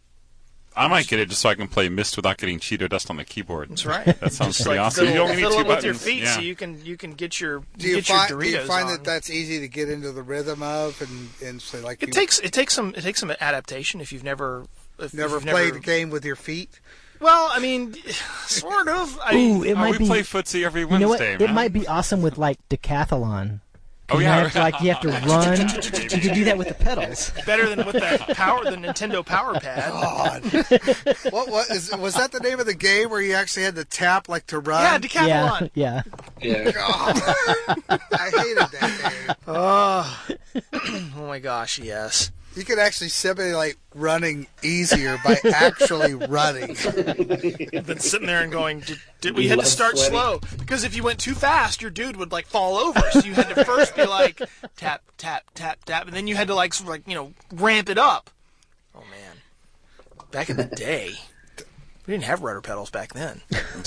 [SPEAKER 5] I might get it just so I can play Myst without getting Cheeto dust on the keyboard.
[SPEAKER 3] That's right.
[SPEAKER 5] That sounds
[SPEAKER 3] Just
[SPEAKER 5] pretty
[SPEAKER 3] like
[SPEAKER 5] awesome.
[SPEAKER 3] Fiddle,
[SPEAKER 5] You only need
[SPEAKER 3] fiddle
[SPEAKER 5] two
[SPEAKER 3] it with
[SPEAKER 5] buttons.
[SPEAKER 3] your feet,
[SPEAKER 5] yeah.
[SPEAKER 3] so you can you can get your
[SPEAKER 4] Do you,
[SPEAKER 3] get
[SPEAKER 4] find,
[SPEAKER 3] your
[SPEAKER 4] do
[SPEAKER 3] Doritos
[SPEAKER 4] you find
[SPEAKER 3] on.
[SPEAKER 4] that that's easy to get into the rhythm of, and, and so like
[SPEAKER 3] It
[SPEAKER 4] you
[SPEAKER 3] takes it takes some it takes some adaptation if you've never if
[SPEAKER 4] never
[SPEAKER 3] you've
[SPEAKER 4] played
[SPEAKER 3] never,
[SPEAKER 4] a game with your feet?
[SPEAKER 3] Well, I mean, sort of. I
[SPEAKER 1] Ooh, it
[SPEAKER 5] Oh,
[SPEAKER 1] might
[SPEAKER 5] we
[SPEAKER 1] be.
[SPEAKER 5] play footsie every
[SPEAKER 1] You know what?
[SPEAKER 5] Wednesday,
[SPEAKER 1] It
[SPEAKER 5] man.
[SPEAKER 1] might be awesome with like decathlon.
[SPEAKER 5] Oh,
[SPEAKER 1] You
[SPEAKER 5] yeah.
[SPEAKER 1] have to, like you have to run. You can do that with the pedals.
[SPEAKER 3] better than with that power the Nintendo Power Pad.
[SPEAKER 4] God. what, what is, was that the name of the game where you actually had to tap like to run?
[SPEAKER 3] Yeah, decathlon.
[SPEAKER 1] Yeah, yeah.
[SPEAKER 6] Yeah.
[SPEAKER 4] God. I hated that game.
[SPEAKER 3] Oh. Oh my gosh, yes.
[SPEAKER 4] You could actually simulate running easier by actually running.
[SPEAKER 3] Been sitting there and going, did, did we had to
[SPEAKER 6] Less
[SPEAKER 3] start
[SPEAKER 6] sweaty.
[SPEAKER 3] slow because if you went too fast, your dude would like fall over. So you had to first be like tap tap tap tap, and then you had to like sort of like you know ramp it up. Oh man, back in the day, we didn't have rudder pedals back then.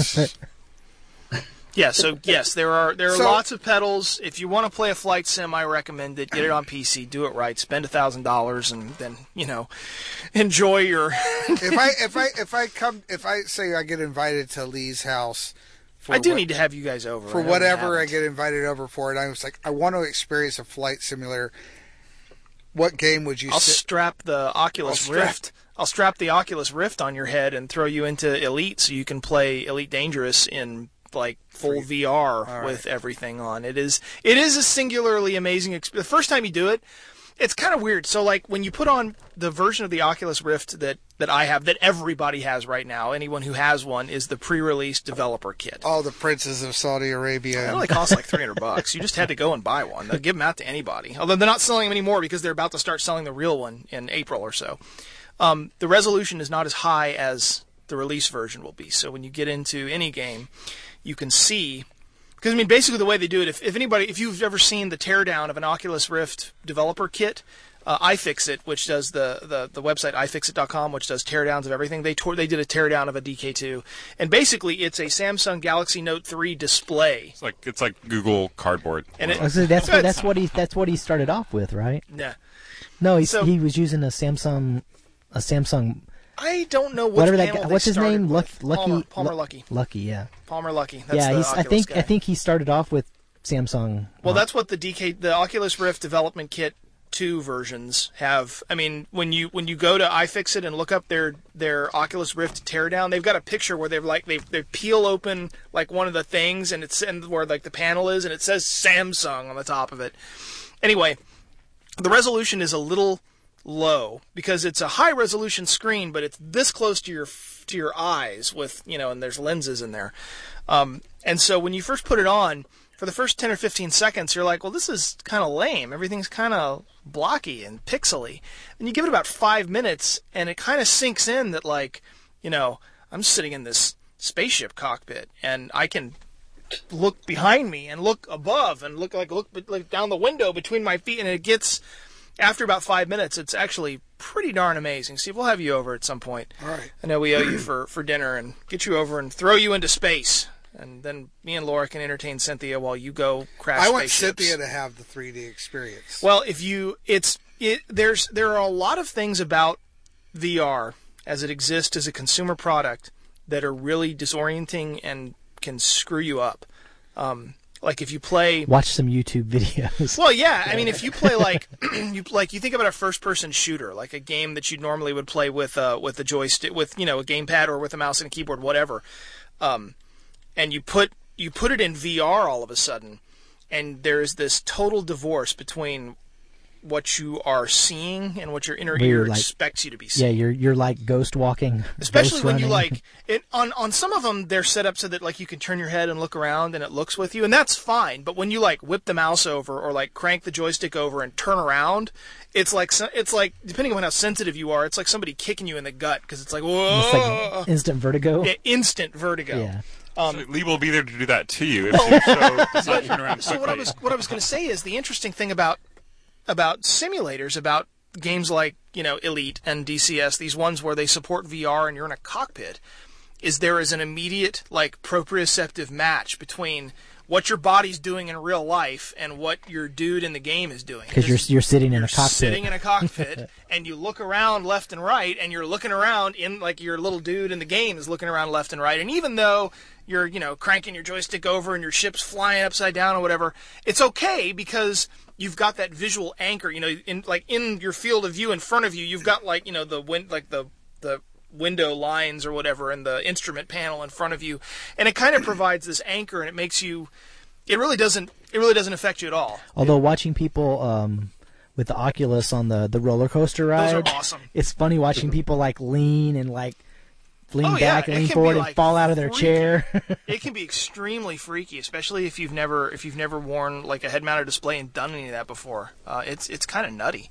[SPEAKER 3] Yeah, so yes, there are there are
[SPEAKER 4] So-
[SPEAKER 3] lots of pedals. If you want to play a flight sim, I recommend it. Get it on P C, do it right, spend a thousand dollars, and then you know enjoy your.
[SPEAKER 4] if I if I if I come if I say I get invited to Lee's house, for
[SPEAKER 3] I do
[SPEAKER 4] what-
[SPEAKER 3] need to have you guys over
[SPEAKER 4] for
[SPEAKER 3] I know we
[SPEAKER 4] whatever I
[SPEAKER 3] haven't.
[SPEAKER 4] get invited over for, and I was like, I want to experience a flight simulator. What game would you?
[SPEAKER 3] I'll
[SPEAKER 4] sit-
[SPEAKER 3] strap the Oculus
[SPEAKER 4] I'll strap-
[SPEAKER 3] Rift. I'll strap the Oculus Rift on your head and throw you into Elite, so you can play Elite Dangerous in like full V R
[SPEAKER 4] right.
[SPEAKER 3] with everything on. It is it is a singularly amazing experience. The first time you do it, it's kind of weird. So like when you put on the version of the Oculus Rift that that I have, that everybody has right now, anyone who has one, is the pre-release developer kit.
[SPEAKER 4] all the princes of Saudi Arabia.
[SPEAKER 3] It only costs like three hundred bucks. You just had to go and buy one. They'll give them out to anybody. Although they're not selling them anymore because they're about to start selling the real one in April or so. Um, the resolution is not as high as the release version will be. So when you get into any game, you can see, because I mean, basically the way they do it, if, if anybody, if you've ever seen the teardown of an Oculus Rift developer kit, uh, iFixit, which does the, the, the website i fix it dot com, which does teardowns of everything. They tore, they did a teardown of a D K two, and basically it's a Samsung Galaxy Note three display.
[SPEAKER 5] It's like it's like Google Cardboard.
[SPEAKER 3] And it,
[SPEAKER 1] so that's what that's what he that's what he started off with, right?
[SPEAKER 3] Yeah.
[SPEAKER 1] No, he
[SPEAKER 3] So-
[SPEAKER 1] he was using a Samsung, a Samsung.
[SPEAKER 3] I don't know which
[SPEAKER 1] Whatever that
[SPEAKER 3] panel
[SPEAKER 1] guy,
[SPEAKER 3] they
[SPEAKER 1] what's his
[SPEAKER 3] started
[SPEAKER 1] name?
[SPEAKER 3] with.
[SPEAKER 1] Lucky,
[SPEAKER 3] Palmer,
[SPEAKER 1] Lucky,
[SPEAKER 3] Palmer
[SPEAKER 1] Lu-
[SPEAKER 3] Lucky.
[SPEAKER 1] Lucky, yeah.
[SPEAKER 3] Palmer Lucky. That's
[SPEAKER 1] yeah,
[SPEAKER 3] the
[SPEAKER 1] he's, I
[SPEAKER 3] Oculus
[SPEAKER 1] think
[SPEAKER 3] guy.
[SPEAKER 1] I think he started off with Samsung.
[SPEAKER 3] Well, that's what the D K, the Oculus Rift Development Kit two versions have. I mean, when you when you go to iFixit and look up their their Oculus Rift teardown, they've got a picture where they've like they they peel open like one of the things, and it's and where like the panel is, and it says Samsung on the top of it. Anyway, the resolution is a little low because it's a high resolution screen, but it's this close to your to your eyes with, you know, and there's lenses in there. Um, and so when you first put it on, for the first ten or fifteen seconds, you're like, well, this is kind of lame. Everything's kind of blocky and pixely. And you give it about five minutes, and it kind of sinks in that, like, you know, I'm sitting in this spaceship cockpit, and I can look behind me and look above and look like look like down the window between my feet, and it gets, after about five minutes, it's actually pretty darn amazing. Steve, we'll have you over at some point.
[SPEAKER 4] All right.
[SPEAKER 3] I know we owe you for, for dinner, and get you over and throw you into space. And then me and Laura can entertain Cynthia while you go crash
[SPEAKER 4] I want
[SPEAKER 3] spaceships.
[SPEAKER 4] Cynthia to have the three D experience.
[SPEAKER 3] Well, if you, it's, it, there's, there are a lot of things about V R as it exists as a consumer product that are really disorienting and can screw you up. Um, like if you play,
[SPEAKER 1] Watch some YouTube videos.
[SPEAKER 3] well, yeah, I mean, if you play like, you like you think about a first-person shooter, like a game that you normally would play with, uh, with a joystick, with, you know, a gamepad or with a mouse and a keyboard, whatever. Um, and you put you put it in V R all of a sudden, and there's this total divorce between what you are seeing and what your inner
[SPEAKER 1] Where
[SPEAKER 3] ear
[SPEAKER 1] you're like-
[SPEAKER 3] expects you to be
[SPEAKER 1] Yeah,
[SPEAKER 3] seeing.
[SPEAKER 1] you're you're like ghost walking,
[SPEAKER 3] Especially
[SPEAKER 1] ghost
[SPEAKER 3] when you
[SPEAKER 1] running.
[SPEAKER 3] like it on on some of them, they're set up so that like you can turn your head and look around and it looks with you, and that's fine. But when you like whip the mouse over or like crank the joystick over and turn around, it's like so- it's like depending on how sensitive you are, it's like somebody kicking you in the gut because it's like whoa,
[SPEAKER 1] It's like instant vertigo.
[SPEAKER 3] yeah, instant vertigo.
[SPEAKER 1] Yeah.
[SPEAKER 3] Um,
[SPEAKER 5] So Lee will be there to do that to you if your show does not turn around
[SPEAKER 3] So what I
[SPEAKER 5] quickly.
[SPEAKER 3] was what I was going to say is the interesting thing about about simulators, about games like, you know, Elite and D C S, these ones where they support V R and you're in a cockpit, is there is an immediate like proprioceptive match between what your body's doing in real life and what your dude in the game is doing.
[SPEAKER 1] Because you're you're sitting in
[SPEAKER 3] You're
[SPEAKER 1] a cockpit.
[SPEAKER 3] sitting in a cockpit and you look around left and right, and you're looking around in like your little dude in the game is looking around left and right, and even though you're, you know, cranking your joystick over and your ship's flying upside down or whatever, it's okay because you've got that visual anchor, you know, in like in your field of view in front of you, you've got like, you know, the wind like the the window lines or whatever and the instrument panel in front of you, and it kind of provides this anchor, and it makes you it really doesn't it really doesn't affect you at all.
[SPEAKER 1] Although watching people um, with the Oculus on the, the roller coaster ride,
[SPEAKER 3] Those are awesome.
[SPEAKER 1] It's funny watching people like lean and like lean
[SPEAKER 3] Oh, yeah,
[SPEAKER 1] back and
[SPEAKER 3] it
[SPEAKER 1] lean
[SPEAKER 3] can
[SPEAKER 1] forward
[SPEAKER 3] be,
[SPEAKER 1] and
[SPEAKER 3] like,
[SPEAKER 1] fall out of their
[SPEAKER 3] freaky.
[SPEAKER 1] chair.
[SPEAKER 3] It can be extremely freaky, especially if you've never if you've never worn like a head-mounted display and done any of that before. Uh, it's it's kind of nutty.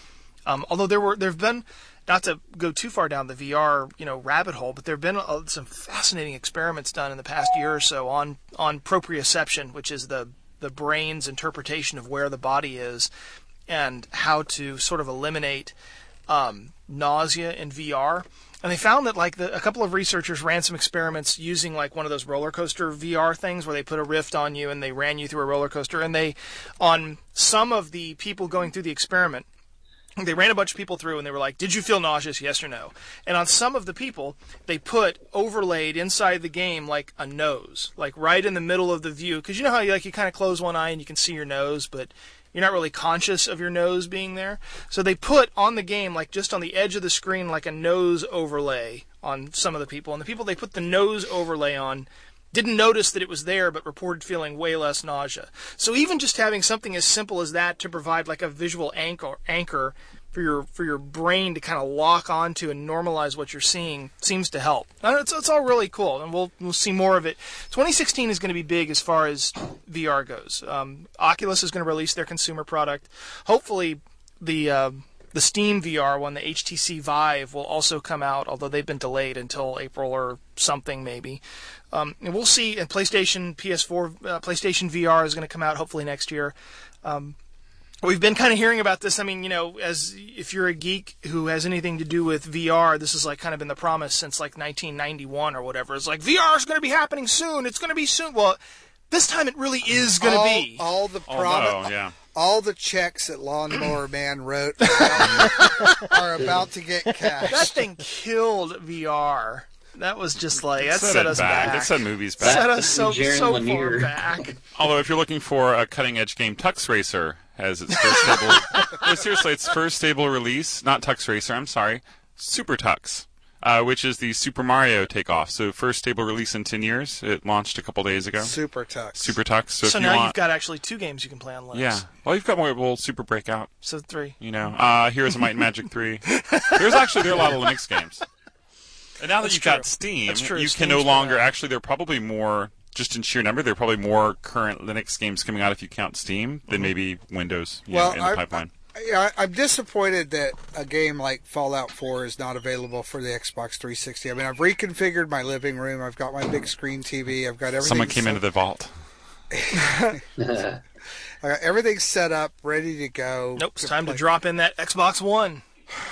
[SPEAKER 3] Um, although there were there've been, not to go too far down the V R, you know, rabbit hole, but there've been uh, some fascinating experiments done in the past year or so on on proprioception, which is the the brain's interpretation of where the body is and how to sort of eliminate um, nausea in V R. And they found that like the, a couple of researchers ran some experiments using like one of those roller coaster V R things where they put a Rift on you and they ran you through a roller coaster. And they, on some of the people going through the experiment, they ran a bunch of people through and they were like, did you feel nauseous? Yes or no? And on some of the people, they put overlaid inside the game like a nose, like right in the middle of the view. Because you know how you, like, you kind of close one eye and you can see your nose, but you're not really conscious of your nose being there. So they put on the game, like just on the edge of the screen, like a nose overlay on some of the people. And the people they put the nose overlay on didn't notice that it was there, but reported feeling way less nausea. So even just having something as simple as that to provide like a visual anchor anchor for your for your brain to kind of lock onto and normalize what you're seeing seems to help. And it's, it's all really cool, and we'll we'll see more of it. twenty sixteen is going to be big as far as V R goes. Um, Oculus is going to release their consumer product. Hopefully, the uh, the Steam V R one, the H T C Vive, will also come out, although they've been delayed until April or something maybe. Um, and we'll see. And PlayStation, P S four, uh, PlayStation V R is going to come out hopefully next year. Um, We've been kind of hearing about this. I mean, you know, as if you're a geek who has anything to do with V R, this is like kind of been the promise since like nineteen ninety-one or whatever. It's like V R is going to be happening soon. It's going to be soon. Well, this time it really is going to be.
[SPEAKER 4] All the
[SPEAKER 5] Oh,
[SPEAKER 4] promise,
[SPEAKER 5] no, yeah.
[SPEAKER 4] all the checks that Lawnmower Man wrote about, are about to get cashed.
[SPEAKER 3] That thing killed V R. That was just like that
[SPEAKER 5] Set
[SPEAKER 3] set
[SPEAKER 5] it
[SPEAKER 3] us
[SPEAKER 5] back.
[SPEAKER 3] back.
[SPEAKER 5] That set movies back.
[SPEAKER 3] Set us so
[SPEAKER 6] Jaron
[SPEAKER 3] so
[SPEAKER 6] Lanier.
[SPEAKER 3] far back.
[SPEAKER 5] Although, if you're looking for a cutting-edge game, Tux Racer has its first stable. No, seriously, its first stable release. Not Tux Racer. I'm sorry, Super Tux, uh, which is the Super Mario takeoff. So, first stable release in ten years. It launched a couple days ago.
[SPEAKER 4] Super Tux.
[SPEAKER 5] Super Tux. So,
[SPEAKER 3] So
[SPEAKER 5] if you
[SPEAKER 3] now
[SPEAKER 5] want,
[SPEAKER 3] you've got actually two games you can play on Linux.
[SPEAKER 5] yeah. Well, you've got more. Well, Super Breakout.
[SPEAKER 3] So three.
[SPEAKER 5] You know, uh, Heroes of Might and Magic three. There's actually there are a lot of Linux games. And now that
[SPEAKER 3] That's
[SPEAKER 5] you've
[SPEAKER 3] true.
[SPEAKER 5] got Steam,
[SPEAKER 3] That's true.
[SPEAKER 5] you
[SPEAKER 3] Steam's
[SPEAKER 5] can no
[SPEAKER 3] got
[SPEAKER 5] longer.
[SPEAKER 3] that.
[SPEAKER 5] Actually, there are probably more. Just in sheer number, there are probably more current Linux games coming out if you count Steam than maybe Windows you
[SPEAKER 4] Well,
[SPEAKER 5] know, in the
[SPEAKER 4] I-
[SPEAKER 5] pipeline.
[SPEAKER 4] Yeah, I'm disappointed that a game like Fallout four is not available for the Xbox three sixty. I mean, I've reconfigured my living room. I've got my big screen T V. I've got everything.
[SPEAKER 5] Someone came
[SPEAKER 4] set-
[SPEAKER 5] into the vault.
[SPEAKER 4] I got everything set up, ready to go.
[SPEAKER 3] Nope. It's time to drop in that Xbox One.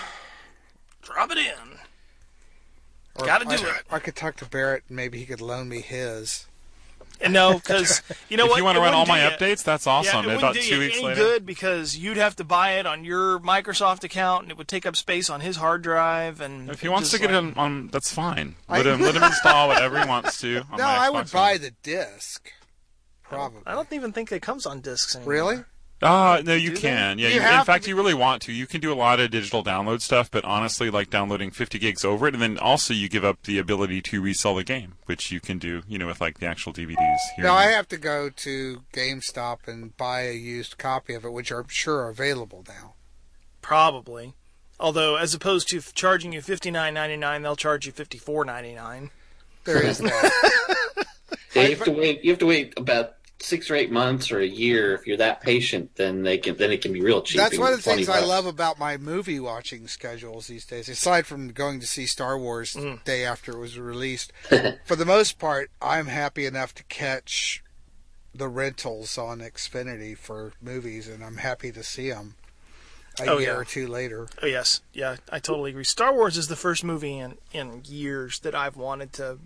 [SPEAKER 3] Drop it in.
[SPEAKER 4] Or
[SPEAKER 3] Gotta do
[SPEAKER 4] I,
[SPEAKER 3] it.
[SPEAKER 4] I could talk to Barrett, and maybe he could loan me his.
[SPEAKER 3] And no, because you know
[SPEAKER 5] if
[SPEAKER 3] what?
[SPEAKER 5] you want to
[SPEAKER 3] It
[SPEAKER 5] run all
[SPEAKER 3] wouldn't
[SPEAKER 5] my
[SPEAKER 3] do you-
[SPEAKER 5] updates, that's
[SPEAKER 3] Yeah,
[SPEAKER 5] awesome.
[SPEAKER 3] it wouldn't
[SPEAKER 5] About
[SPEAKER 3] do
[SPEAKER 5] two
[SPEAKER 3] you
[SPEAKER 5] weeks
[SPEAKER 3] any
[SPEAKER 5] later.
[SPEAKER 3] good because you'd have to buy it on your Microsoft account, and it would take up space on his hard drive. And
[SPEAKER 5] If he wants to
[SPEAKER 3] just
[SPEAKER 5] get
[SPEAKER 3] like-
[SPEAKER 5] it on, on, that's fine.
[SPEAKER 4] I-
[SPEAKER 5] Let him let him install whatever he wants to. On
[SPEAKER 4] No,
[SPEAKER 5] my
[SPEAKER 4] I would
[SPEAKER 5] Xbox
[SPEAKER 4] buy
[SPEAKER 5] One.
[SPEAKER 4] the disc. Probably.
[SPEAKER 3] I don't even think it comes on discs anymore.
[SPEAKER 4] Really?
[SPEAKER 5] Ah, no, you
[SPEAKER 3] Do they?
[SPEAKER 5] can. Yeah,
[SPEAKER 4] You
[SPEAKER 5] you,
[SPEAKER 4] have
[SPEAKER 5] in fact,
[SPEAKER 4] to-
[SPEAKER 5] you really want to. You can do a lot of digital download stuff, but honestly, like downloading fifty gigs over it, and then also you give up the ability to resell the game, which you can do, you know, with like the actual D V Ds. Here
[SPEAKER 4] No,
[SPEAKER 5] and
[SPEAKER 4] I
[SPEAKER 5] there.
[SPEAKER 4] have to go to GameStop and buy a used copy of it, which I'm sure are available now.
[SPEAKER 3] Probably. Although, as opposed to f- charging you fifty-nine ninety-nine, they'll charge you fifty-four ninety-nine.
[SPEAKER 4] There is that.
[SPEAKER 6] Yeah, you have to wait. You have to wait about six or eight months or a year. If you're that patient, then they can. Then it can be real cheap.
[SPEAKER 4] That's
[SPEAKER 6] It
[SPEAKER 4] one
[SPEAKER 6] can
[SPEAKER 4] of
[SPEAKER 6] be
[SPEAKER 4] the things
[SPEAKER 6] twenty
[SPEAKER 4] I
[SPEAKER 6] bucks.
[SPEAKER 4] love about my movie watching schedules these days. Aside from going to see Star Wars the
[SPEAKER 3] Mm.
[SPEAKER 4] day after it was released, for the most part, I'm happy enough to catch the rentals on Xfinity for movies, and I'm happy to see them a
[SPEAKER 3] Oh,
[SPEAKER 4] year
[SPEAKER 3] yeah.
[SPEAKER 4] or two later.
[SPEAKER 3] Oh, yes. Yeah, I totally agree. Star Wars is the first movie in, in years that I've wanted to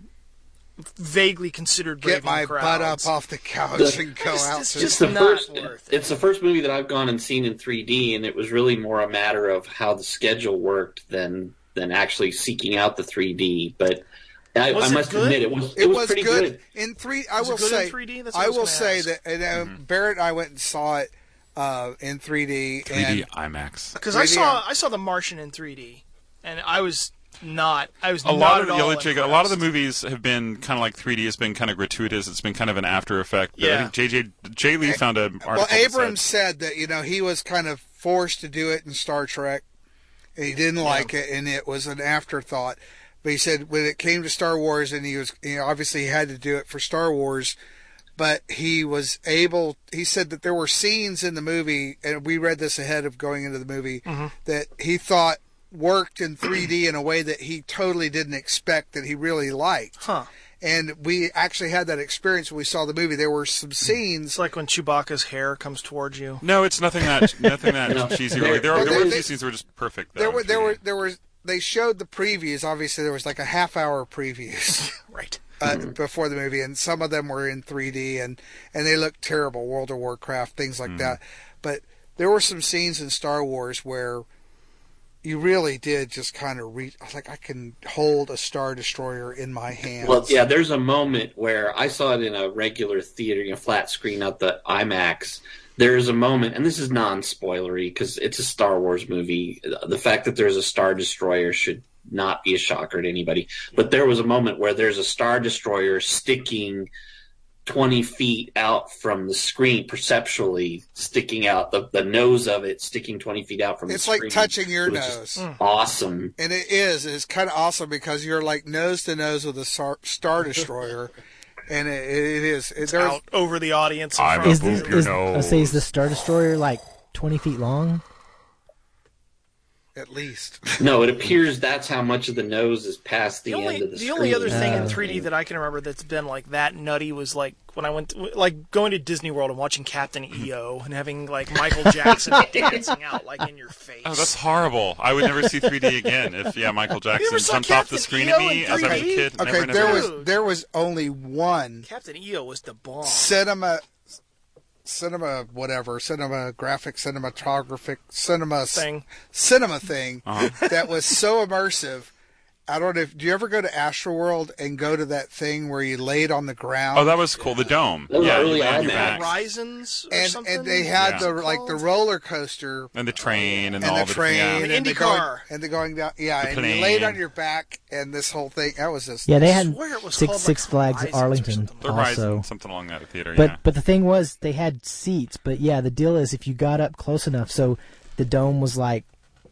[SPEAKER 3] vaguely considered
[SPEAKER 4] Get
[SPEAKER 3] braving
[SPEAKER 4] my
[SPEAKER 3] crowds.
[SPEAKER 4] butt up off the couch
[SPEAKER 6] The-
[SPEAKER 4] and go
[SPEAKER 3] It's
[SPEAKER 4] out
[SPEAKER 3] just-
[SPEAKER 4] to
[SPEAKER 3] just
[SPEAKER 6] It's the
[SPEAKER 3] not
[SPEAKER 6] first.
[SPEAKER 3] worth it.
[SPEAKER 6] It's the first movie that I've gone and seen in three D, and it was really more a matter of how the schedule worked than than actually seeking out the three D. But I,
[SPEAKER 3] Was
[SPEAKER 6] I
[SPEAKER 3] it
[SPEAKER 6] must
[SPEAKER 3] good?
[SPEAKER 6] admit, it was
[SPEAKER 4] It,
[SPEAKER 6] was,
[SPEAKER 4] was
[SPEAKER 6] pretty
[SPEAKER 4] good.
[SPEAKER 6] good.
[SPEAKER 4] in three. I
[SPEAKER 3] Was it
[SPEAKER 4] will
[SPEAKER 3] good in
[SPEAKER 4] say.
[SPEAKER 3] three D? That's what I
[SPEAKER 4] I
[SPEAKER 3] was
[SPEAKER 4] will
[SPEAKER 3] gonna
[SPEAKER 4] say
[SPEAKER 3] ask.
[SPEAKER 4] that and, uh, Barrett and I went and saw it uh, in three D.
[SPEAKER 5] three D
[SPEAKER 4] and
[SPEAKER 5] IMAX.
[SPEAKER 3] Because I
[SPEAKER 4] three D
[SPEAKER 3] saw
[SPEAKER 4] on-
[SPEAKER 3] I saw The Martian in three D, and I was not. I was
[SPEAKER 5] A
[SPEAKER 3] not
[SPEAKER 5] lot
[SPEAKER 3] at
[SPEAKER 5] of the
[SPEAKER 3] all
[SPEAKER 5] yeah, Jake, a lot of the
[SPEAKER 3] impressed.
[SPEAKER 5] movies have been kind of like three D. Has been kind of gratuitous. It's been kind of an after effect. But I
[SPEAKER 3] Yeah.
[SPEAKER 5] think J J Jay Lee found an article.
[SPEAKER 4] Well,
[SPEAKER 5] that
[SPEAKER 4] Abrams
[SPEAKER 5] said-
[SPEAKER 4] said that you know he was kind of forced to do it in Star Trek, and he didn't like it, and it was an afterthought. But he said when it came to Star Wars, and he was you know, obviously he had to do it for Star Wars, but he was able. He said that there were scenes in the movie, and we read this ahead of going into the movie,
[SPEAKER 3] Mm-hmm.
[SPEAKER 4] that he thought worked in three D in a way that he totally didn't expect, that he really liked.
[SPEAKER 3] Huh.
[SPEAKER 4] And we actually had that experience when we saw the movie. There were some scenes.
[SPEAKER 3] It's like when Chewbacca's hair comes towards you.
[SPEAKER 5] No, it's nothing that nothing that
[SPEAKER 6] No.
[SPEAKER 5] cheesy. Really, there,
[SPEAKER 4] Well,
[SPEAKER 5] there were a
[SPEAKER 4] they-
[SPEAKER 5] few scenes that were just perfect. Though,
[SPEAKER 4] There
[SPEAKER 5] in
[SPEAKER 4] were there
[SPEAKER 5] three D.
[SPEAKER 4] were there was they showed the previews. Obviously, there was like a half hour previews
[SPEAKER 3] Right.
[SPEAKER 4] uh, before the movie, and some of them were in three D, and and they looked terrible. World of Warcraft, things like that. But there were some scenes in Star Wars where you really did just kind of reach. Like I can hold a Star Destroyer in my hands.
[SPEAKER 6] Well, yeah, there's a moment where I saw it in a regular theater, you know, flat screen, not the IMAX. There's a moment, and this is non-spoilery because it's a Star Wars movie. The fact that there's a Star Destroyer should not be a shocker to anybody. But there was a moment where there's a Star Destroyer sticking twenty feet out from the screen, perceptually sticking out, the, the nose of it sticking twenty feet out from
[SPEAKER 4] It's
[SPEAKER 6] the
[SPEAKER 4] like
[SPEAKER 6] screen.
[SPEAKER 4] touching your
[SPEAKER 6] It was just
[SPEAKER 4] nose.
[SPEAKER 6] Awesome.
[SPEAKER 4] And it is. It's kind of awesome because you're like nose to nose with a Star, Star Destroyer, and it, it is. It, there's,
[SPEAKER 3] Out over the audience. in
[SPEAKER 5] I'm
[SPEAKER 3] front
[SPEAKER 1] Is
[SPEAKER 3] of
[SPEAKER 5] a
[SPEAKER 1] this,
[SPEAKER 3] you.
[SPEAKER 5] your
[SPEAKER 1] is, I say, is
[SPEAKER 5] nose.
[SPEAKER 1] the Star Destroyer like twenty feet long?
[SPEAKER 4] at least.
[SPEAKER 6] No, it appears that's how much of the nose is past the,
[SPEAKER 3] The only,
[SPEAKER 6] end of the,
[SPEAKER 3] the
[SPEAKER 6] screen.
[SPEAKER 3] only other thing in
[SPEAKER 1] Uh,
[SPEAKER 3] three D that I can remember that's been like that nutty was like when I went to, like going to Disney World and watching Captain E O and having like Michael Jackson dancing out like in your face.
[SPEAKER 5] Oh, that's horrible. I would never see three D again if, yeah, Michael Jackson
[SPEAKER 3] never saw
[SPEAKER 5] jumped off the
[SPEAKER 3] Captain
[SPEAKER 5] screen
[SPEAKER 3] E O
[SPEAKER 5] at me
[SPEAKER 3] in
[SPEAKER 5] as I was a
[SPEAKER 3] three D?
[SPEAKER 5] kid.
[SPEAKER 4] Okay,
[SPEAKER 5] Never, never,
[SPEAKER 4] there
[SPEAKER 5] never.
[SPEAKER 4] was there was only one
[SPEAKER 3] Captain E O was the bomb.
[SPEAKER 4] cinema, cinema whatever, cinematographic, cinematographic, cinema
[SPEAKER 3] Thing.
[SPEAKER 4] cinema thing
[SPEAKER 5] Uh-huh.
[SPEAKER 4] that was so immersive. I don't know. If, do you ever go to Astroworld and go to that thing where you laid on the ground?
[SPEAKER 5] Oh, that was cool. The dome.
[SPEAKER 6] Those
[SPEAKER 5] Yeah,
[SPEAKER 6] are
[SPEAKER 5] you
[SPEAKER 6] early
[SPEAKER 5] lay on your
[SPEAKER 6] IMAX.
[SPEAKER 5] back.
[SPEAKER 3] Horizons or
[SPEAKER 4] and
[SPEAKER 3] something.
[SPEAKER 4] and they had
[SPEAKER 5] Yeah.
[SPEAKER 4] the like the roller coaster
[SPEAKER 5] And the train and,
[SPEAKER 4] and
[SPEAKER 5] all
[SPEAKER 4] the train
[SPEAKER 5] yeah.
[SPEAKER 3] The
[SPEAKER 4] and
[SPEAKER 3] Indy
[SPEAKER 4] the going,
[SPEAKER 3] car.
[SPEAKER 4] and the going down. Yeah,
[SPEAKER 5] The
[SPEAKER 4] and you
[SPEAKER 5] plane.
[SPEAKER 4] laid on your back and this whole thing. That was just
[SPEAKER 1] Yeah, they
[SPEAKER 3] I
[SPEAKER 1] had
[SPEAKER 3] swear it was
[SPEAKER 1] Six
[SPEAKER 3] called,
[SPEAKER 1] Six
[SPEAKER 3] like,
[SPEAKER 1] Flags
[SPEAKER 3] Horizons or
[SPEAKER 1] Arlington
[SPEAKER 3] something.
[SPEAKER 5] The Horizon,
[SPEAKER 1] also.
[SPEAKER 5] something along that theater,
[SPEAKER 1] But
[SPEAKER 5] yeah.
[SPEAKER 1] but the thing was, they had seats. But yeah, the deal is if you got up close enough, so the dome was like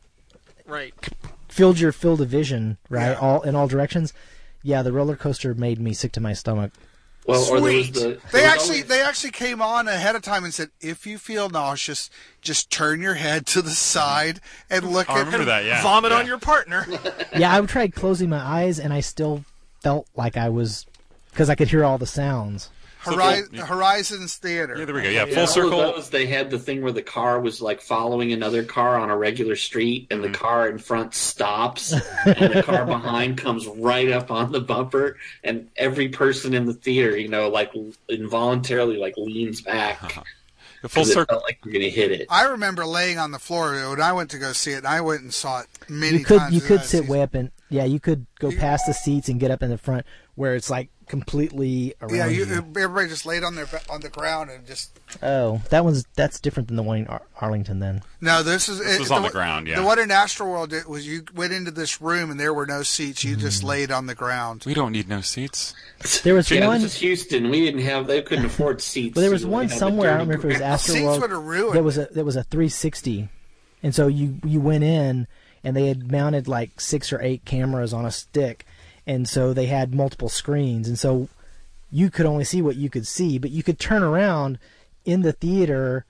[SPEAKER 3] Right.
[SPEAKER 1] filled your field of vision, right,
[SPEAKER 4] Yeah.
[SPEAKER 1] all in all directions. Yeah, the roller coaster made me sick to my stomach.
[SPEAKER 6] Well, or there was
[SPEAKER 3] Sweet.
[SPEAKER 6] the
[SPEAKER 4] They
[SPEAKER 6] there was
[SPEAKER 4] actually
[SPEAKER 6] always-
[SPEAKER 4] they actually came on ahead of time and said, if you feel nauseous, just turn your head to the side and look
[SPEAKER 5] I
[SPEAKER 4] at
[SPEAKER 5] remember that, yeah.
[SPEAKER 3] Vomit
[SPEAKER 5] yeah.
[SPEAKER 3] on your partner.
[SPEAKER 1] Yeah, I tried closing my eyes, and I still felt like I was because I could hear all the sounds.
[SPEAKER 4] Hori-
[SPEAKER 5] yeah.
[SPEAKER 4] Horizons Theater.
[SPEAKER 5] Yeah, there we go. Yeah,
[SPEAKER 6] Yeah,
[SPEAKER 5] full
[SPEAKER 6] all
[SPEAKER 5] circle.
[SPEAKER 6] of those, they had the thing where the car was like following another car on a regular street, and
[SPEAKER 5] Mm-hmm.
[SPEAKER 6] the car in front stops, and the car behind comes right up on the bumper, and every person in the theater, you know, like involuntarily like leans back.
[SPEAKER 5] The full
[SPEAKER 6] 'cause it
[SPEAKER 5] circle.
[SPEAKER 6] felt like you're gonna hit it.
[SPEAKER 4] I remember laying on the floor when I went to go see it, and I went and saw it many
[SPEAKER 1] You could
[SPEAKER 4] times.
[SPEAKER 1] you
[SPEAKER 4] in
[SPEAKER 1] could
[SPEAKER 4] that
[SPEAKER 1] sit
[SPEAKER 4] season.
[SPEAKER 1] way up and yeah, you could go past the seats and get up in the front where it's like completely around
[SPEAKER 4] Yeah,
[SPEAKER 1] you.
[SPEAKER 4] you, everybody just laid on their on the ground and just.
[SPEAKER 1] Oh, that one's that's different than the one in Ar- Arlington then.
[SPEAKER 4] No, this is
[SPEAKER 5] This
[SPEAKER 4] it,
[SPEAKER 5] was on the
[SPEAKER 4] one-
[SPEAKER 5] ground, yeah.
[SPEAKER 4] The one in Astroworld it was you went into this room and there were no seats. You
[SPEAKER 1] Mm.
[SPEAKER 4] just laid on the ground.
[SPEAKER 5] We don't need no seats.
[SPEAKER 1] There was
[SPEAKER 6] Yeah,
[SPEAKER 1] one.
[SPEAKER 6] this is Houston. We didn't have. They couldn't afford seats.
[SPEAKER 1] But there was
[SPEAKER 6] so
[SPEAKER 1] one
[SPEAKER 6] we had the
[SPEAKER 1] somewhere. I don't
[SPEAKER 6] dirty
[SPEAKER 1] remember if it was
[SPEAKER 6] ground.
[SPEAKER 4] Seats
[SPEAKER 1] Astroworld.
[SPEAKER 4] would have ruined.
[SPEAKER 1] There was a there was a three sixty, and so you you went in and they had mounted like six or eight cameras on a stick, and so they had multiple screens, and so you could only see what you could see, but you could turn around in the theater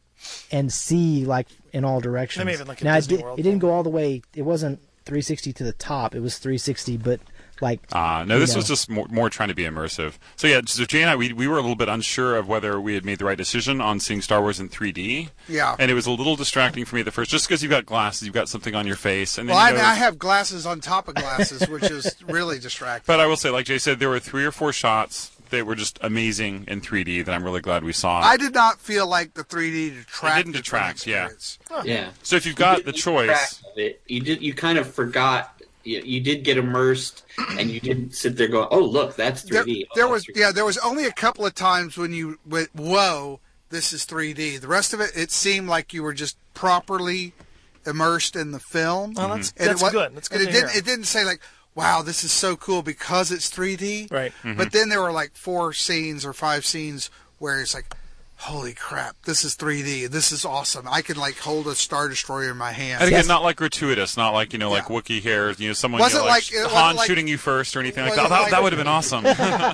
[SPEAKER 1] and see like in all directions.
[SPEAKER 3] They may have like a
[SPEAKER 1] now
[SPEAKER 3] Disney
[SPEAKER 1] it, did,
[SPEAKER 3] World
[SPEAKER 1] it didn't
[SPEAKER 3] thing.
[SPEAKER 1] go all the way. It wasn't three sixty to the top. It was three sixty, but like
[SPEAKER 5] Uh, no,
[SPEAKER 1] you
[SPEAKER 5] this
[SPEAKER 1] know.
[SPEAKER 5] was just more, more trying to be immersive. So yeah, so Jay and I, we, we were a little bit unsure of whether we had made the right decision on seeing Star Wars in three D.
[SPEAKER 4] Yeah.
[SPEAKER 5] And it was a little distracting for me at the first, just because you've got glasses, you've got something on your face. And then
[SPEAKER 4] Well,
[SPEAKER 5] you
[SPEAKER 4] I,
[SPEAKER 5] go,
[SPEAKER 4] I have glasses on top of glasses, which is really distracting.
[SPEAKER 5] But I will say, like Jay said, there were three or four shots that were just amazing in three D that I'm really glad we saw.
[SPEAKER 4] I did not feel like the three D detracted.
[SPEAKER 5] It didn't detract,
[SPEAKER 4] from the
[SPEAKER 5] yeah.
[SPEAKER 4] experience.
[SPEAKER 6] Yeah.
[SPEAKER 5] So if you've
[SPEAKER 6] You
[SPEAKER 5] got
[SPEAKER 6] didn't
[SPEAKER 5] the
[SPEAKER 6] keep
[SPEAKER 5] choice,
[SPEAKER 6] track of it. You did. You kind of forgot. You, you did get immersed, and you didn't sit there going, "Oh, look, that's
[SPEAKER 4] There,
[SPEAKER 6] three D." Oh,
[SPEAKER 4] there
[SPEAKER 6] that's
[SPEAKER 4] was
[SPEAKER 6] three D.
[SPEAKER 4] yeah, there was only a couple of times when you went, "Whoa, this is three D." The rest of it, it seemed like you were just properly immersed in the film.
[SPEAKER 3] Oh, that's-
[SPEAKER 4] And
[SPEAKER 3] that's
[SPEAKER 4] it, wa-
[SPEAKER 3] good. That's good
[SPEAKER 4] And it
[SPEAKER 3] to
[SPEAKER 4] didn't.
[SPEAKER 3] hear.
[SPEAKER 4] It didn't say like, "Wow, this is so cool" because it's three D.
[SPEAKER 3] Right.
[SPEAKER 4] But then there were like four scenes or five scenes where it's like, "Holy crap, this is three D. This is awesome. I can like hold a Star Destroyer in my hand."
[SPEAKER 5] and again, not like gratuitous, not like, you know, like
[SPEAKER 4] Yeah.
[SPEAKER 5] Wookiee hairs, you know, someone,
[SPEAKER 4] Wasn't
[SPEAKER 5] you know, like,
[SPEAKER 4] like- it wasn't
[SPEAKER 5] Han
[SPEAKER 4] like-
[SPEAKER 5] shooting you first or anything like
[SPEAKER 4] wasn't
[SPEAKER 5] that. Oh, that,
[SPEAKER 4] like-
[SPEAKER 5] that would have been awesome.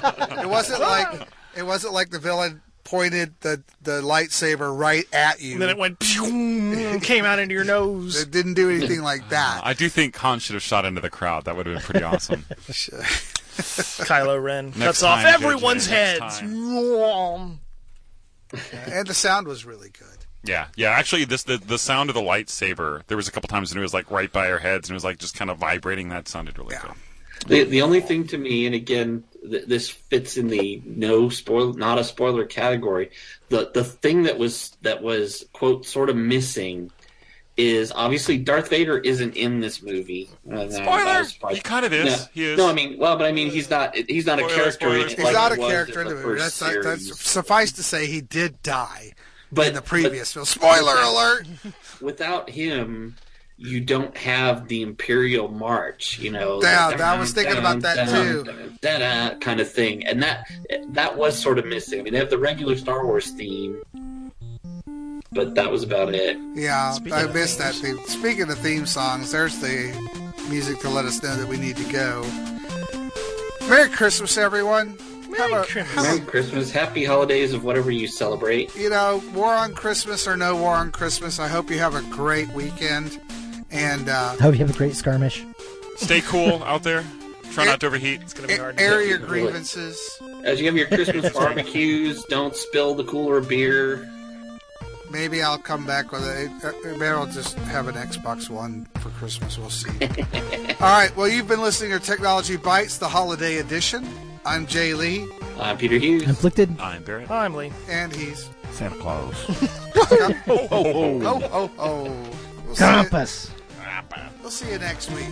[SPEAKER 4] It wasn't like it wasn't like the villain pointed the, the lightsaber right at you.
[SPEAKER 3] And then it went pew, and came out into your nose.
[SPEAKER 4] It didn't do anything like that.
[SPEAKER 5] I do think Han should have shot into the crowd. That would have been pretty awesome.
[SPEAKER 3] Kylo Ren
[SPEAKER 5] Next
[SPEAKER 3] cuts off
[SPEAKER 5] time,
[SPEAKER 3] everyone's
[SPEAKER 5] J J, next
[SPEAKER 3] heads.
[SPEAKER 4] And the sound was really good.
[SPEAKER 5] Yeah, yeah. Actually, this the the sound of the lightsaber. There was a couple times when it was like right by our heads, and it was like just kind of vibrating. That sounded really good.
[SPEAKER 6] The the only thing to me, and again, th- this fits in the no spoil, not a spoiler category. The the thing that was that was quote sort of missing is obviously Darth Vader isn't in this movie. Uh, that-
[SPEAKER 5] Spoiler!
[SPEAKER 6] that was probably-
[SPEAKER 5] He kind of is.
[SPEAKER 6] No,
[SPEAKER 5] He is.
[SPEAKER 6] No, I mean, well, but I mean, he's not. He's not
[SPEAKER 5] Spoiler,
[SPEAKER 6] a character.
[SPEAKER 5] spoiler,
[SPEAKER 6] in it
[SPEAKER 4] He's
[SPEAKER 6] like
[SPEAKER 4] not a
[SPEAKER 6] he was
[SPEAKER 4] character in
[SPEAKER 6] in
[SPEAKER 4] the
[SPEAKER 6] the
[SPEAKER 4] movie.
[SPEAKER 6] first
[SPEAKER 4] That's, that's
[SPEAKER 6] series.
[SPEAKER 4] suffice to say he did die
[SPEAKER 6] But
[SPEAKER 4] in the previous
[SPEAKER 6] but-
[SPEAKER 4] film. Spoiler alert!
[SPEAKER 6] Without him, you don't have the Imperial March, you know.
[SPEAKER 4] Yeah,
[SPEAKER 6] the
[SPEAKER 4] I was thinking about that too.
[SPEAKER 6] Da, da, da, kind of thing, and that that was sort of missing. I mean, they have the regular Star Wars theme, but that was about it.
[SPEAKER 4] Yeah,
[SPEAKER 3] Speaking
[SPEAKER 4] I
[SPEAKER 3] of
[SPEAKER 4] missed that
[SPEAKER 3] themes.
[SPEAKER 4] theme. Speaking of theme songs, there's the music to let us know that we need to go. Merry Christmas, everyone.
[SPEAKER 3] Merry
[SPEAKER 4] Have a-
[SPEAKER 3] Christmas.
[SPEAKER 6] Merry Christmas, happy holidays of whatever you celebrate.
[SPEAKER 4] You know, war on Christmas or no war on Christmas, I hope you have a great weekend. And uh,
[SPEAKER 1] I hope you have a great skirmish.
[SPEAKER 5] Stay cool out there. Try not to overheat.
[SPEAKER 3] It's going to be hard.
[SPEAKER 4] air your grievances.
[SPEAKER 6] As you have your Christmas barbecues, don't spill the cooler beer.
[SPEAKER 4] Maybe I'll come back with it. Maybe I'll just have an Xbox One for Christmas. We'll see. All right. Well, you've been listening to Technology Bites, the holiday edition. I'm Jay Lee.
[SPEAKER 6] I'm Peter Hughes.
[SPEAKER 1] Inflicted.
[SPEAKER 5] I'm Barrett.
[SPEAKER 3] I'm Lee.
[SPEAKER 4] And he's
[SPEAKER 8] Santa Claus.
[SPEAKER 4] ho, ho, ho. Ho, ho, ho. We'll see you-
[SPEAKER 1] Krampus.
[SPEAKER 4] We'll see you next week.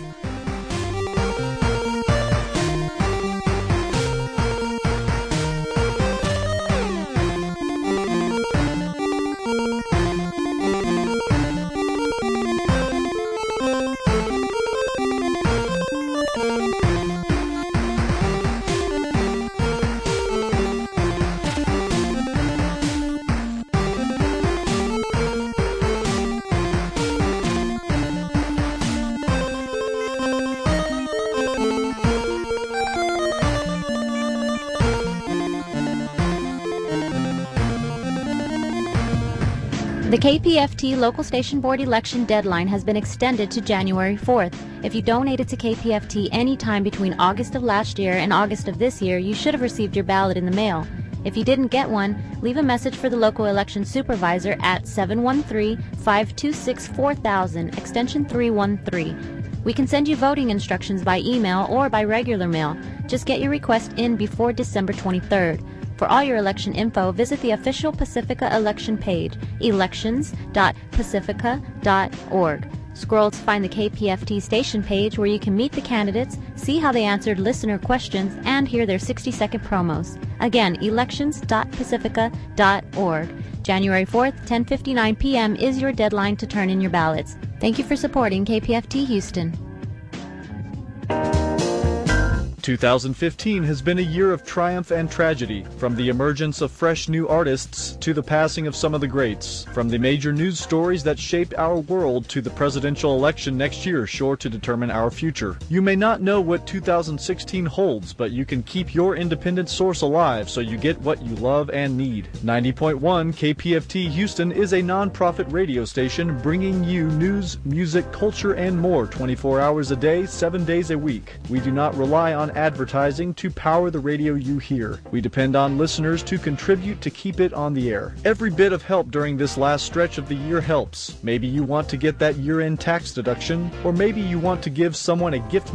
[SPEAKER 9] The K P F T Local Station Board election deadline has been extended to January fourth. If you donated to K P F T any time between August of last year and August of this year, you should have received your ballot in the mail. If you didn't get one, leave a message for the local election supervisor at seven one three, five two six, four thousand, extension three one three. We can send you voting instructions by email or by regular mail. Just get your request in before December twenty-third. For all your election info, visit the official Pacifica election page, elections dot pacifica dot org. Scroll to find the K P F T station page where you can meet the candidates, see how they answered listener questions, and hear their sixty-second promos. Again, elections dot pacifica dot org. January fourth, ten fifty-nine p.m. is your deadline to turn in your ballots. Thank you for supporting K P F T Houston.
[SPEAKER 13] two thousand fifteen has been a year of triumph and tragedy, from the emergence of fresh new artists to the passing of some of the greats, from the major news stories that shaped our world to the presidential election next year sure to determine our future. You may not know what two thousand sixteen holds, but you can keep your independent source alive so you get what you love and need. ninety point one K P F T Houston is a non-profit radio station bringing you news, music, culture, and more twenty-four hours a day, seven days a week. We do not rely on advertising to power the radio you hear. We depend on listeners to contribute to keep it on the air. Every bit of help during this last stretch of the year helps. Maybe you want to get that year-end tax deduction, or maybe you want to give someone a gift